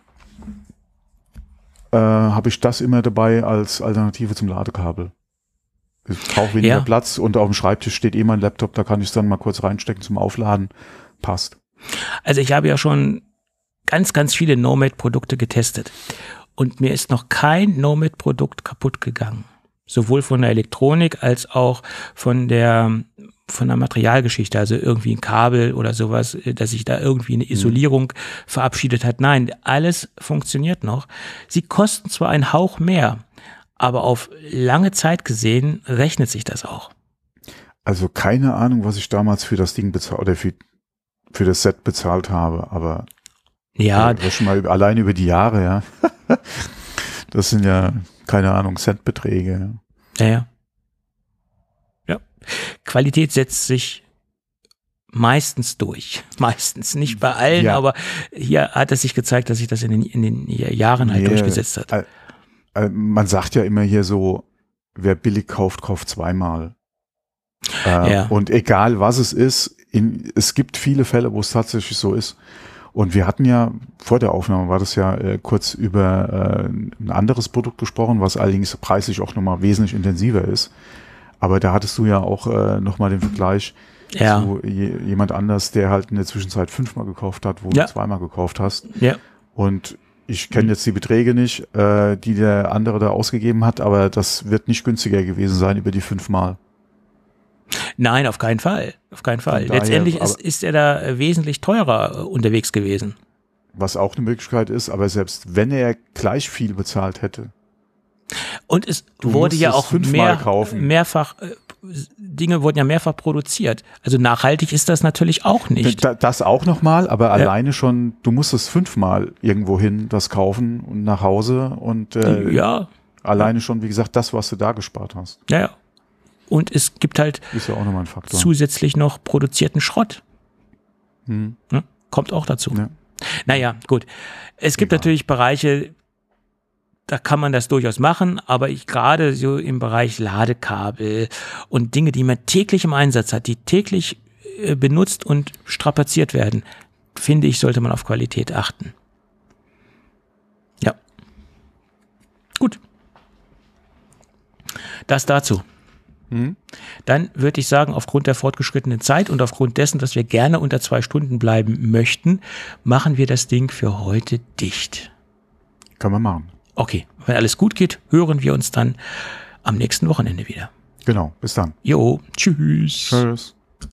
habe ich das immer dabei als Alternative zum Ladekabel. Ich brauche weniger Platz und auf dem Schreibtisch steht mein Laptop, da kann ich es dann mal kurz reinstecken zum Aufladen. Passt. Also ich habe ja schon ganz, ganz viele Nomad-Produkte getestet und mir ist noch kein Nomad-Produkt kaputt gegangen. Sowohl von der Elektronik als auch von der Materialgeschichte, also irgendwie ein Kabel oder sowas, dass sich da irgendwie eine Isolierung verabschiedet hat. Nein, alles funktioniert noch. Sie kosten zwar einen Hauch mehr, aber auf lange Zeit gesehen rechnet sich das auch. Also keine Ahnung, was ich damals für das Ding bezahlt oder für das Set bezahlt habe, aber ja, das schon mal allein über die Jahre, ja. Das sind ja, keine Ahnung, Centbeträge. Ja. Qualität setzt sich meistens durch. Meistens, nicht bei allen, aber hier hat es sich gezeigt, dass sich das in den Jahren halt durchgesetzt hat. Man sagt ja immer hier so, wer billig kauft, kauft zweimal. Und egal was es ist, es gibt viele Fälle, wo es tatsächlich so ist. Und wir hatten ja, vor der Aufnahme war das ja kurz über ein anderes Produkt gesprochen, was allerdings preislich auch nochmal wesentlich intensiver ist. Aber da hattest du ja auch nochmal den Vergleich zu jemand anders, der halt in der Zwischenzeit 5-mal gekauft hat, wo du 2-mal gekauft hast. Ja. Und ich kenne jetzt die Beträge nicht, die der andere da ausgegeben hat, aber das wird nicht günstiger gewesen sein über die 5-mal. Nein, auf keinen Fall. Auf keinen Fall. Letztendlich ist er da wesentlich teurer unterwegs gewesen. Was auch eine Möglichkeit ist, aber selbst wenn er gleich viel bezahlt hätte. Und es wurde ja auch mehrfach, Dinge wurden ja mehrfach produziert. Also nachhaltig ist das natürlich auch nicht. Das auch nochmal, aber alleine schon, du musstest 5-mal irgendwo hin das kaufen und nach Hause und alleine schon, wie gesagt, das, was du da gespart hast. Ja. Und es gibt halt ist ja auch nochmal ein Faktor. Zusätzlich noch produzierten Schrott. Ja, kommt auch dazu. Ja. Naja, gut. Es gibt natürlich Bereiche, da kann man das durchaus machen, aber gerade so im Bereich Ladekabel und Dinge, die man täglich im Einsatz hat, die täglich benutzt und strapaziert werden, finde ich, sollte man auf Qualität achten. Das dazu. Dann würde ich sagen, aufgrund der fortgeschrittenen Zeit und aufgrund dessen, dass wir gerne unter 2 Stunden bleiben möchten, machen wir das Ding für heute dicht. Können wir machen. Okay, wenn alles gut geht, hören wir uns dann am nächsten Wochenende wieder. Genau, bis dann. Jo, tschüss. Tschüss.